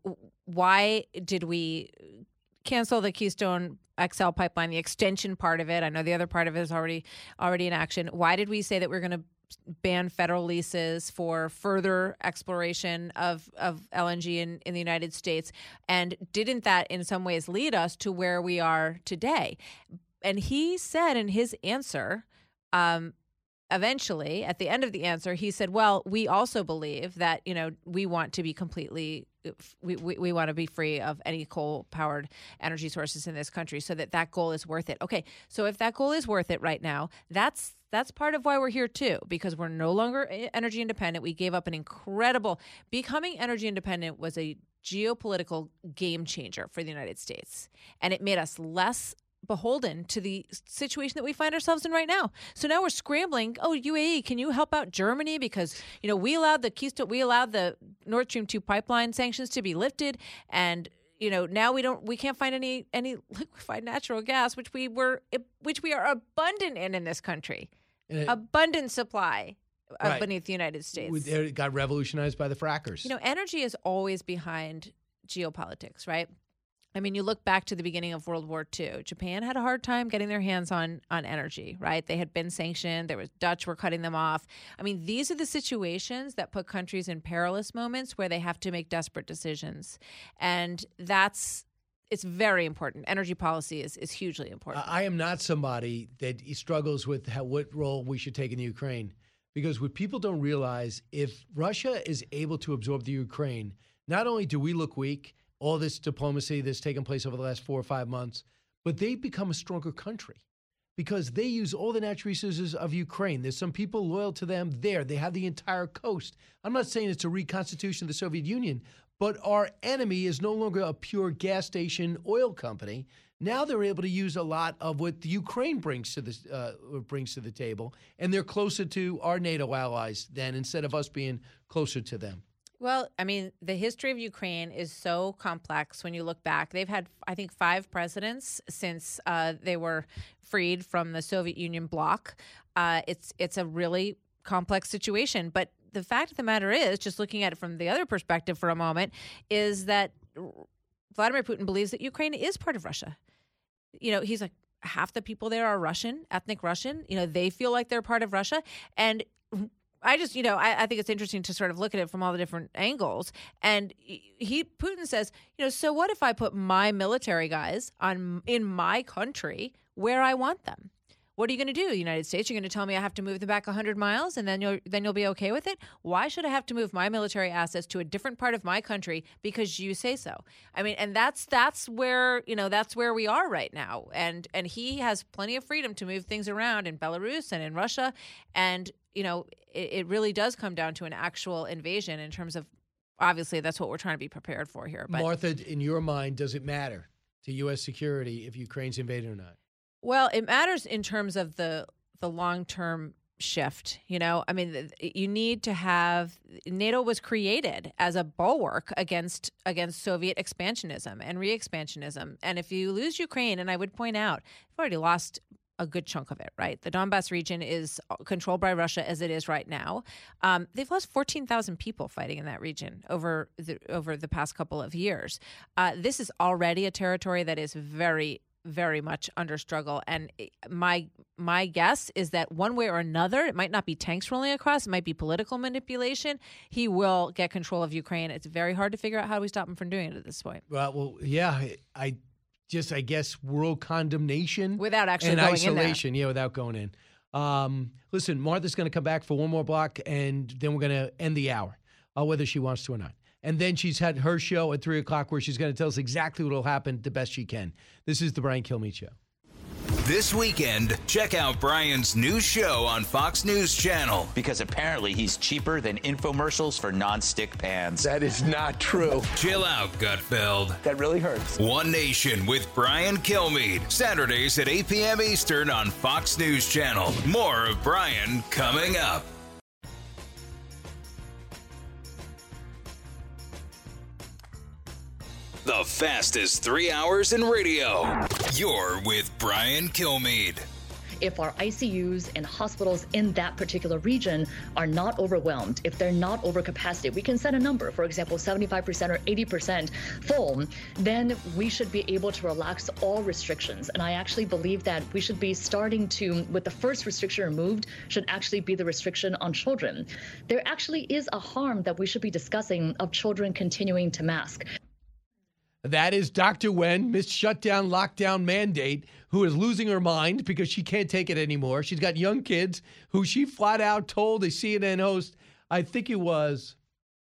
Speaker 16: why did we cancel the Keystone X L pipeline, the extension part of it? I know the other part of it is already already in action. Why did we say that we're going to ban federal leases for further exploration of, of L N G in, in the United States? And didn't that in some ways lead us to where we are today? And he said in his answer, um, eventually, at the end of the answer, he said, well, we also believe that, you know, we want to be completely, we, we, we want to be free of any coal-powered energy sources in this country so that that goal is worth it. Okay, so if that goal is worth it right now, that's that's part of why we're here too, because we're no longer energy independent. We gave up an incredible, becoming energy independent was a geopolitical game changer for the United States. And it made us less beholden to the situation that we find ourselves in right now. So now we're scrambling. Oh, U A E, can you help out Germany? Because, you know, we allowed the Keystone, we allowed the Nord Stream two pipeline sanctions to be lifted. And, you know, now we don't, we can't find any, any liquefied natural gas, which we were, which we are abundant in in this country. It, abundant supply uh, right. beneath the United States.
Speaker 6: It got revolutionized by the frackers.
Speaker 16: You know, energy is always behind geopolitics, right? I mean, you look back to the beginning of World War Two. Japan had a hard time getting their hands on on energy, right? They had been sanctioned. There was Dutch were cutting them off. I mean, these are the situations that put countries in perilous moments where they have to make desperate decisions. And that's it's very important. Energy policy is, is hugely important.
Speaker 6: I am not somebody that struggles with how, what role we should take in the Ukraine. Because what people don't realize, if Russia is able to absorb the Ukraine, not only do we look weak, all this diplomacy that's taken place over the last four or five months, but they become a stronger country because they use all the natural resources of Ukraine. There's some people loyal to them there. They have the entire coast. I'm not saying it's a reconstitution of the Soviet Union, but our enemy is no longer a pure gas station oil company. Now they're able to use a lot of what the Ukraine brings to the uh, brings to the table, and they're closer to our NATO allies than instead of us being closer to them.
Speaker 16: Well, I mean, the history of Ukraine is so complex when you look back. They've had, I think, five presidents since uh, they were freed from the Soviet Union bloc. Uh, it's it's a really complex situation. But the fact of the matter is, just looking at it from the other perspective for a moment, is that Vladimir Putin believes that Ukraine is part of Russia. You know, he's like, half the people there are Russian, ethnic Russian. You know, they feel like they're part of Russia. And I just, you know, I, I think it's interesting to sort of look at it from all the different angles. And he, Putin says, you know, so what if I put my military guys on in my country where I want them? What are you going to do, the United States? You're going to tell me I have to move them back one hundred miles and then you'll then you'll be okay with it? Why should I have to move my military assets to a different part of my country because you say so? I mean, and that's that's where, you know, that's where we are right now. And and he has plenty of freedom to move things around in Belarus and in Russia. And, you know, it, it really does come down to an actual invasion in terms of, obviously, that's what we're trying to be prepared for here. But
Speaker 6: Martha, in your mind, does it matter to U S security if Ukraine's invaded or not?
Speaker 16: Well, it matters in terms of the the long-term shift. You know, I mean, you need to have NATO was created as a bulwark against against Soviet expansionism and re-expansionism. And if you lose Ukraine, and I would point out, you've already lost a good chunk of it, right? The Donbass region is controlled by Russia as it is right now. Um, they've lost fourteen thousand people fighting in that region over the, over the past couple of years. Uh, this is already a territory that is very very much under struggle. And my my guess is that one way or another, it might not be tanks rolling across, it might be political manipulation. He will get control of Ukraine. It's very hard to figure out how we stop him from doing it at this point.
Speaker 6: Well, well yeah, I just, I guess, world condemnation.
Speaker 16: Without actually
Speaker 6: and
Speaker 16: going
Speaker 6: isolation,
Speaker 16: in there.
Speaker 6: yeah, without going in. Um, listen, Martha's going to come back for one more block, and then we're going to end the hour, uh, whether she wants to or not. And then she's had her show at three o'clock where she's going to tell us exactly what will happen the best she can. This is the Brian Kilmeade Show.
Speaker 5: This weekend, check out Brian's new show on Fox News Channel.
Speaker 12: Because apparently he's cheaper than infomercials for non-stick pans.
Speaker 17: That is not true.
Speaker 5: Chill out, Gutfeld.
Speaker 17: That really hurts.
Speaker 5: One Nation with Brian Kilmeade. Saturdays at eight p.m. Eastern on Fox News Channel. More of Brian coming up. The fastest three hours in radio. You're with Brian Kilmeade.
Speaker 11: If our I C Us and hospitals in that particular region are not overwhelmed, if they're not over capacity, we can set a number, for example, seventy-five percent or eighty percent full, then we should be able to relax all restrictions. And I actually believe that we should be starting to, with the first restriction removed, should actually be the restriction on children. There actually is a harm that we should be discussing of children continuing to mask.
Speaker 6: That is Doctor Wen, Miss Shutdown, Lockdown Mandate, who is losing her mind because she can't take it anymore. She's got young kids who she flat out told a C N N host, I think it was,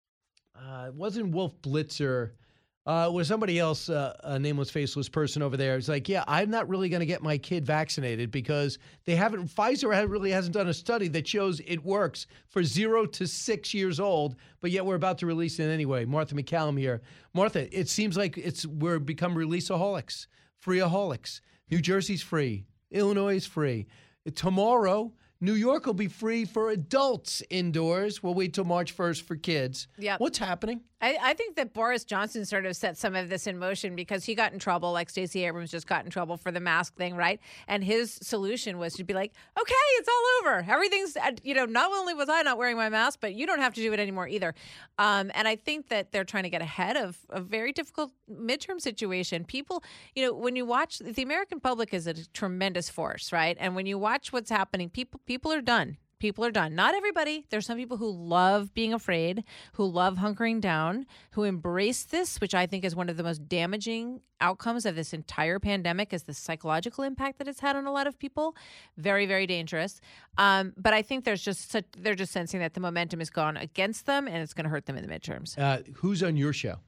Speaker 6: uh, it wasn't Wolf Blitzer, uh, it was somebody else, uh, a nameless, faceless person over there. It's like, yeah, I'm not really going to get my kid vaccinated because they haven't, Pfizer really hasn't done a study that shows it works for zero to six years old, but yet we're about to release it anyway. Martha McCallum here. Martha, it seems like it's we're become releaseaholics, freeaholics. New Jersey's free. Illinois is free. Tomorrow, New York will be free for adults indoors. We'll wait till March first for kids.
Speaker 16: Yep.
Speaker 6: What's happening?
Speaker 16: I, I think that Boris Johnson sort of set some of this in motion because he got in trouble, like Stacey Abrams just got in trouble for the mask thing, right? And his solution was to be like, okay, it's all over. Everything's, you know, not only was I not wearing my mask, but you don't have to do it anymore either. Um, and I think that they're trying to get ahead of a very difficult midterm situation. People, you know, when you watch, the American public is a tremendous force, right? And when you watch what's happening, people people are done. People are done. Not everybody. There's some people who love being afraid, who love hunkering down, who embrace this, which I think is one of the most damaging outcomes of this entire pandemic, is the psychological impact that it's had on a lot of people. Very, very dangerous. Um, but I think there's just such, they're just sensing that the momentum has gone against them, and it's going to hurt them in the midterms.
Speaker 6: Uh, who's on your show?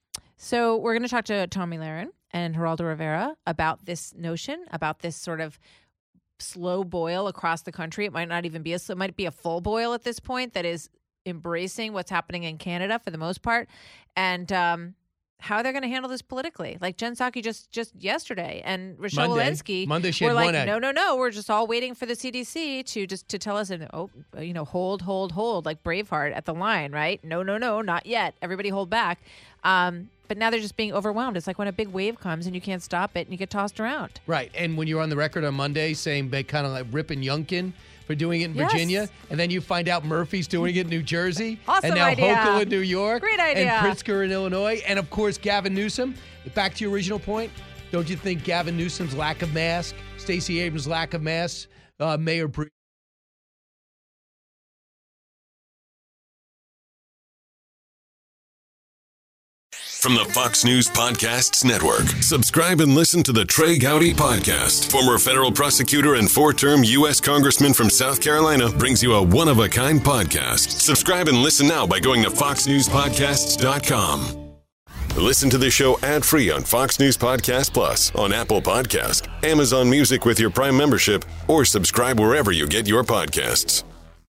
Speaker 16: So we're going to talk to Tomi Lahren and Geraldo Rivera about this notion, about this sort of slow boil across the country. It might not even be a, it might be a full boil at this point that is embracing what's happening in Canada for the most part, and um, how they're going to handle this politically. Like Jen Psaki just just yesterday, and Rochelle
Speaker 6: Monday.
Speaker 16: Walensky
Speaker 6: Monday she
Speaker 16: were
Speaker 6: had
Speaker 16: like,
Speaker 6: one ad.
Speaker 16: no, no, no, we're just all waiting for the C D C to just to tell us, and oh, you know, hold, hold, hold, like Braveheart at the line, right? No, no, no, not yet. Everybody hold back. Um, but now they're just being overwhelmed. It's like when a big wave comes and you can't stop it and you get tossed around.
Speaker 6: Right. And when you're on the record on Monday saying they kind of like ripping Youngkin for doing it in
Speaker 16: Yes.
Speaker 6: Virginia, and then you find out Murphy's doing it in New Jersey,
Speaker 16: Awesome
Speaker 6: and now
Speaker 16: idea.
Speaker 6: Hochul in New York,
Speaker 16: Great idea.
Speaker 6: and Pritzker in Illinois, and of course Gavin Newsom. Back to your original point, don't you think Gavin Newsom's lack of mask, Stacey Abrams' lack of mask, uh, Mayor Bre-
Speaker 18: From the Fox News Podcasts Network. Subscribe and listen to the Trey Gowdy Podcast. Former federal prosecutor and four-term U S Congressman from South Carolina brings you a one-of-a-kind podcast. Subscribe and listen now by going to fox news podcasts dot com. Listen to the show ad-free on Fox News Podcast Plus, on Apple Podcast, Amazon Music with your Prime membership, or subscribe wherever you get your podcasts.